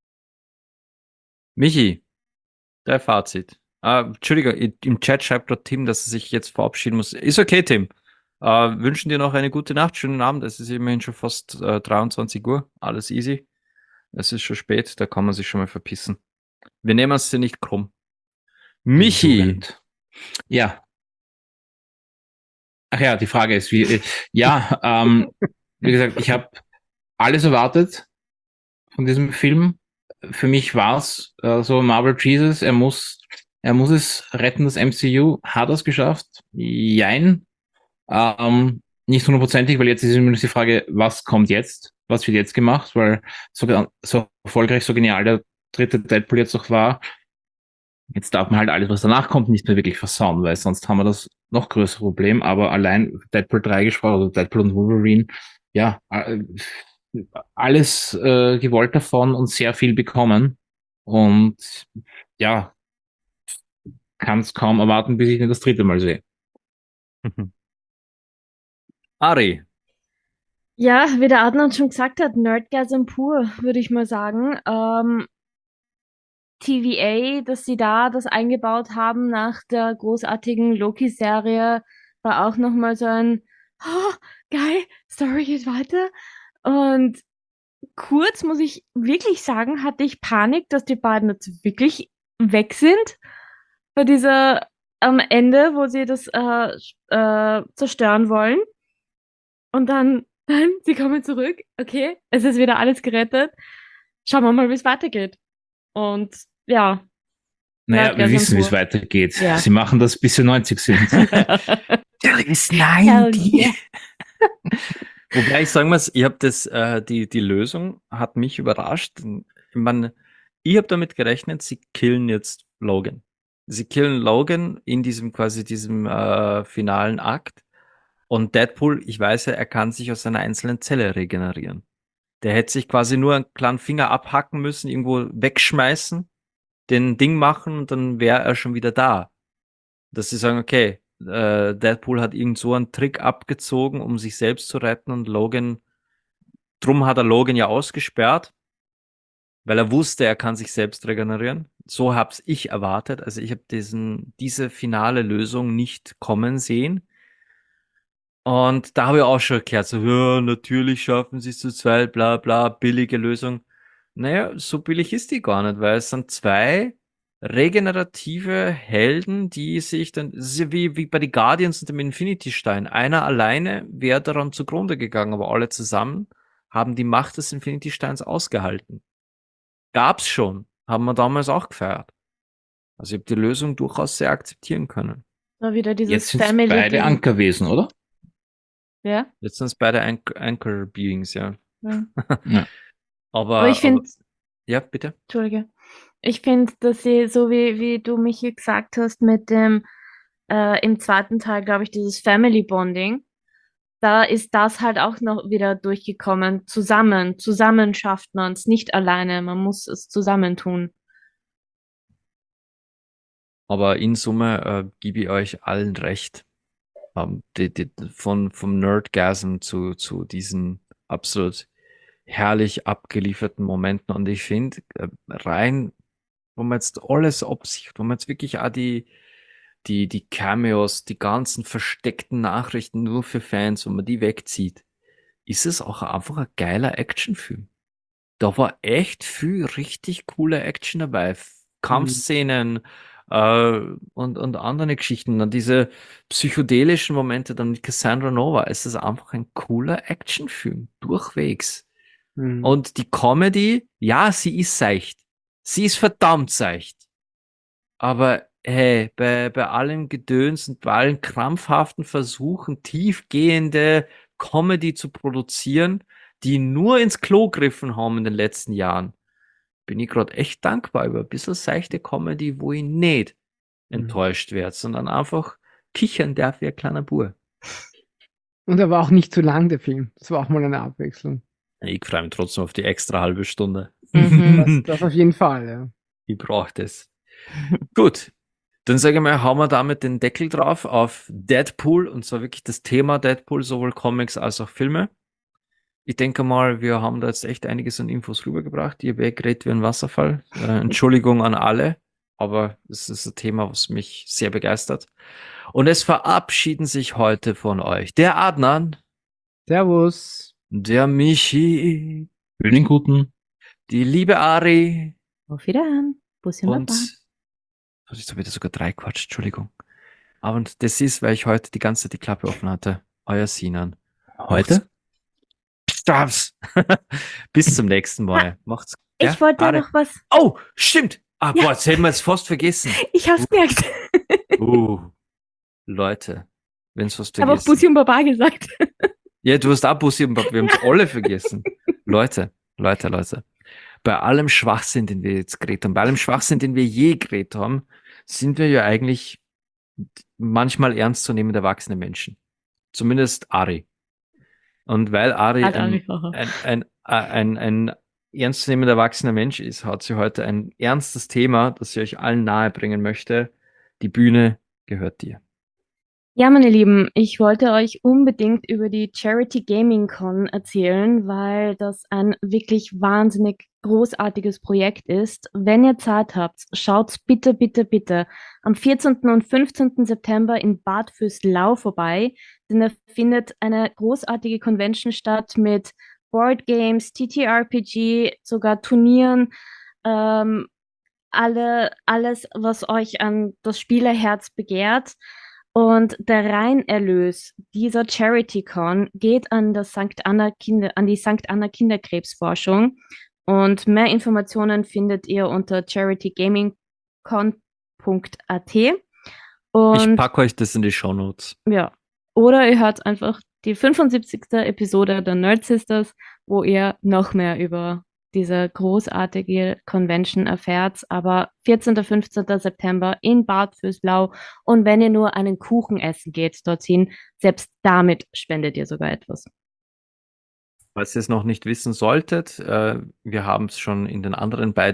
Michi, dein Fazit. Entschuldigung, im Chat schreibt gerade Tim, dass er sich jetzt verabschieden muss. Ist okay, Tim. Wünschen dir noch eine gute Nacht, schönen Abend. Es ist immerhin schon fast 23 Uhr. Alles easy. Es ist schon spät, da kann man sich schon mal verpissen. Wir nehmen es dir nicht krumm. Michi, Jugend. Ja. Ach ja, die Frage ist, wie gesagt, ich habe alles erwartet von diesem Film. Für mich war es so Marvel Jesus, er muss es retten, das MCU. Hat er es geschafft? Jein. Nicht hundertprozentig, weil jetzt ist immer die Frage, was kommt jetzt? Was wird jetzt gemacht? Weil so erfolgreich, so genial der dritte Deadpool jetzt noch war, jetzt darf man halt alles, was danach kommt, nicht mehr wirklich versauen, weil sonst haben wir das noch größere Problem. Aber allein Deadpool 3 gesprochen, also Deadpool und Wolverine, ja, alles gewollt davon und sehr viel bekommen. Und ja, kann es kaum erwarten, bis ich ihn das dritte Mal sehe. Ari, Ja, wie der Adnan schon gesagt hat, Nerdgasm pur, würde ich mal sagen. TVA, dass sie da das eingebaut haben nach der großartigen Loki-Serie, war auch nochmal so ein, oh, geil, Story geht weiter. Und kurz, muss ich wirklich sagen, hatte ich Panik, dass die beiden jetzt wirklich weg sind. Bei dieser am Ende, wo sie das zerstören wollen. Und dann, nein, sie kommen zurück. Okay, es ist wieder alles gerettet. Schauen wir mal, wie es weitergeht. Und ja. Naja, wir wissen, wie es pur. weitergeht. Ja. Sie machen das, bis sie 90 sind. der ist Hell yeah. Wobei ich sagen muss, ich habe die Lösung hat mich überrascht. Ich habe damit gerechnet, sie killen jetzt Logan. Sie killen Logan in diesem finalen Akt. Und Deadpool, ich weiß ja, er kann sich aus einer einzelnen Zelle regenerieren. Der hätte sich quasi nur einen kleinen Finger abhacken müssen, irgendwo wegschmeißen, den Ding machen und dann wäre er schon wieder da. Dass sie sagen, okay, Deadpool hat irgend so einen Trick abgezogen, um sich selbst zu retten und drum hat er Logan ja ausgesperrt, weil er wusste, er kann sich selbst regenerieren. So hab's ich erwartet. Also ich habe diese finale Lösung nicht kommen sehen. Und da habe ich auch schon gehört, so, ja, natürlich schaffen sie es zu zweit, bla bla, billige Lösung. Naja, so billig ist die gar nicht, weil es sind 2 regenerative Helden, die sich dann, das ist ja wie bei den Guardians und dem Infinity-Stein. Einer alleine wäre daran zugrunde gegangen, aber alle zusammen haben die Macht des Infinity-Steins ausgehalten. Gab's schon. haben wir damals auch gefeiert. Also ich habe die Lösung durchaus sehr akzeptieren können. War wieder dieses Jetzt sind es Family beide Ding. Ankerwesen, oder? Ja. Jetzt sind es beide Anchor Beings, ja. Ja. Ja. Aber ich finde, ja, bitte. Entschuldige. Ich finde, dass sie, so wie du, Michi, gesagt hast, mit dem im zweiten Teil, glaube ich, dieses Family Bonding, da ist das halt auch noch wieder durchgekommen. Zusammen schafft man es, nicht alleine. Man muss es zusammen tun. Aber in Summe gebe ich euch allen recht. Vom Nerdgasm zu diesen absolut herrlich abgelieferten Momenten. Und ich finde, rein, wo man jetzt alles absicht, wo man jetzt wirklich auch die Cameos, die ganzen versteckten Nachrichten nur für Fans, wo man die wegzieht, ist es auch einfach ein geiler Actionfilm. Da war echt viel richtig coole Action dabei. Kampfszenen und andere Geschichten. Dann diese psychedelischen Momente dann mit Cassandra Nova. Es ist einfach ein cooler Actionfilm. Durchwegs. Mhm. Und die Comedy, ja, sie ist seicht. Sie ist verdammt seicht. Aber hey, bei allem Gedöns und bei allen krampfhaften Versuchen, tiefgehende Comedy zu produzieren, die nur ins Klo griffen haben in den letzten Jahren, bin ich gerade echt dankbar über ein bisschen seichte Comedy, wo ich nicht enttäuscht werde, sondern einfach kichern darf wie ein kleiner Bub. Und er war auch nicht zu lang, der Film. Das war auch mal eine Abwechslung. Ich freue mich trotzdem auf die extra halbe Stunde. Das auf jeden Fall, ja. Ich brauche das. Gut, dann sage ich mal, hauen wir damit den Deckel drauf auf Deadpool, und zwar wirklich das Thema Deadpool, sowohl Comics als auch Filme. Ich denke mal, wir haben da jetzt echt einiges an Infos rübergebracht. Ihr wegredet wie ein Wasserfall. Entschuldigung an alle, aber es ist ein Thema, was mich sehr begeistert. Und es verabschieden sich heute von euch der Adnan, Servus. der Michi, Schönen guten. die liebe Ari Auf Wiederhören. Bussi und und Baba. jetzt habe ich da sogar 3 Quatsch, Entschuldigung. Aber das ist, weil ich heute die ganze Zeit die Klappe offen hatte. Euer Sinan. Heute? Macht's. Bis zum nächsten Mal. Macht's. Ich wollte da Ari. noch was. Oh, stimmt. Ja. Boah, jetzt hätten wir es fast vergessen. Ich hab's gemerkt. Leute, wenn's was Ich habe auch vergessen. Bussi und Baba gesagt. Ja, du hast auch Bussi und Baba, wir haben es alle vergessen. Leute. Bei allem Schwachsinn, den wir jetzt geredet haben, bei allem Schwachsinn, den wir je geredet haben, sind wir ja eigentlich manchmal ernstzunehmende erwachsene Menschen. Zumindest Ari. Und weil Ari Hat Ari ein ernstzunehmender erwachsener Mensch ist, hat sie heute ein ernstes Thema, das sie euch allen nahebringen möchte. Die Bühne gehört dir. Ja, meine Lieben, ich wollte euch unbedingt über die Charity Gaming Con erzählen, weil das ein wirklich wahnsinnig großartiges Projekt ist. Wenn ihr Zeit habt, schaut bitte, bitte, bitte am 14. und 15. September in Bad Vöslau vorbei, denn da findet eine großartige Convention statt mit Board Games, TTRPG, sogar Turnieren, alles, was euch an das Spielerherz begehrt. Und der Reinerlös dieser CharityCon geht an die St. Anna Kinderkrebsforschung. Und mehr Informationen findet ihr unter charitygamingcon.at. Ich packe euch das in die Shownotes. Ja. Oder ihr hört einfach die 75. Episode der Nerd Sisters, wo ihr noch mehr über diese großartige Convention erfährt. Aber 14. 15. September in Bad Vöslau. Und wenn ihr nur einen Kuchen essen geht dorthin, selbst damit spendet ihr sogar etwas. Falls ihr es noch nicht wissen solltet, wir haben es schon in den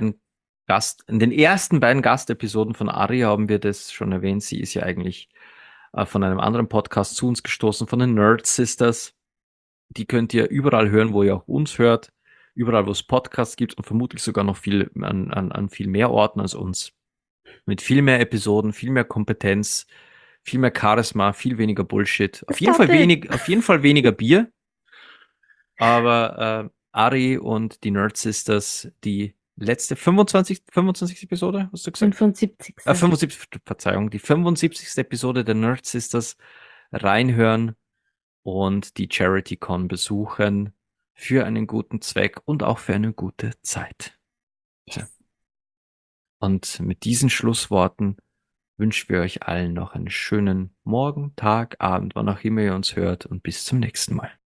ersten beiden Gastepisoden von Ari haben wir das schon erwähnt. Sie ist ja eigentlich von einem anderen Podcast zu uns gestoßen, von den Nerd Sisters. Die könnt ihr überall hören, wo ihr auch uns hört. Überall, wo es Podcasts gibt und vermutlich sogar noch viel an viel mehr Orten als uns. Mit viel mehr Episoden, viel mehr Kompetenz, viel mehr Charisma, viel weniger Bullshit. Auf jeden Fall weniger Bier. Aber Ari und die Nerd Sisters, die letzte 25. Episode, hast du gesagt? 75. 75, Verzeihung, die 75. Episode der Nerd Sisters reinhören und die CharityCon besuchen für einen guten Zweck und auch für eine gute Zeit. Yes. Und mit diesen Schlussworten wünschen wir euch allen noch einen schönen Morgen, Tag, Abend, wann auch immer ihr uns hört und bis zum nächsten Mal.